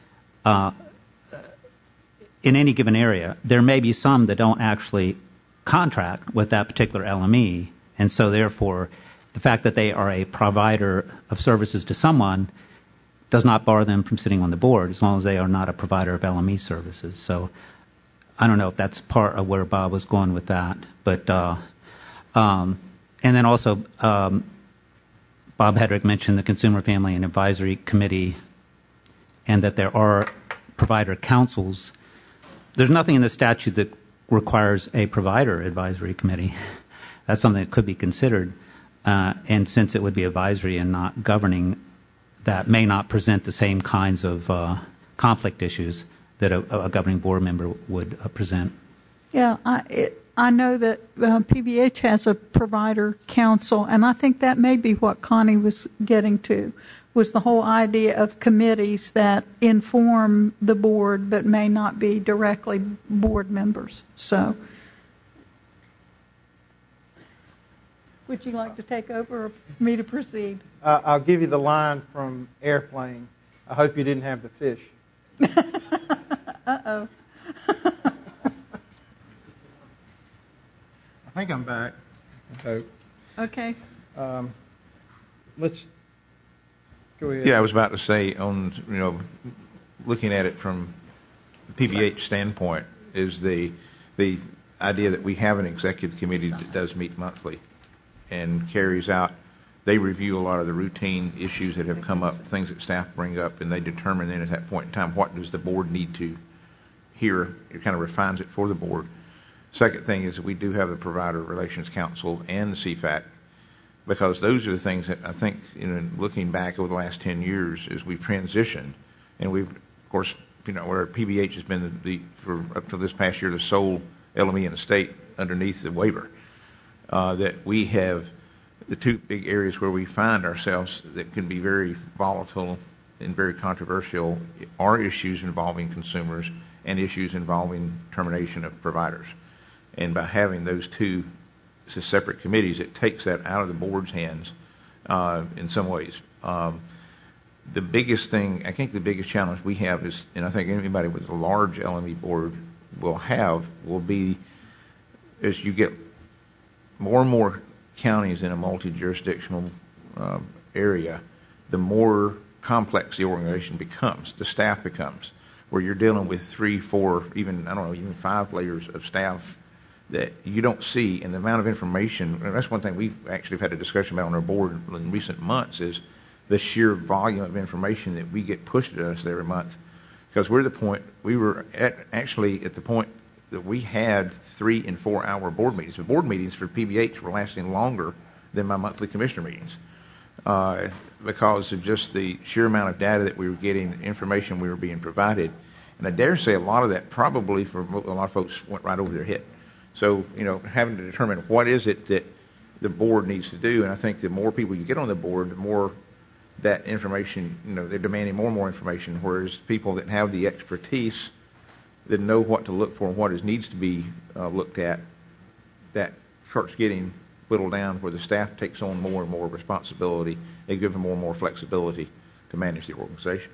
in any given area. There may be some that don't actually contract with that particular LME, and so therefore the fact that they are a provider of services to someone does not bar them from sitting on the board as long as they are not a provider of LME services. So I don't know if that's part of where Bob was going with that. But and then also Bob Hedrick mentioned the Consumer Family and Advisory Committee and that there are provider councils. There's nothing in the statute that requires a provider advisory committee. That's something that could be considered. And since it would be advisory and not governing, that may not present the same kinds of conflict issues that a governing board member would present. Yeah, I know that PBH has a provider council, and I think that may be what Connie was getting to, was the whole idea of committees that inform the board but may not be directly board members. So would you like to take over or for me to proceed? I'll give you the line from Airplane. I hope you didn't have the fish. Uh-oh. I think I'm back. I hope. Okay. Let's go ahead. Yeah, I was about to say, looking at it from the PBH standpoint, is the idea that we have an executive committee that does meet monthly and carries out. They review a lot of the routine issues that have come up, things that staff bring up, and they determine then at that point in time what does the board need to hear. It kind of refines it for the board. Second thing is that we do have the Provider Relations Council and the CFAC, because those are the things that I think, looking back over the last 10 years, as we've transitioned, and we've, of course, where PBH has been for up to this past year the sole LME in the state underneath the waiver. That we have the two big areas where we find ourselves that can be very volatile and very controversial are issues involving consumers and issues involving termination of providers. And by having those two separate committees, it takes that out of the board's hands in some ways. The biggest thing, I think the biggest challenge we have is, and I think anybody with a large LME board will be, as you get more and more counties in a multi-jurisdictional area, the more complex the organization becomes, the staff becomes, where you're dealing with 3, 4, even 5 layers of staff that you don't see, and the amount of information. And that's one thing we've actually had a discussion about on our board in recent months is the sheer volume of information that we get pushed at us every month. Because we were at the point that we had 3 and 4 hour board meetings. The board meetings for PBH were lasting longer than my monthly commissioner meetings because of just the sheer amount of data that we were getting, information we were being provided. And I dare say a lot of that probably for a lot of folks went right over their head. So, having to determine what is it that the board needs to do, and I think the more people you get on the board, the more that information, they're demanding more and more information, whereas people that have the expertise that know what to look for and what needs to be looked at, that starts getting whittled down where the staff takes on more and more responsibility. They give them more and more flexibility to manage the organization.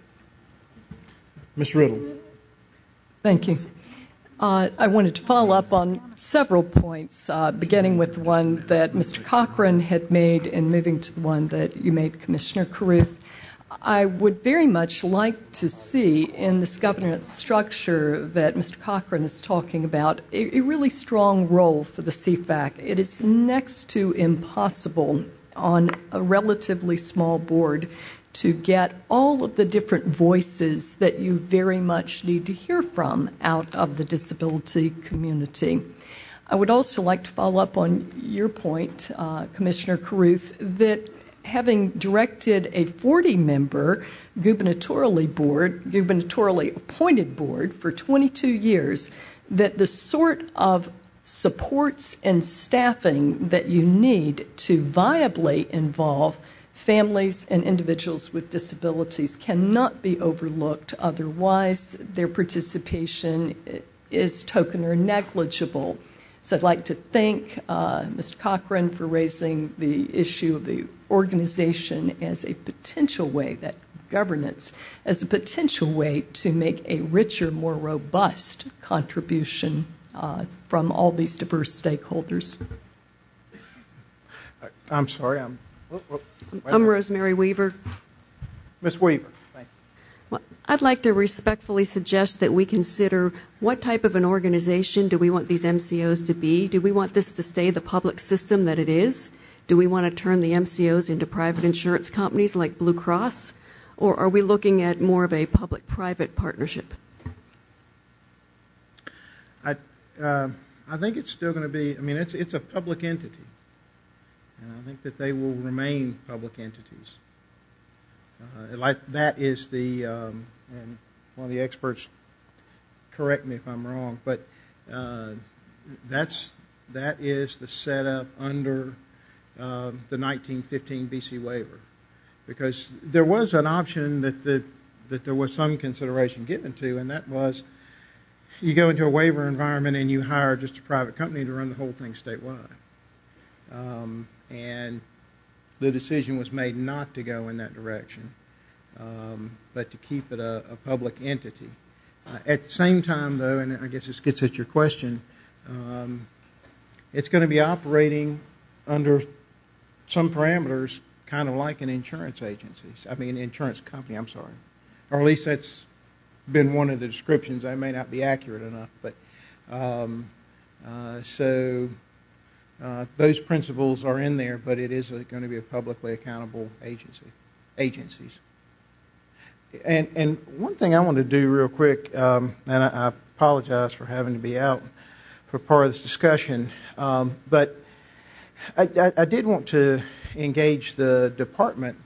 Ms. Riddle. Thank you. I wanted to follow up on several points, beginning with the one that Mr. Cochran had made and moving to the one that you made, Commissioner Carruth. I would very much like to see in this governance structure that Mr. Cochran is talking about a really strong role for the CFAC. It is next to impossible on a relatively small board to get all of the different voices that you very much need to hear from out of the disability community. I would also like to follow up on your point, Commissioner Carruth, that having directed a 40-member gubernatorially appointed board for 22 years, that the sort of supports and staffing that you need to viably involve families and individuals with disabilities cannot be overlooked. Otherwise, their participation is token or negligible. So I'd like to thank Mr. Cochran for raising the issue of the organization as a potential way, that governance as a potential way to make a richer, more robust contribution from all these diverse stakeholders. I'm sorry, I'm Rosemary Weaver. Ms. Weaver. Thank you. Well, I'd like to respectfully suggest that we consider what type of an organization do we want these MCOs to be? Do we want this to stay the public system that it is? Do we want to turn the MCOs into private insurance companies like Blue Cross? Or are we looking at more of a public-private partnership? I think it's still going to be, I mean, it's a public entity. And I think that they will remain public entities. Like that is the, and one of the experts correct me if I'm wrong, but that is the setup under the 1915 BC waiver, because there was an option that there was some consideration given to, and that was you go into a waiver environment and you hire just a private company to run the whole thing statewide. And the decision was made not to go in that direction, but to keep it a public entity. At the same time, though, and I guess this gets at your question, it's going to be operating under some parameters kind of like an insurance agency. I mean, insurance company, I'm sorry. Or at least that's been one of the descriptions. I may not be accurate enough, but those principles are in there, but it is going to be a publicly accountable agencies. And one thing I want to do real quick, and I apologize for having to be out for part of this discussion, but I did want to engage the department,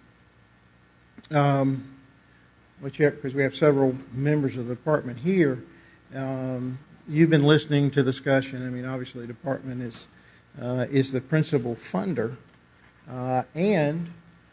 because we have several members of the department here. You've been listening to the discussion. I mean, obviously, the department is the principal funder, and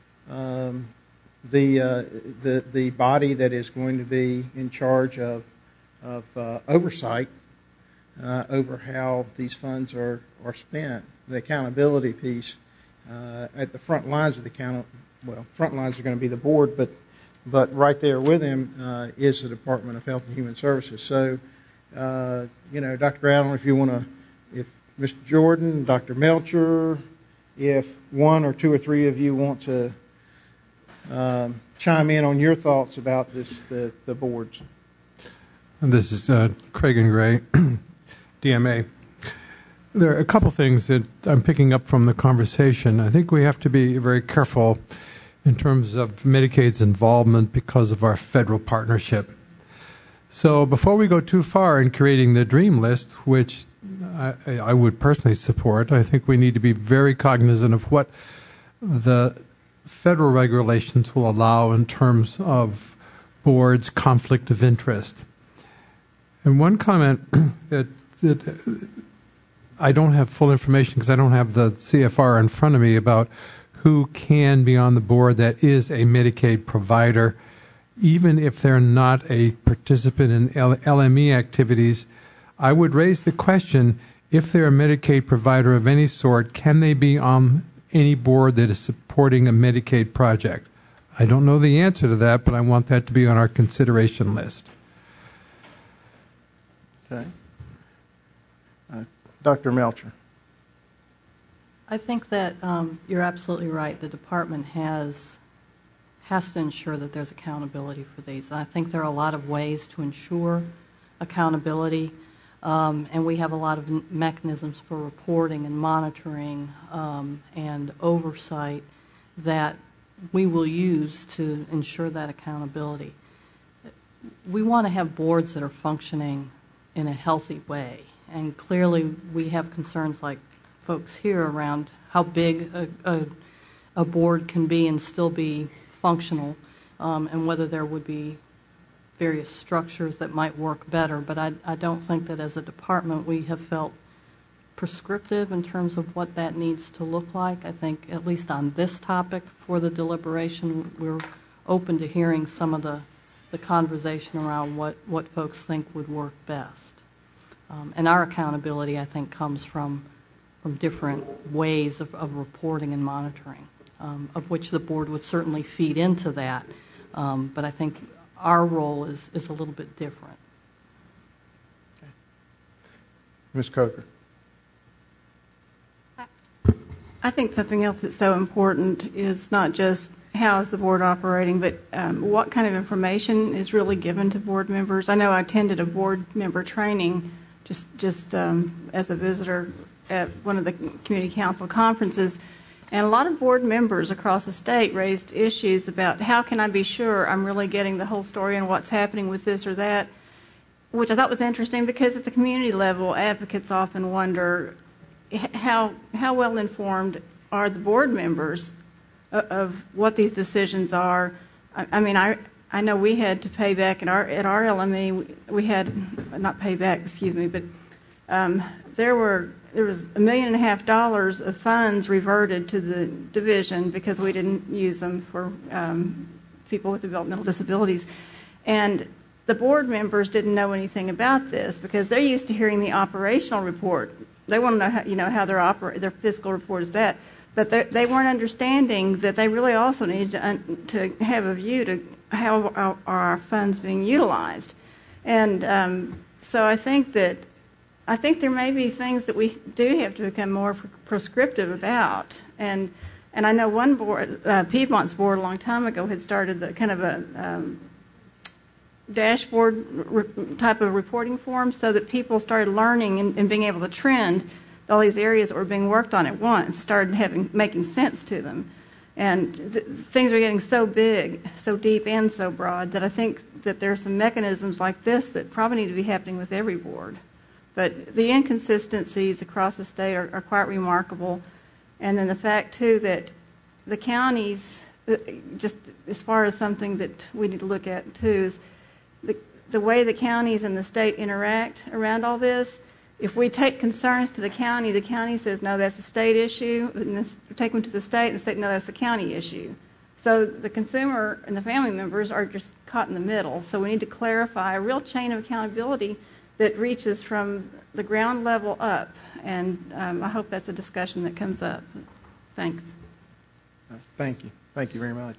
the body that is going to be in charge of oversight over how these funds are spent. The accountability piece at the front lines of the front lines are going to be the board, but right there with him is the Department of Health and Human Services. So, Dr. Allen, if you want to, if Mr. Jordan, Dr. Melcher, if one or two or three of you want to chime in on your thoughts about this, the boards. This is Craig and Gray, DMA. There are a couple things that I'm picking up from the conversation. I think we have to be very careful in terms of Medicaid's involvement because of our federal partnership. So before we go too far in creating the dream list, which I would personally support, I think we need to be very cognizant of what the federal regulations will allow in terms of boards' conflict of interest. And one comment that I don't have full information because I don't have the CFR in front of me about who can be on the board that is a Medicaid provider, even if they're not a participant in LME activities. I would raise the question, if they're a Medicaid provider of any sort, can they be on any board that is supporting a Medicaid project? I don't know the answer to that, but I want that to be on our consideration list. Okay. Dr. Melcher. I think that you're absolutely right. The department has to ensure that there's accountability for these. And I think there are a lot of ways to ensure accountability, and we have a lot of mechanisms for reporting and monitoring and oversight that we will use to ensure that accountability. We want to have boards that are functioning in a healthy way, and clearly we have concerns like folks here around how big a board can be and still be functional, and whether there would be various structures that might work better. But I don't think that as a department we have felt prescriptive in terms of what that needs to look like. I think, at least on this topic for the deliberation, we're open to hearing some of the conversation around what folks think would work best. And our accountability, I think, comes from different ways of reporting and monitoring, of which the board would certainly feed into that. But I think our role is a little bit different. Okay. Ms. Coker. I think something else that's so important is not just how is the board operating, but what kind of information is really given to board members. I know I attended a board member training just as a visitor at one of the community council conferences, and a lot of board members across the state raised issues about how can I be sure I'm really getting the whole story and what's happening with this or that, which I thought was interesting because at the community level, advocates often wonder how well informed are the board members of what these decisions are. I mean, I know we had to pay back at our LME. We had not pay back, excuse me, but there was $1.5 million of funds reverted to the division because we didn't use them for people with developmental disabilities, and the board members didn't know anything about this because they're used to hearing the operational report. They want to know how their fiscal report is that. But they weren't understanding that they really also need to have a view to how are our funds being utilized. And so I think there may be things that we do have to become more prescriptive about. And I know one board, Piedmont's board a long time ago, had started the kind of a dashboard type of reporting form so that people started learning and being able to trend all these areas that were being worked on at once, started making sense to them. And things are getting so big, so deep, and so broad that I think that there are some mechanisms like this that probably need to be happening with every board. But the inconsistencies across the state are quite remarkable. And then the fact, too, that the counties, just as far as something that we need to look at, too, is the way the counties and the state interact around all this. If we take concerns to the county says, no, that's a state issue. And we take them to the state, and the state, no, that's a county issue. So the consumer and the family members are just caught in the middle. So we need to clarify a real chain of accountability that reaches from the ground level up. And I hope that's a discussion that comes up. Thanks. Thank you. Thank you very much.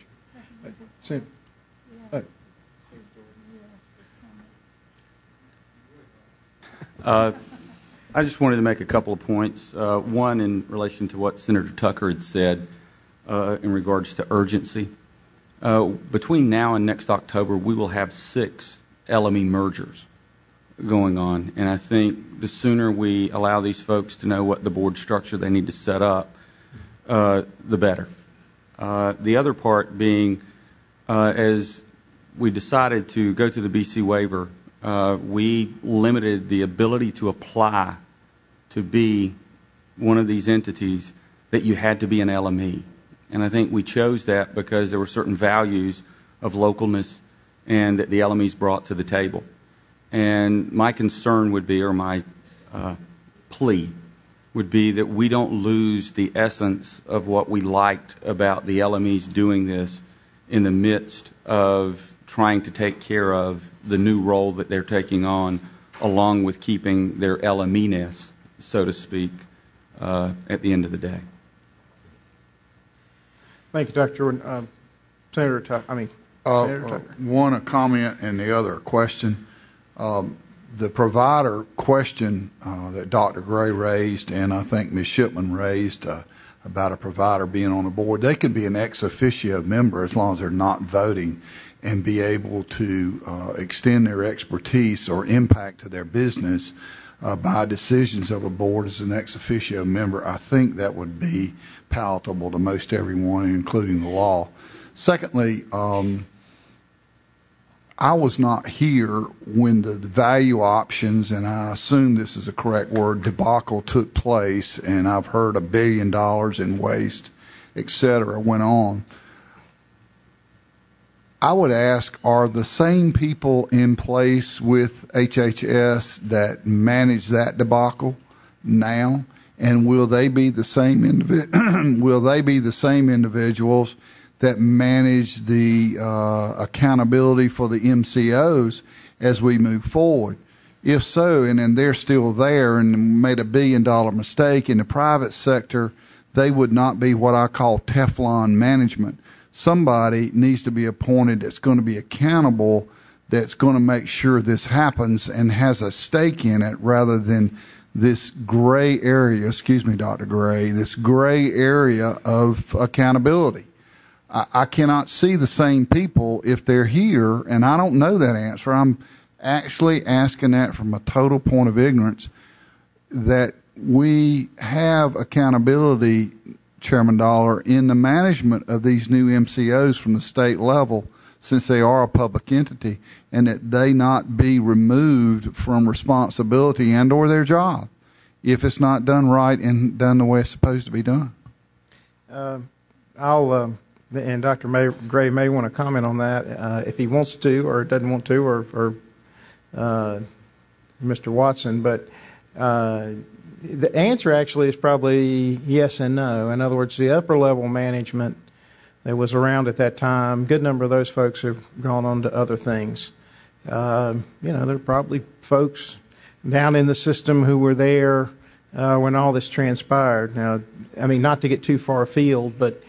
I just wanted to make a couple of points. One, in relation to what Senator Tucker had said in regards to urgency. Between now and next October, we will have 6 LME mergers going on. And I think the sooner we allow these folks to know what the board structure they need to set up, the better. The other part being, as we decided to go to the BC waiver, we limited the ability to apply to be one of these entities that you had to be an LME. And I think we chose that because there were certain values of localness and that the LMEs brought to the table. And my concern would be, or my plea would be, that we don't lose the essence of what we liked about the LMEs doing this in the midst of trying to take care of the new role that they're taking on, along with keeping their LME-ness, so to speak, at the end of the day. Thank you, Dr. Jordan. Senator Tucker. One a comment and the other a question. The provider question that Dr. Gray raised, and I think Ms. Shipman raised, about a provider being on a board, they could be an ex officio member as long as they're not voting, and be able to extend their expertise or impact to their business by decisions of a board as an ex officio member. I think that would be palatable to most everyone, including the law. Secondly, I was not here when the value options, and I assume this is a correct word, debacle took place, and I've heard $1 billion in waste, et cetera, went on. I would ask, are the same people in place with HHS that managed that debacle now? And will they be the same will they be the same individuals that manage the accountability for the MCOs as we move forward? If so, and then they're still there and made $1 billion mistake in the private sector, they would not be what I call Teflon management. Somebody needs to be appointed that's going to be accountable, that's going to make sure this happens and has a stake in it, rather than this gray area, excuse me, Dr. Gray, this gray area of accountability. I cannot see the same people if they're here, and I don't know that answer. I'm actually asking that from a total point of ignorance, that we have accountability, Chairman Dollar, in the management of these new MCOs from the state level, since they are a public entity, and that they not be removed from responsibility and or their job if it's not done right and done the way it's supposed to be done. And Dr. Gray may want to comment on that if he wants to or doesn't want to, or Mr. Watson, but the answer actually is probably yes and no. In other words, the upper level management that was around at that time, a good number of those folks have gone on to other things. There are probably folks down in the system who were there when all this transpired. Now, I mean, not to get too far afield, but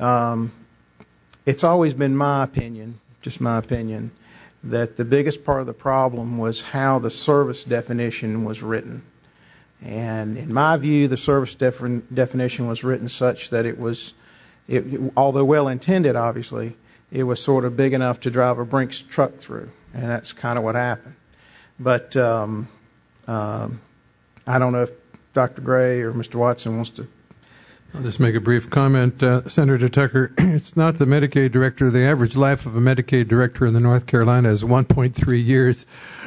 it's always been my opinion, just my opinion, that the biggest part of the problem was how the service definition was written. And in my view, the service definition was written such that it was, although well-intended, obviously, it was sort of big enough to drive a Brinks truck through. And that's kind of what happened. But I don't know if Dr. Gray or Mr. Watson wants to. I'll just make a brief comment. Senator Tucker, it's not the Medicaid director. The average life of a Medicaid director in North Carolina is 1.3 years.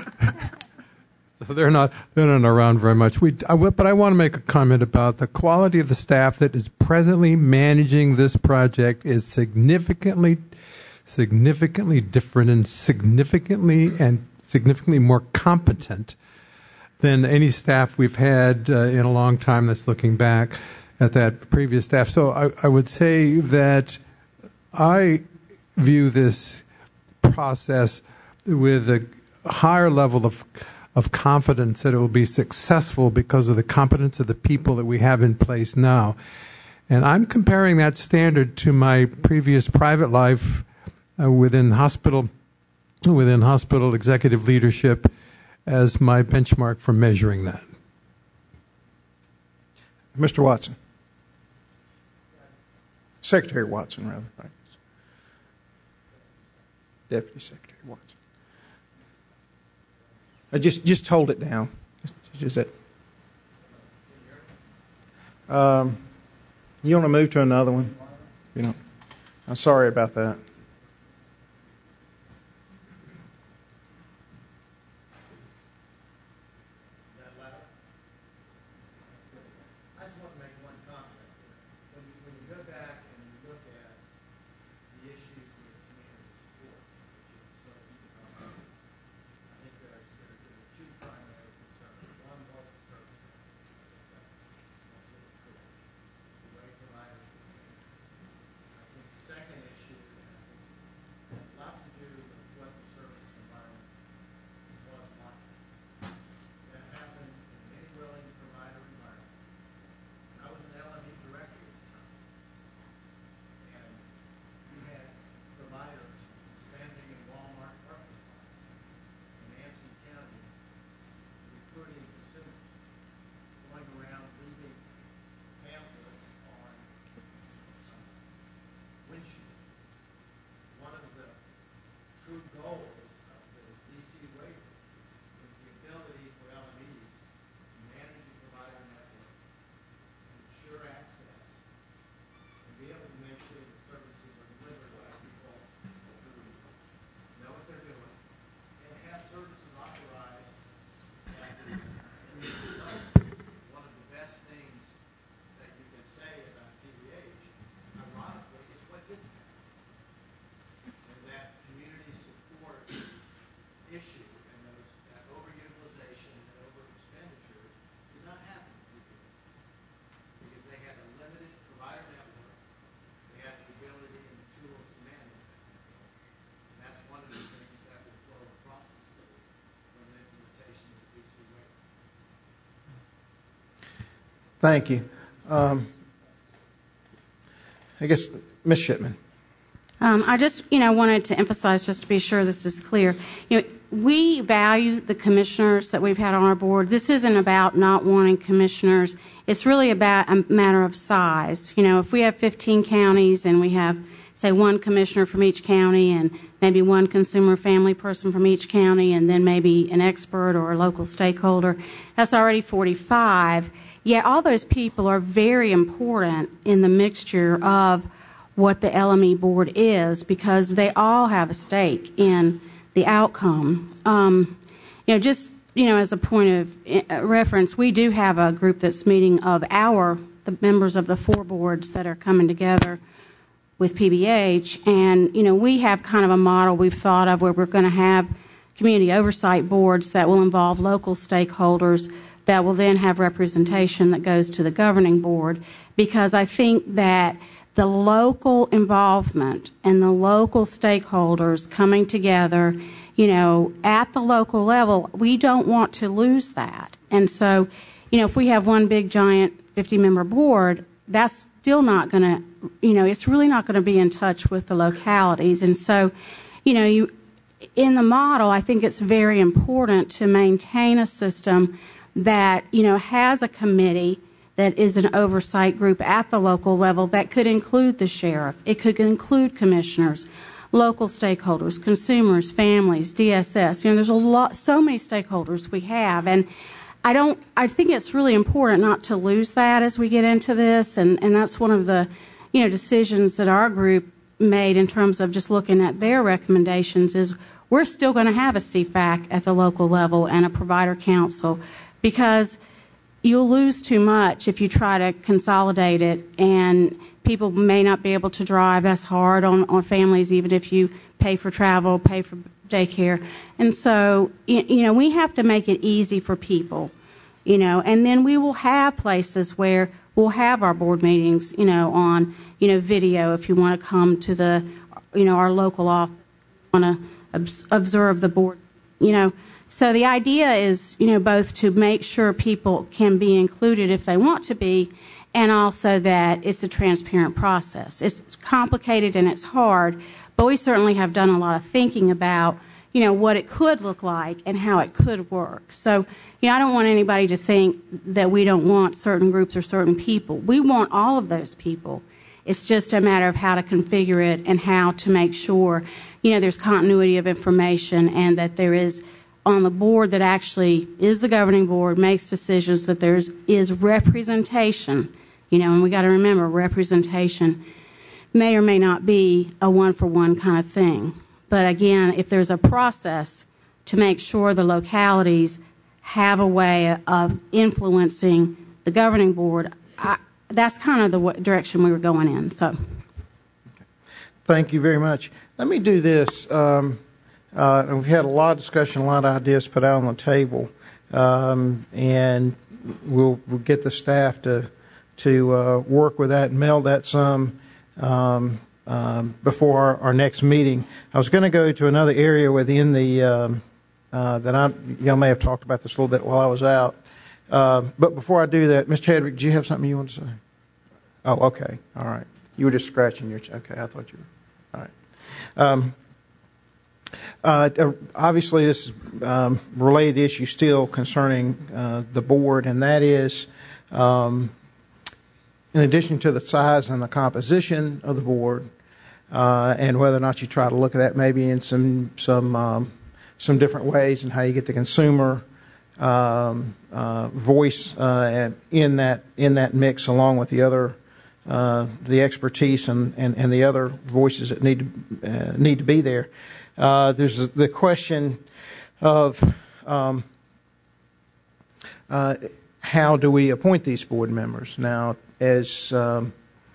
So they're not around very much. But I want to make a comment about the quality of the staff that is presently managing this project is significantly different and significantly more competent than any staff we've had in a long time that's looking back at that previous staff. So I would say that I view this process with a higher level of confidence that it will be successful because of the competence of the people that we have in place now. And I'm comparing that standard to my previous private life within hospital executive leadership as my benchmark for measuring that. Mr. Watson. Secretary Watson, rather. Deputy Secretary Watson. Just hold it down. Just that. You want to move to another one? I'm sorry about that. Thank you. I guess, Ms. Shipman. I just, wanted to emphasize, just to be sure this is clear, we value the commissioners that we've had on our board. This isn't about not wanting commissioners. It's really about a matter of size. If we have 15 counties and we have, say, one commissioner from each county and maybe one consumer family person from each county and then maybe an expert or a local stakeholder, that's already 45. Yet all those people are very important in the mixture of what the LME board is, because they all have a stake in the outcome. As a point of reference, we do have a group that's meeting of the members of the 4 boards that are coming together with PBH, and we have kind of a model we've thought of where we're going to have community oversight boards that will involve local stakeholders that will then have representation that goes to the governing board, because I think that the local involvement and the local stakeholders coming together, at the local level, we don't want to lose that. And so, if we have one big giant 50-member board, that's still not going to, it's really not going to be in touch with the localities. And so, in the model, I think it's very important to maintain a system that, has a committee that is an oversight group at the local level that could include the sheriff. It could include commissioners, local stakeholders, consumers, families, DSS. There's so many stakeholders we have, and I think it's really important not to lose that as we get into this, and that's one of the, decisions that our group made in terms of just looking at their recommendations is we're still going to have a CFAC at the local level and a provider council, because you'll lose too much if you try to consolidate it, and people may not be able to drive. That's hard on families, even if you pay for travel, pay for daycare. And so, we have to make it easy for people, and then we will have places where we'll have our board meetings, on, video if you want to come to the, our local office, want to observe the board, So the idea is, both to make sure people can be included if they want to be, and also that it's a transparent process. It's complicated and it's hard, but we certainly have done a lot of thinking about, what it could look like and how it could work. So, I don't want anybody to think that we don't want certain groups or certain people. We want all of those people. It's just a matter of how to configure it and how to make sure, there's continuity of information and that there is on the board that actually is the governing board, makes decisions, that there is representation, and we got to remember representation may or may not be a one-for-one kind of thing. But again, if there's a process to make sure the localities have a way of influencing the governing board, that's kind of the direction we were going in. So, thank you very much. Let me do this. We've had a lot of discussion, a lot of ideas put out on the table, and we'll get the staff to work with that and meld that some before our next meeting. I was going to go to another area within the that y'all may have talked about this a little bit while I was out. But before I do that, Ms. Chadwick, do you have something you want to say? Oh, okay. All right. You were just scratching your okay, I thought you were. All right. Obviously, this is related issue still concerning the board, and that is, in addition to the size and the composition of the board, and whether or not you try to look at that maybe in some different ways, and how you get the consumer voice in that mix, along with the other the expertise and the other voices that need to be there. There's the question of how do we appoint these board members? Now, as Dr.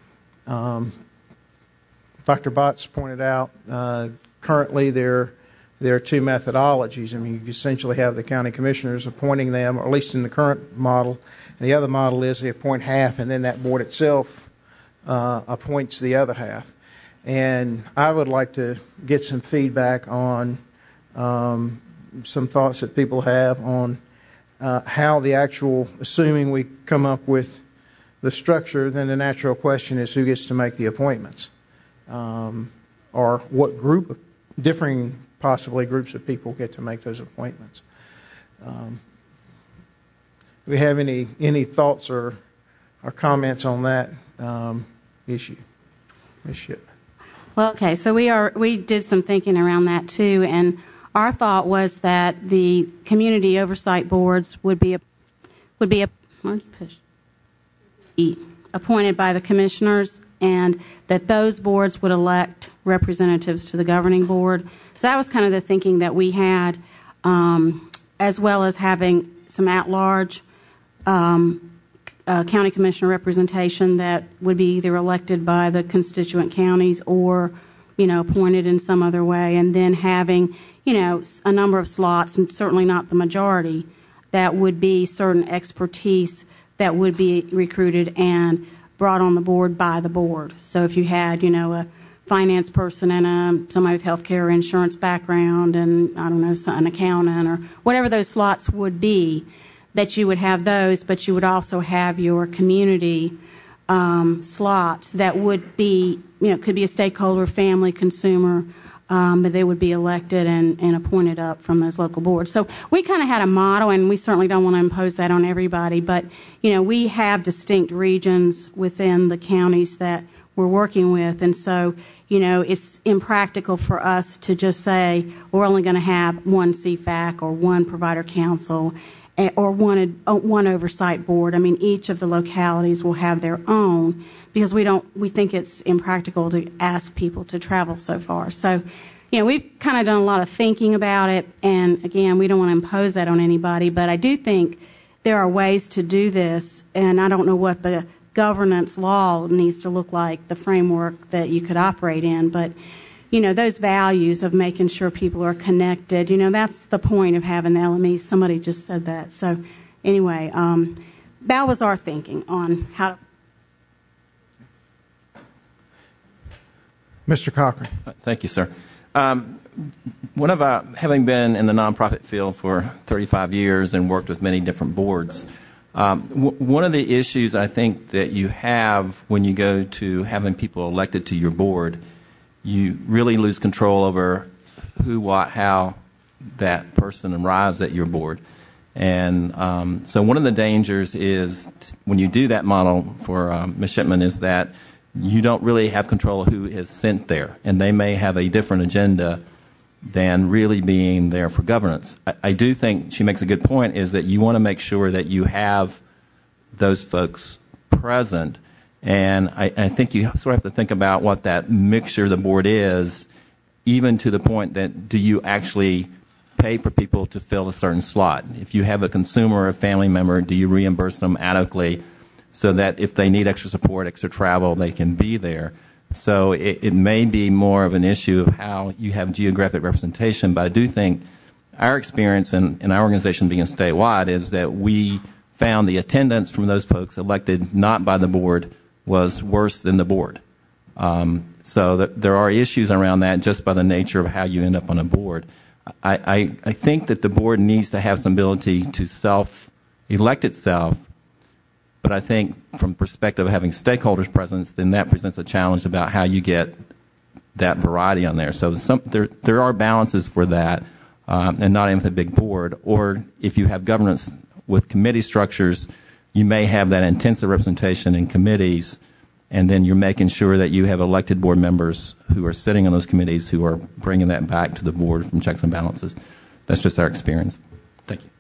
Botts pointed out, currently there are two methodologies. I mean, you essentially have the county commissioners appointing them, or at least in the current model. And the other model is they appoint half, and then that board itself appoints the other half. And I would like to get some feedback on some thoughts that people have on how the actual, assuming we come up with the structure, then the natural question is who gets to make the appointments, or what group, differing possibly groups of people get to make those appointments. Do we have any thoughts or comments on that issue? Ms. Ship. Well, okay, so we did some thinking around that too, and our thought was that the community oversight boards would be appointed by the commissioners, and that those boards would elect representatives to the governing board. So that was kind of the thinking that we had, as well as having some at-large county commissioner representation that would be either elected by the constituent counties or, appointed in some other way, and then having, a number of slots, and certainly not the majority, that would be certain expertise that would be recruited and brought on the board by the board. So if you had, a finance person and somebody with healthcare or insurance background and, an accountant or whatever those slots would be, that you would have those, but you would also have your community slots that would be, could be a stakeholder, family, consumer, but they would be elected and appointed up from those local boards. So we kind of had a model, and we certainly don't want to impose that on everybody, but, we have distinct regions within the counties that we're working with, and so, it's impractical for us to just say we're only going to have one CFAC or one provider council or one oversight board. I mean, each of the localities will have their own, because we think it's impractical to ask people to travel so far. So, we've kind of done a lot of thinking about it, and again, we don't want to impose that on anybody, but I do think there are ways to do this, and I don't know what the governance law needs to look like, the framework that you could operate in, but those values of making sure people are connected, that's the point of having the LME. Somebody just said that. So anyway, that was our thinking on how to. Mr. Cochran. Thank you, sir. Having been in the nonprofit field for 35 years and worked with many different boards, one of the issues I think that you have when you go to having people elected to your board, you really lose control over who, what, how that person arrives at your board. And so one of the dangers is when you do that model for Ms. Shipman is that you don't really have control of who is sent there. And they may have a different agenda than really being there for governance. I do think she makes a good point is that you want to make sure that you have those folks present. And I think you sort of have to think about what that mixture of the board is, even to the point that do you actually pay for people to fill a certain slot? If you have a consumer or a family member, do you reimburse them adequately so that if they need extra support, extra travel, they can be there? So it may be more of an issue of how you have geographic representation, but I do think our experience in our organization being statewide is that we found the attendance from those folks elected not by the board was worse than the board. So there are issues around that just by the nature of how you end up on a board. I think that the board needs to have some ability to self-elect itself, but I think from the perspective of having stakeholders presence, then that presents a challenge about how you get that variety on there. So there are balances for that, and not even with a big board. Or if you have governance with committee structures, you may have that intensive representation in committees, and then you're making sure that you have elected board members who are sitting on those committees who are bringing that back to the board from checks and balances. That's just our experience. Thank you.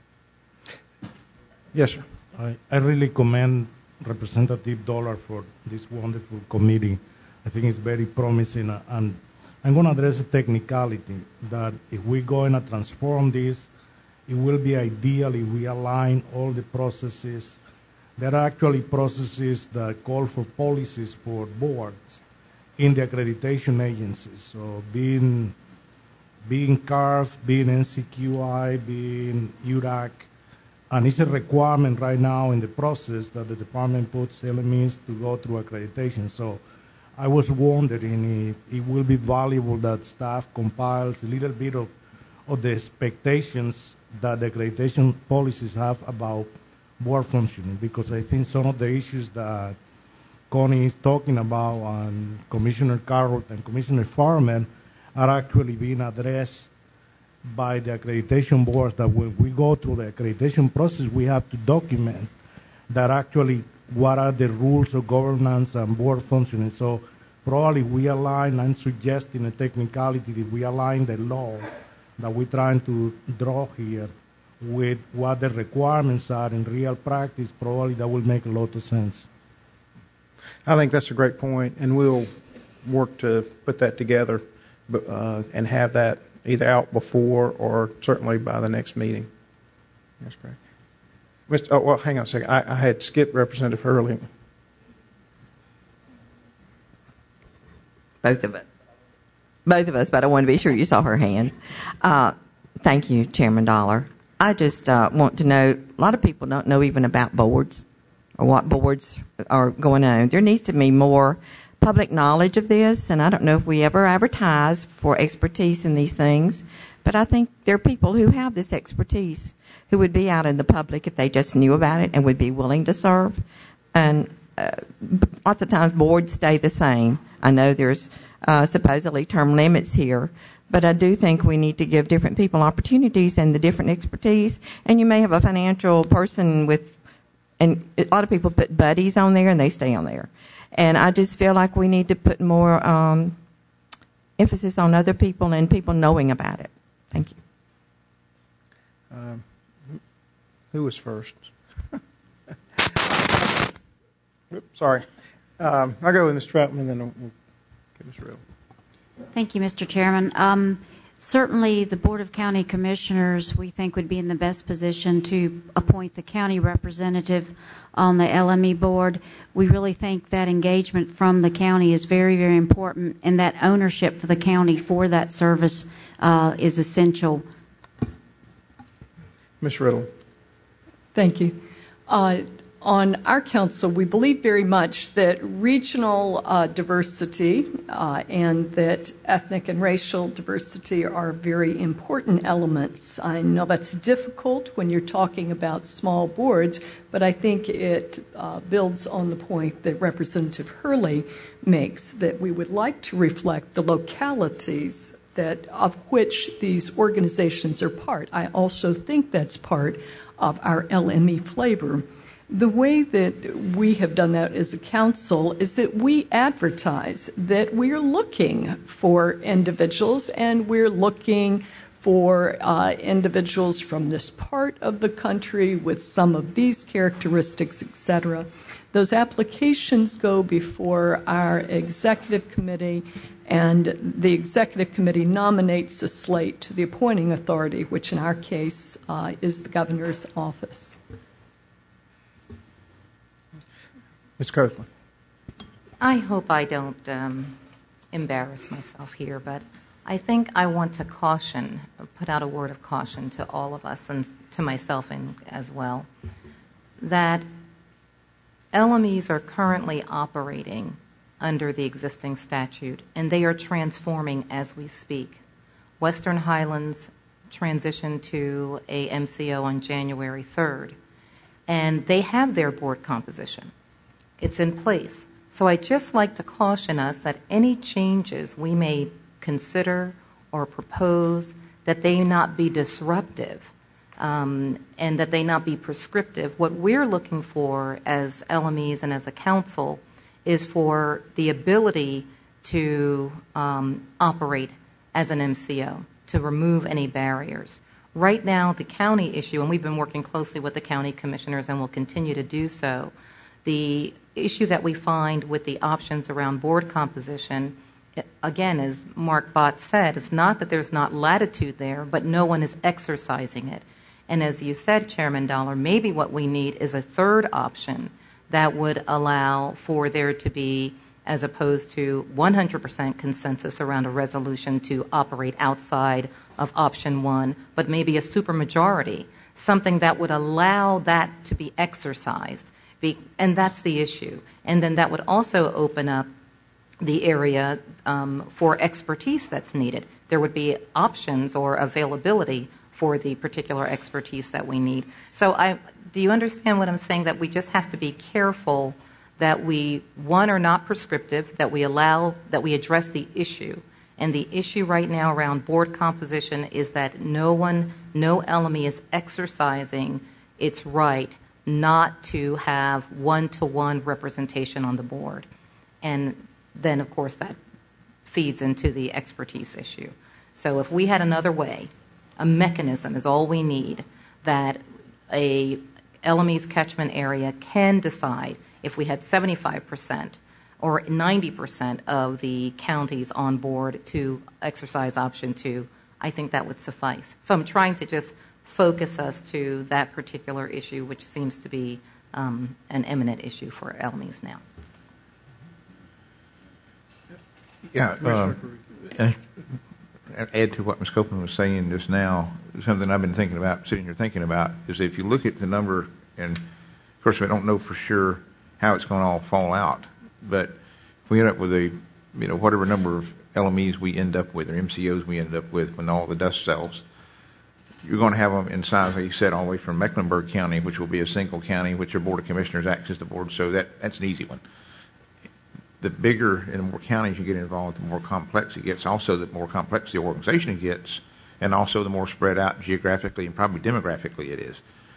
Yes, sir. I really commend Representative Dollar for this wonderful committee. I think it's very promising, and I'm going to address a technicality that if we're going to transform this, it will be ideal if we align all the processes. There are actually processes that call for policies for boards in the accreditation agencies. So being CARF, being NCQI, being URAC, and it's a requirement right now in the process that the department puts LMEs to go through accreditation. So I was wondering if it will be valuable that staff compiles a little bit of the expectations that the accreditation policies have about board functioning, because I think some of the issues that Connie is talking about and Commissioner Carroll and Commissioner Farman are actually being addressed by the accreditation boards, that when we go through the accreditation process, we have to document that actually what are the rules of governance and board functioning. So probably we align, I'm suggesting a technicality that we align the law that we're trying to draw here with what the requirements are in real practice. Probably that will make a lot of sense. I think that's a great point, and we'll work to put that together and have that either out before or certainly by the next meeting. That's great. Oh, well, hang on a second. I had skipped Representative Hurley. Both of us, but I want to be sure you saw her hand. Thank you, Chairman Dollar. I just want to know, a lot of people don't know even about boards or what boards are going on. There needs to be more public knowledge of this, and I don't know if we ever advertise for expertise in these things, but I think there are people who have this expertise who would be out in the public if they just knew about it and would be willing to serve. And lots of times boards stay the same. I know there's supposedly term limits here, but I do think we need to give different people opportunities and the different expertise. And you may have a financial person with, and a lot of people put buddies on there and they stay on there. And I just feel like we need to put more emphasis on other people and people knowing about it. Thank you. Who was first? Oops, sorry. I'll go with Mr. Troutman, and then we'll get Ms. Riddle. Thank you, Mr. Chairman. Certainly, the Board of County Commissioners, we think, would be in the best position to appoint the county representative on the LME board. We really think that engagement from the county is very, very important, and that ownership for the county for that service is essential. Ms. Riddle. Thank you. On our council, we believe very much that regional diversity and that ethnic and racial diversity are very important elements. I know that's difficult when you're talking about small boards, but I think it builds on the point that Representative Hurley makes, that we would like to reflect the localities of which these organizations are part. I also think that's part of our LME flavor. The way that we have done that as a council is that we advertise that we're looking for individuals, and we're looking for individuals from this part of the country with some of these characteristics, etc. Those applications go before our executive committee, and the executive committee nominates a slate to the appointing authority, which in our case is the governor's office. Ms. Copeland. I hope I don't embarrass myself here, but I think I want to caution, put out a word of caution to all of us and to myself as well, that LMEs are currently operating under the existing statute, and they are transforming as we speak. Western Highlands transitioned to a MCO on January 3rd, and they have their board composition. It's in place. So I'd just like to caution us that any changes we may consider or propose, that they not be disruptive and that they not be prescriptive. What we're looking for as LMEs and as a council is for the ability to operate as an MCO, to remove any barriers. Right now, the county issue, and we've been working closely with the county commissioners and will continue to do so, the issue that we find with the options around board composition, again, as Mark Bott said, it's not that there's not latitude there, but no one is exercising it. And as you said, Chairman Dollar, maybe what we need is a third option that would allow for there to be, as opposed to 100% consensus around a resolution to operate outside of option one, but maybe a supermajority, something that would allow that to be exercised. And that's the issue. And then that would also open up the area for expertise that's needed. There would be options or availability for the particular expertise that we need. So Do you understand what I'm saying? That we just have to be careful that we, one, are not prescriptive, that we address the issue. And the issue right now around board composition is that no LME is exercising its right not to have one-to-one representation on the board. And then, of course, that feeds into the expertise issue. So if we had another way, a mechanism is all we need, that a LME's catchment area can decide if we had 75% or 90% of the counties on board to exercise option 2, I think that would suffice. So I'm trying to just focus us to that particular issue, which seems to be an imminent issue for LMEs now. Yeah, add to what Ms. Copeland was saying just now, something I've been sitting here thinking about, is if you look at the number, and of course I don't know for sure how it's going to all fall out, but if we end up with whatever number of LMEs we end up with, or MCOs we end up with when all the dust settles, you're going to have them in size, like you said, all the way from Mecklenburg County, which will be a single county, which your Board of Commissioners acts as the board, so that's an easy one. The bigger and the more counties you get involved, the more complex it gets. Also, the more complex the organization gets, and also the more spread out geographically and probably demographically it is.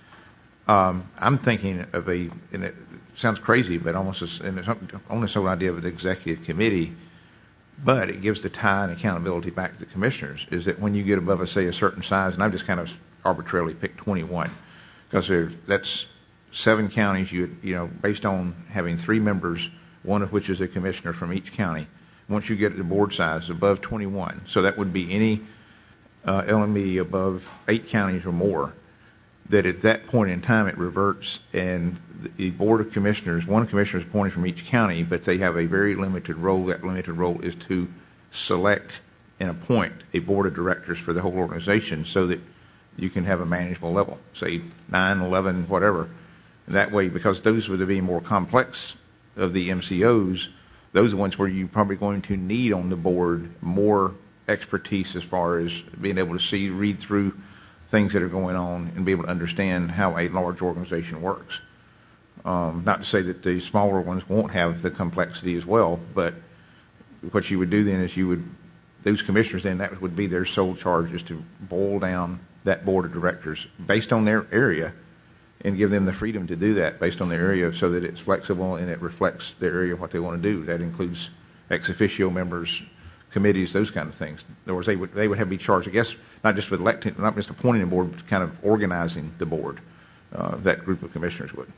I'm thinking of and it sounds crazy, but almost it's almost an idea of an executive committee, but it gives the tie and accountability back to the commissioners, is that when you get above, say, a certain size, and I've just kind of arbitrarily picked 21, because that's 7 counties, you know, based on having 3 members, one of which is a commissioner from each county. Once you get the board size above 21, so that would be any LME above 8 counties or more, that at that point in time it reverts, and the Board of Commissioners, one commissioner is appointed from each county, but they have a very limited role. That limited role is to select and appoint a board of directors for the whole organization so that you can have a manageable level, say 9, 11, whatever. And that way, because those would be more complex of the MCOs, those are the ones where you're probably going to need on the board more expertise as far as being able to read through things that are going on and be able to understand how a large organization works. Not to say that the smaller ones won't have the complexity as well, but what you would do then is those commissioners then, that would be their sole charge, is to boil down that board of directors based on their area and give them the freedom to do that based on their area so that it's flexible and it reflects their area, what they want to do. That includes ex officio members, committees, those kind of things. In other words, they would have to be charged, I guess, not just with electing, not just appointing a board, but kind of organizing the board. That group of commissioners would.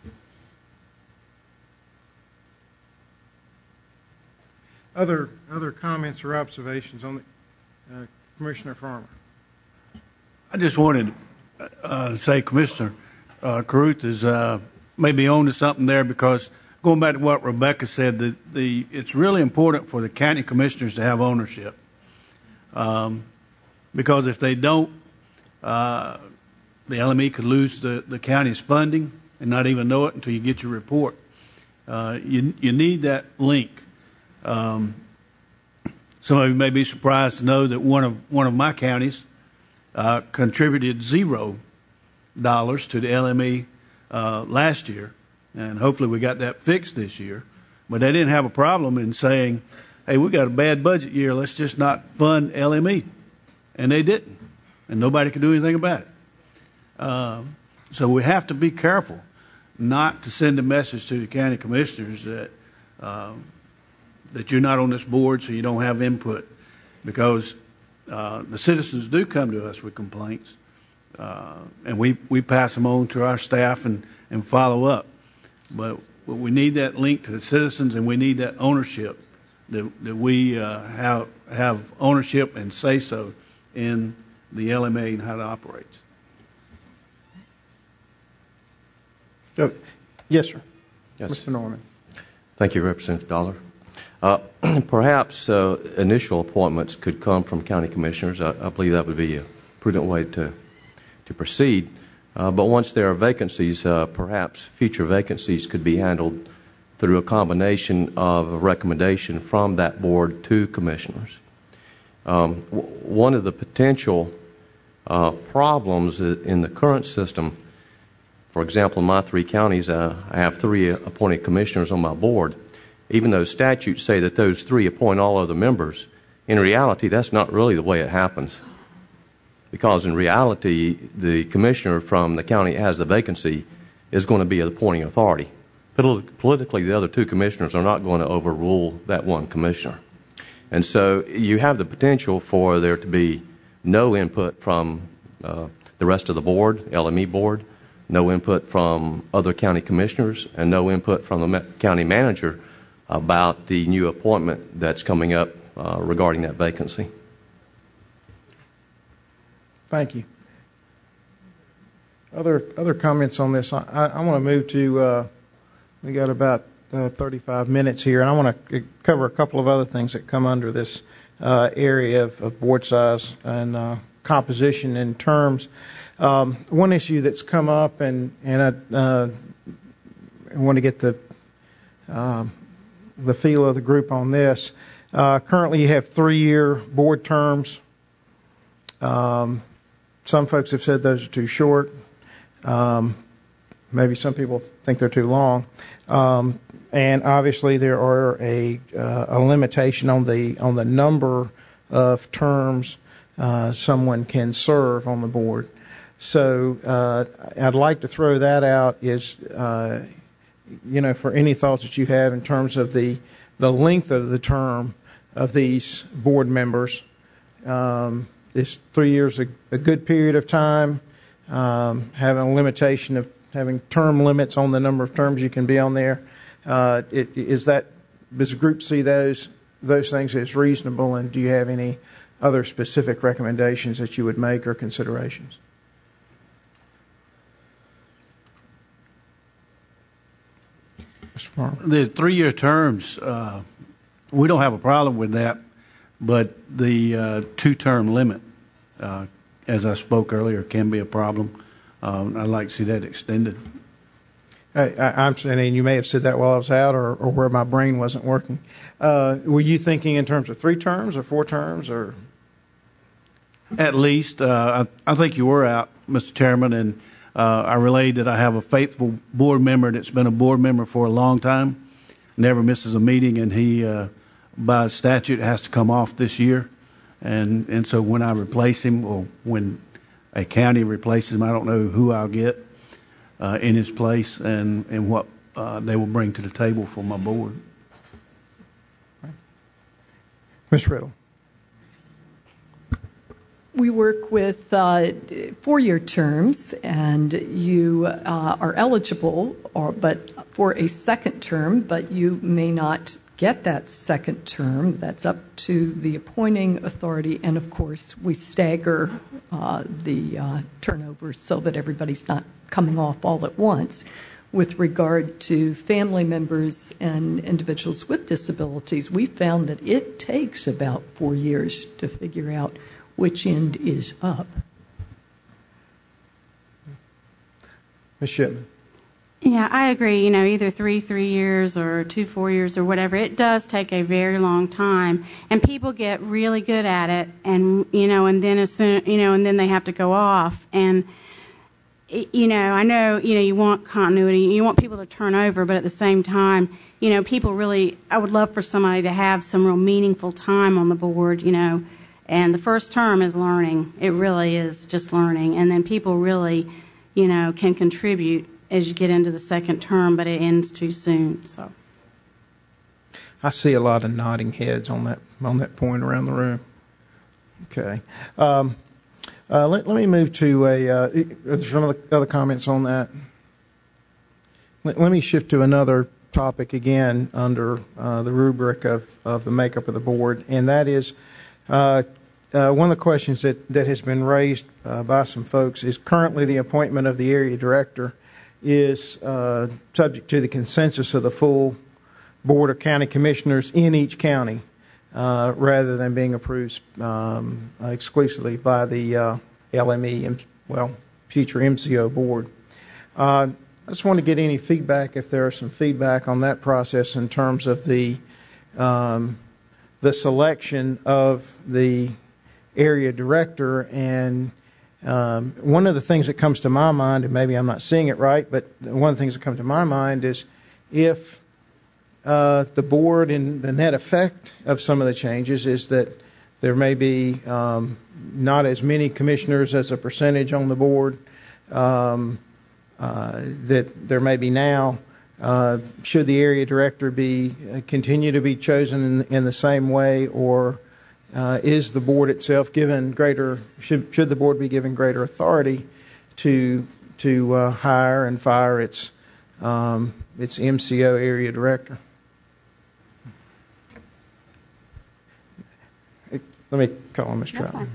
Other comments or observations on the Commissioner Farmer? I just wanted to say Commissioner Carruth is maybe on to something there, because going back to what Rebecca said, it's really important for the county commissioners to have ownership. Because if they don't, the LME could lose the county's funding and not even know it until you get your report. You need that link. Some of you may be surprised to know that one of my counties contributed $0 to the LME last year, and hopefully we got that fixed this year. But they didn't have a problem in saying, hey, we got a bad budget year, let's just not fund LME. And they didn't, and nobody could do anything about it. So we have to be careful not to send a message to the county commissioners that you're not on this board, so you don't have input, because the citizens do come to us with complaints, and we pass them on to our staff and follow up. But we need that link to the citizens, and we need that ownership, that we have ownership and say so in the LMA and how it operates. Yes, sir. Yes. Mr. Norman. Thank you, Representative Dollar. Perhaps initial appointments could come from county commissioners. I believe that would be a prudent way to proceed. But once there are vacancies, perhaps future vacancies could be handled through a combination of a recommendation from that board to commissioners. One of the potential problems in the current system For example, in my 3 counties, I have 3 appointed commissioners on my board. Even though statutes say that those 3 appoint all other members, in reality, that's not really the way it happens. Because in reality, the commissioner from the county that has the vacancy is going to be an appointing authority. Politically, the other 2 commissioners are not going to overrule that one commissioner. And so you have the potential for there to be no input from the rest of the board, LME board, no input from other county commissioners, and no input from the county manager about the new appointment that's coming up regarding that vacancy. Thank you. Other comments on this? I want to move to, we got about 35 minutes here, and I want to cover a couple of other things that come under this area of board size and composition and terms. One issue that's come up, and I want to get the feel of the group on this. Currently, you have 3-year board terms. Some folks have said those are too short. Maybe some people think they're too long. And obviously, there are a limitation on the number of terms someone can serve on the board. So I'd like to throw that out is, for any thoughts that you have in terms of the length of the term of these board members. Is 3 years a good period of time? Having a limitation of having term limits on the number of terms you can be on there. Does the group see those things as reasonable, and do you have any other specific recommendations that you would make or considerations? Mr. Farmer. The 3-year terms, we don't have a problem with that, but the 2-term limit, as I spoke earlier, can be a problem. I'd like to see that extended. I'm saying, you may have said that while I was out or where my brain wasn't working. Were you thinking in terms of 3 terms or 4 terms? Or? At least. I think you were out, Mr. Chairman, and I relayed that I have a faithful board member that's been a board member for a long time, never misses a meeting, and he, by statute, has to come off this year. And so when I replace him, or when a county replaces him, I don't know who I'll get in his place and what they will bring to the table for my board. Ms. Riddle. We work with 4-year terms, and you are eligible for a second term, but you may not get that second term. That's up to the appointing authority, and of course we stagger the turnover so that everybody's not coming off all at once. With regard to family members and individuals with disabilities, we found that it takes about 4 years to figure out which end is up. Ms. Shipman. Yeah, I agree. Either 3 years or 2 4 years or whatever. It does take a very long time, and people get really good at it, and and then and then they have to go off. And I know you want continuity, you want people to turn over, but at the same time, people really. I would love for somebody to have some real meaningful time on the board. And the first term is learning. It really is just learning, and then people really, can contribute as you get into the second term, but it ends too soon. So I see a lot of nodding heads on that point around the room. Okay, let me move to are there some other comments on that? Let me shift to another topic again under the rubric of the makeup of the board, and that is one of the questions that has been raised by some folks is currently the appointment of the area director is subject to the consensus of the full board of county commissioners in each county rather than being approved exclusively by the LME, future MCO board. I just want to get any feedback, if there is some feedback on that process in terms of the selection of the area director and One of the things that comes to my mind, and maybe I'm not seeing it right, but one of the things that comes to my mind is if the board, and the net effect of some of the changes is that there may be not as many commissioners as a percentage on the board that there may be now. Should the area director continue to be chosen in the same way, or is the board itself given greater? Should the board be given greater authority to hire and fire its MCO area director? Let me call on Ms. Troutman.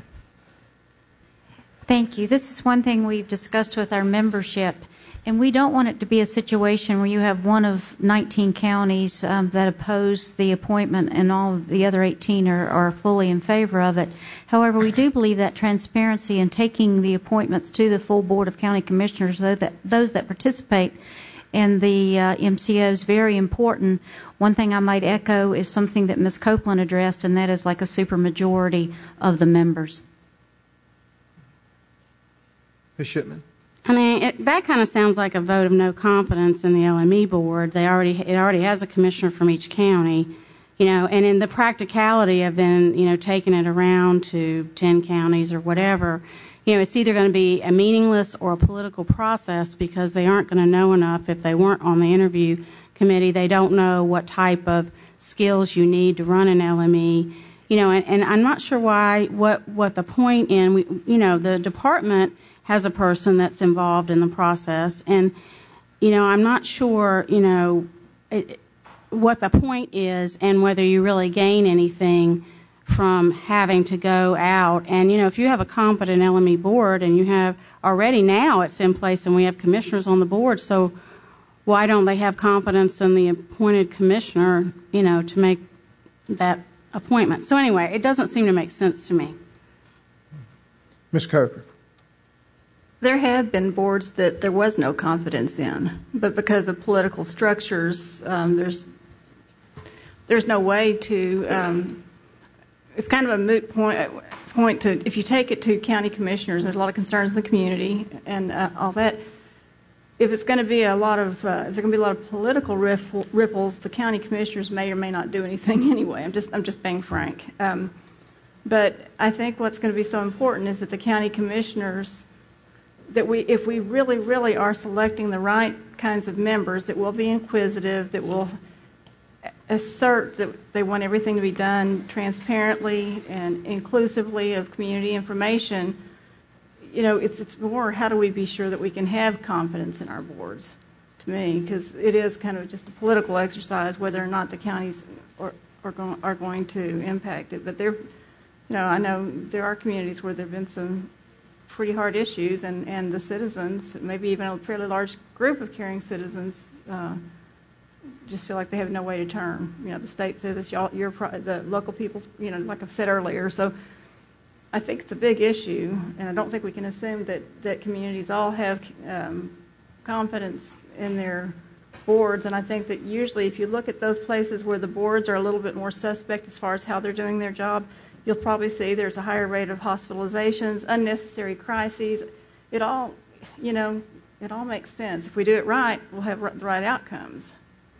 Thank you. This is one thing we've discussed with our membership, and we don't want it to be a situation where you have one of 19 counties that oppose the appointment and all of the other 18 are fully in favor of it. However, we do believe that transparency in taking the appointments to the full Board of County Commissioners, those that participate in the MCO, is very important. One thing I might echo is something that Ms. Copeland addressed, and that is like a supermajority of the members. Ms. Shipman? I mean, that kind of sounds like a vote of no confidence in the LME board. It already has a commissioner from each county, and in the practicality of then, taking it around to 10 counties or whatever, it's either going to be a meaningless or a political process because they aren't going to know enough if they weren't on the interview committee. They don't know what type of skills you need to run an LME, and I'm not sure what the point in, the department has a person that's involved in the process, and, I'm not sure, what the point is and whether you really gain anything from having to go out. And, if you have a competent LME board and you have already now it's in place and we have commissioners on the board, so why don't they have confidence in the appointed commissioner, to make that appointment? So anyway, it doesn't seem to make sense to me. Ms. Coker? There have been boards that there was no confidence in, but because of political structures, there's no way to. It's kind of a moot point to, if you take it to county commissioners, there's a lot of concerns in the community and all that. If it's going to be if there's going to be a lot of political ripples, the county commissioners may or may not do anything anyway. I'm just being frank. But I think what's going to be so important is that the county commissioners, if we really, really are selecting the right kinds of members that will be inquisitive, that will assert that they want everything to be done transparently and inclusively of community information, it's more how do we be sure that we can have confidence in our boards, to me, because it is kind of just a political exercise whether or not the counties are going to impact it. But I know there are communities where there have been some pretty hard issues, and the citizens, maybe even a fairly large group of caring citizens, just feel like they have no way to turn. The state says this, the local people's, like I've said earlier. So I think it's a big issue, and I don't think we can assume that communities all have confidence in their boards. And I think that usually if you look at those places where the boards are a little bit more suspect as far as how they're doing their job, you'll probably see there's a higher rate of hospitalizations, unnecessary crises. It all makes sense. If we do it right, we'll have the right outcomes.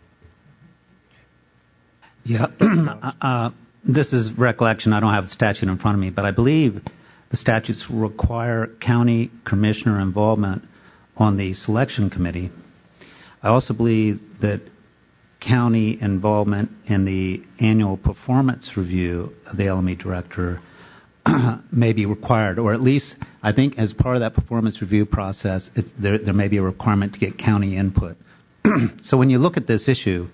Yeah, this is recollection. I don't have the statute in front of me, but I believe the statutes require county commissioner involvement on the selection committee. I also believe that county involvement in the annual performance review of the LME director may be required, or at least I think as part of that performance review process, there may be a requirement to get county input. So when you look at this issue,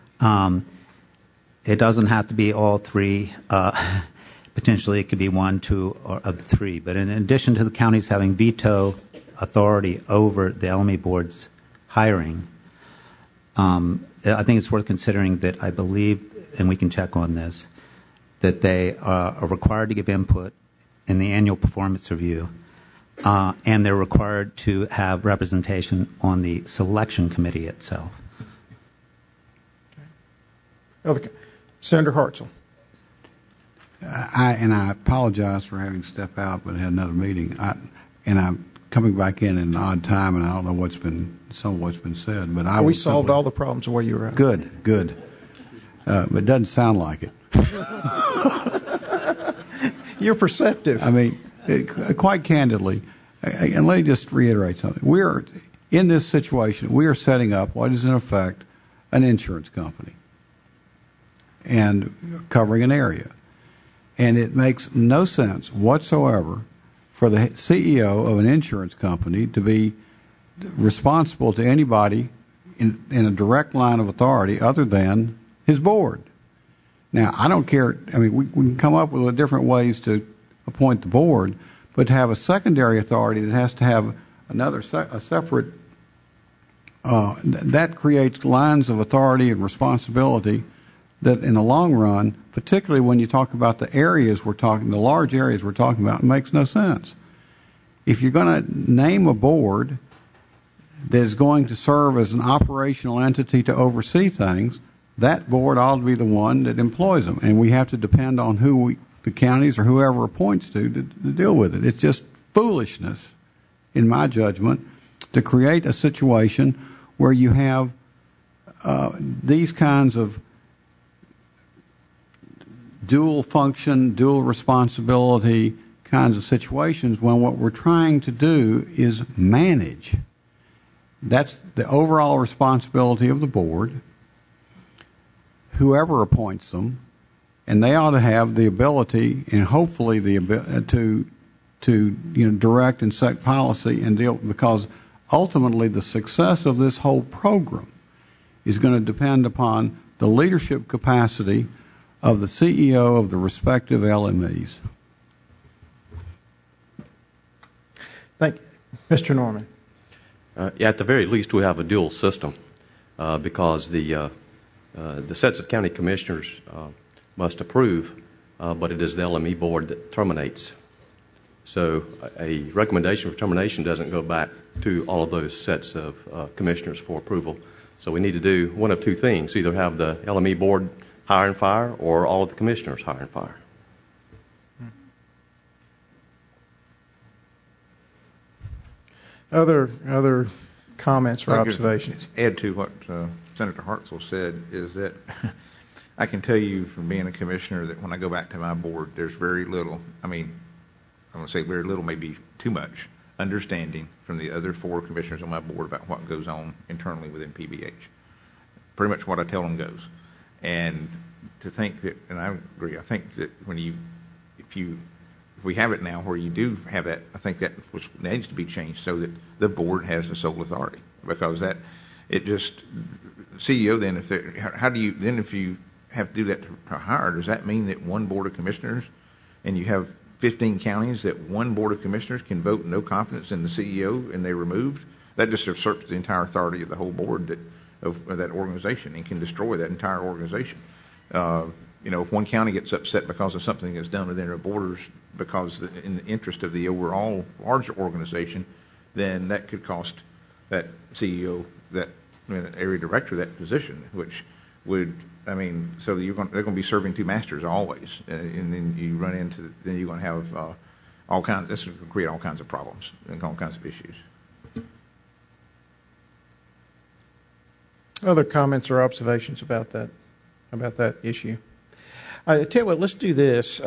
it doesn't have to be all three. Potentially, it could be one, two, or of the three. But in addition to the counties having veto authority over the LME board's hiring, I think it's worth considering that I believe, and we can check on this, that they are required to give input in the annual performance review, and they're required to have representation on the selection committee itself. Okay. Senator Hartzell. I apologize for having to step out, but I had another meeting. and I'm coming back in at an odd time, and I don't know some of what's been said, but we solved all the problems where you were at. Good. But it doesn't sound like it. You're perceptive. I mean, quite candidly, and let me just reiterate something. We're in this situation. We are setting up what is in effect an insurance company and covering an area, and it makes no sense whatsoever for the CEO of an insurance company to be responsible to anybody in a direct line of authority other than his board. Now, I don't care. I mean, we can come up with different ways to appoint the board, but to have a secondary authority that has to have a separate, that creates lines of authority and responsibility that in the long run, particularly when you talk about the large areas we're talking about, it makes no sense. If you're going to name a board that is going to serve as an operational entity to oversee things, that board ought to be the one that employs them, and we have to depend on the counties or whoever appoints to deal with it. It's just foolishness, in my judgment, to create a situation where you have these kinds of dual function, dual responsibility kinds of situations when what we're trying to do is manage. That's the overall responsibility of the board, whoever appoints them, and they ought to have the ability and hopefully to direct and set policy and deal, because ultimately the success of this whole program is going to depend upon the leadership capacity of the CEO of the respective LMEs. Thank you. Mr. Norman. At the very least, we have a dual system because the sets of county commissioners must approve, but it is the LME board that terminates. So a recommendation for termination doesn't go back to all of those sets of commissioners for approval. So we need to do one of two things, either have the LME board hire and fire or all of the commissioners hire and fire. Other comments or observations? Add to what Senator Hartzell said is that I can tell you from being a commissioner that when I go back to my board, there's very little, I'm going to say very little, maybe too much, understanding from the other four commissioners on my board about what goes on internally within PBH. Pretty much what I tell them goes. And to think that, and I agree, I think that if we have it now where you do have that, I think that needs to be changed so that the board has the sole authority, because CEO then, if you have to do that to hire, does that mean that one board of commissioners, and you have 15 counties, that one board of commissioners can vote no confidence in the CEO and they're removed? That just usurps the entire authority of the whole board of that organization and can destroy that entire organization. If one county gets upset because of something that's done within their borders, because in the interest of the overall larger organization, then that could cost that CEO, that area director, that position, which would, so they're going to be serving two masters always, and then you run into, then you're going to have this will create all kinds of problems and all kinds of issues. Other comments or observations about that issue? I tell you what, let's do this.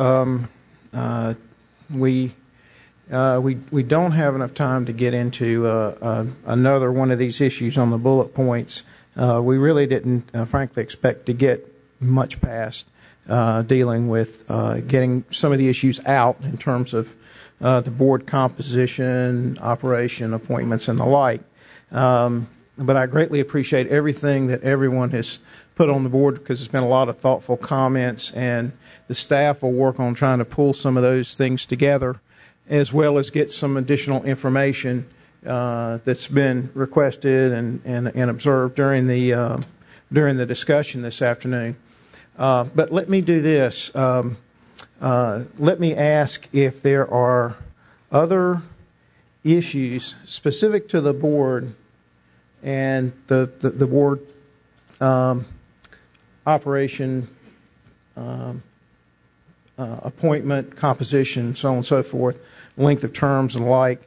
We don't have enough time to get into another one of these issues on the bullet points. We really didn't, frankly, expect to get much past dealing with getting some of the issues out in terms of the board composition, operation, appointments, and the like. But I greatly appreciate everything that everyone has put on the board, because there's been a lot of thoughtful comments, and the staff will work on trying to pull some of those things together, as well as get some additional information that's been requested and observed during the discussion this afternoon. But let me do this. Let me ask if there are other issues specific to the board and the board operation, appointment, composition, so on and so forth. length of terms and the like,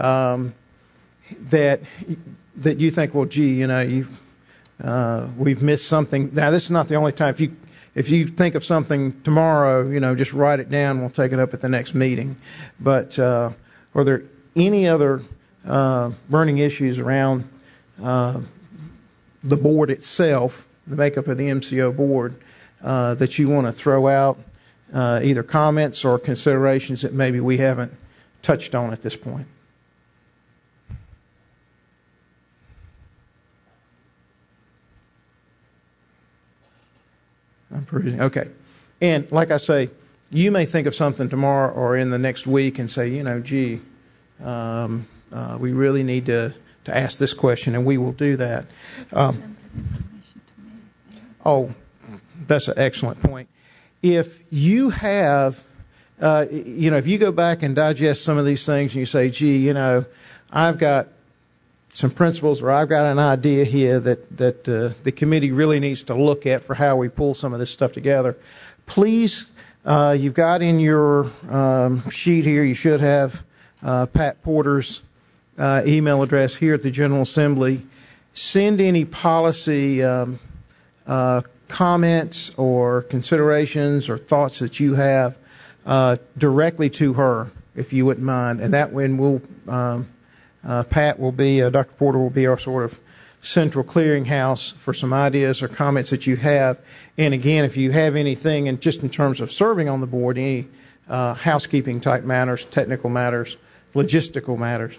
that you think, well, gee, we've missed something. Now, this is not the only time. If you think of something tomorrow, just write it down. We'll take it up at the next meeting. But are there any other burning issues around the board itself, the makeup of the MCO board, that you want to throw out, either comments or considerations that maybe we haven't touched on at this point? I'm perusing. Okay. And like I say, you may think of something tomorrow or in the next week and say, gee, we really need to ask this question, and we will do that. That's an excellent point. If you have, if you go back and digest some of these things and you say, gee, I've got some principles or I've got an idea here that the committee really needs to look at for how we pull some of this stuff together, please, you've got in your sheet here, you should have Pat Porter's email address here at the General Assembly. Send any policy comments or considerations or thoughts that you have directly to her, if you wouldn't mind. And that way we'll, Pat will be, Dr. Porter will be our sort of central clearinghouse for some ideas or comments that you have. And again, if you have anything, and just in terms of serving on the board, any housekeeping type matters, technical matters, logistical matters,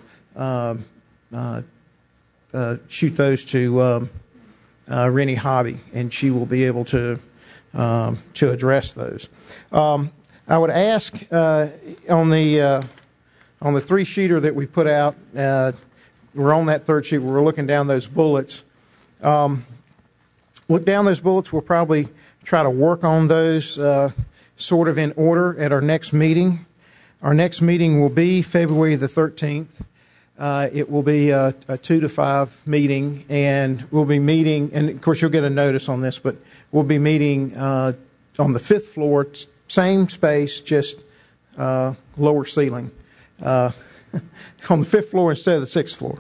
shoot those to Rennie Hobby, and she will be able to address those. I would ask on the 3-sheeter that we put out, we're on that 3rd sheet. We're looking down those bullets. Look down those bullets. We'll probably try to work on those sort of in order at our next meeting. Our next meeting will be February the 13th. It will be a 2 to 5 meeting, and we'll be meeting, and of course you'll get a notice on this, but we'll be meeting on the 5th floor, same space, just lower ceiling. On the 5th floor instead of the 6th floor.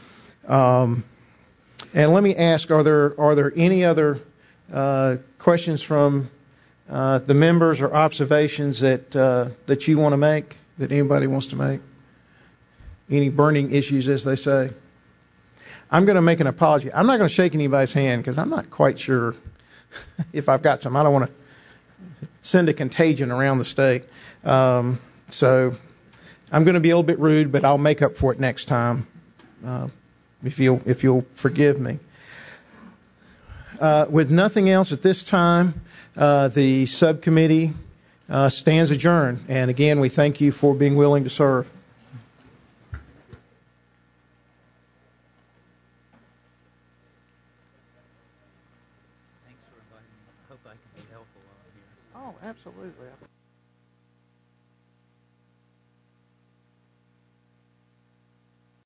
And let me ask, are there any other questions from the members or observations that you want to make, that anybody wants to make? Any burning issues, as they say? I'm going to make an apology. I'm not going to shake anybody's hand because I'm not quite sure if I've got some. I don't want to send a contagion around the state. So I'm going to be a little bit rude, but I'll make up for it next time, if you'll forgive me. With nothing else at this time, the subcommittee stands adjourned. And again, we thank you for being willing to serve. Thanks for inviting me. I hope I can be helpful out here. Oh, absolutely.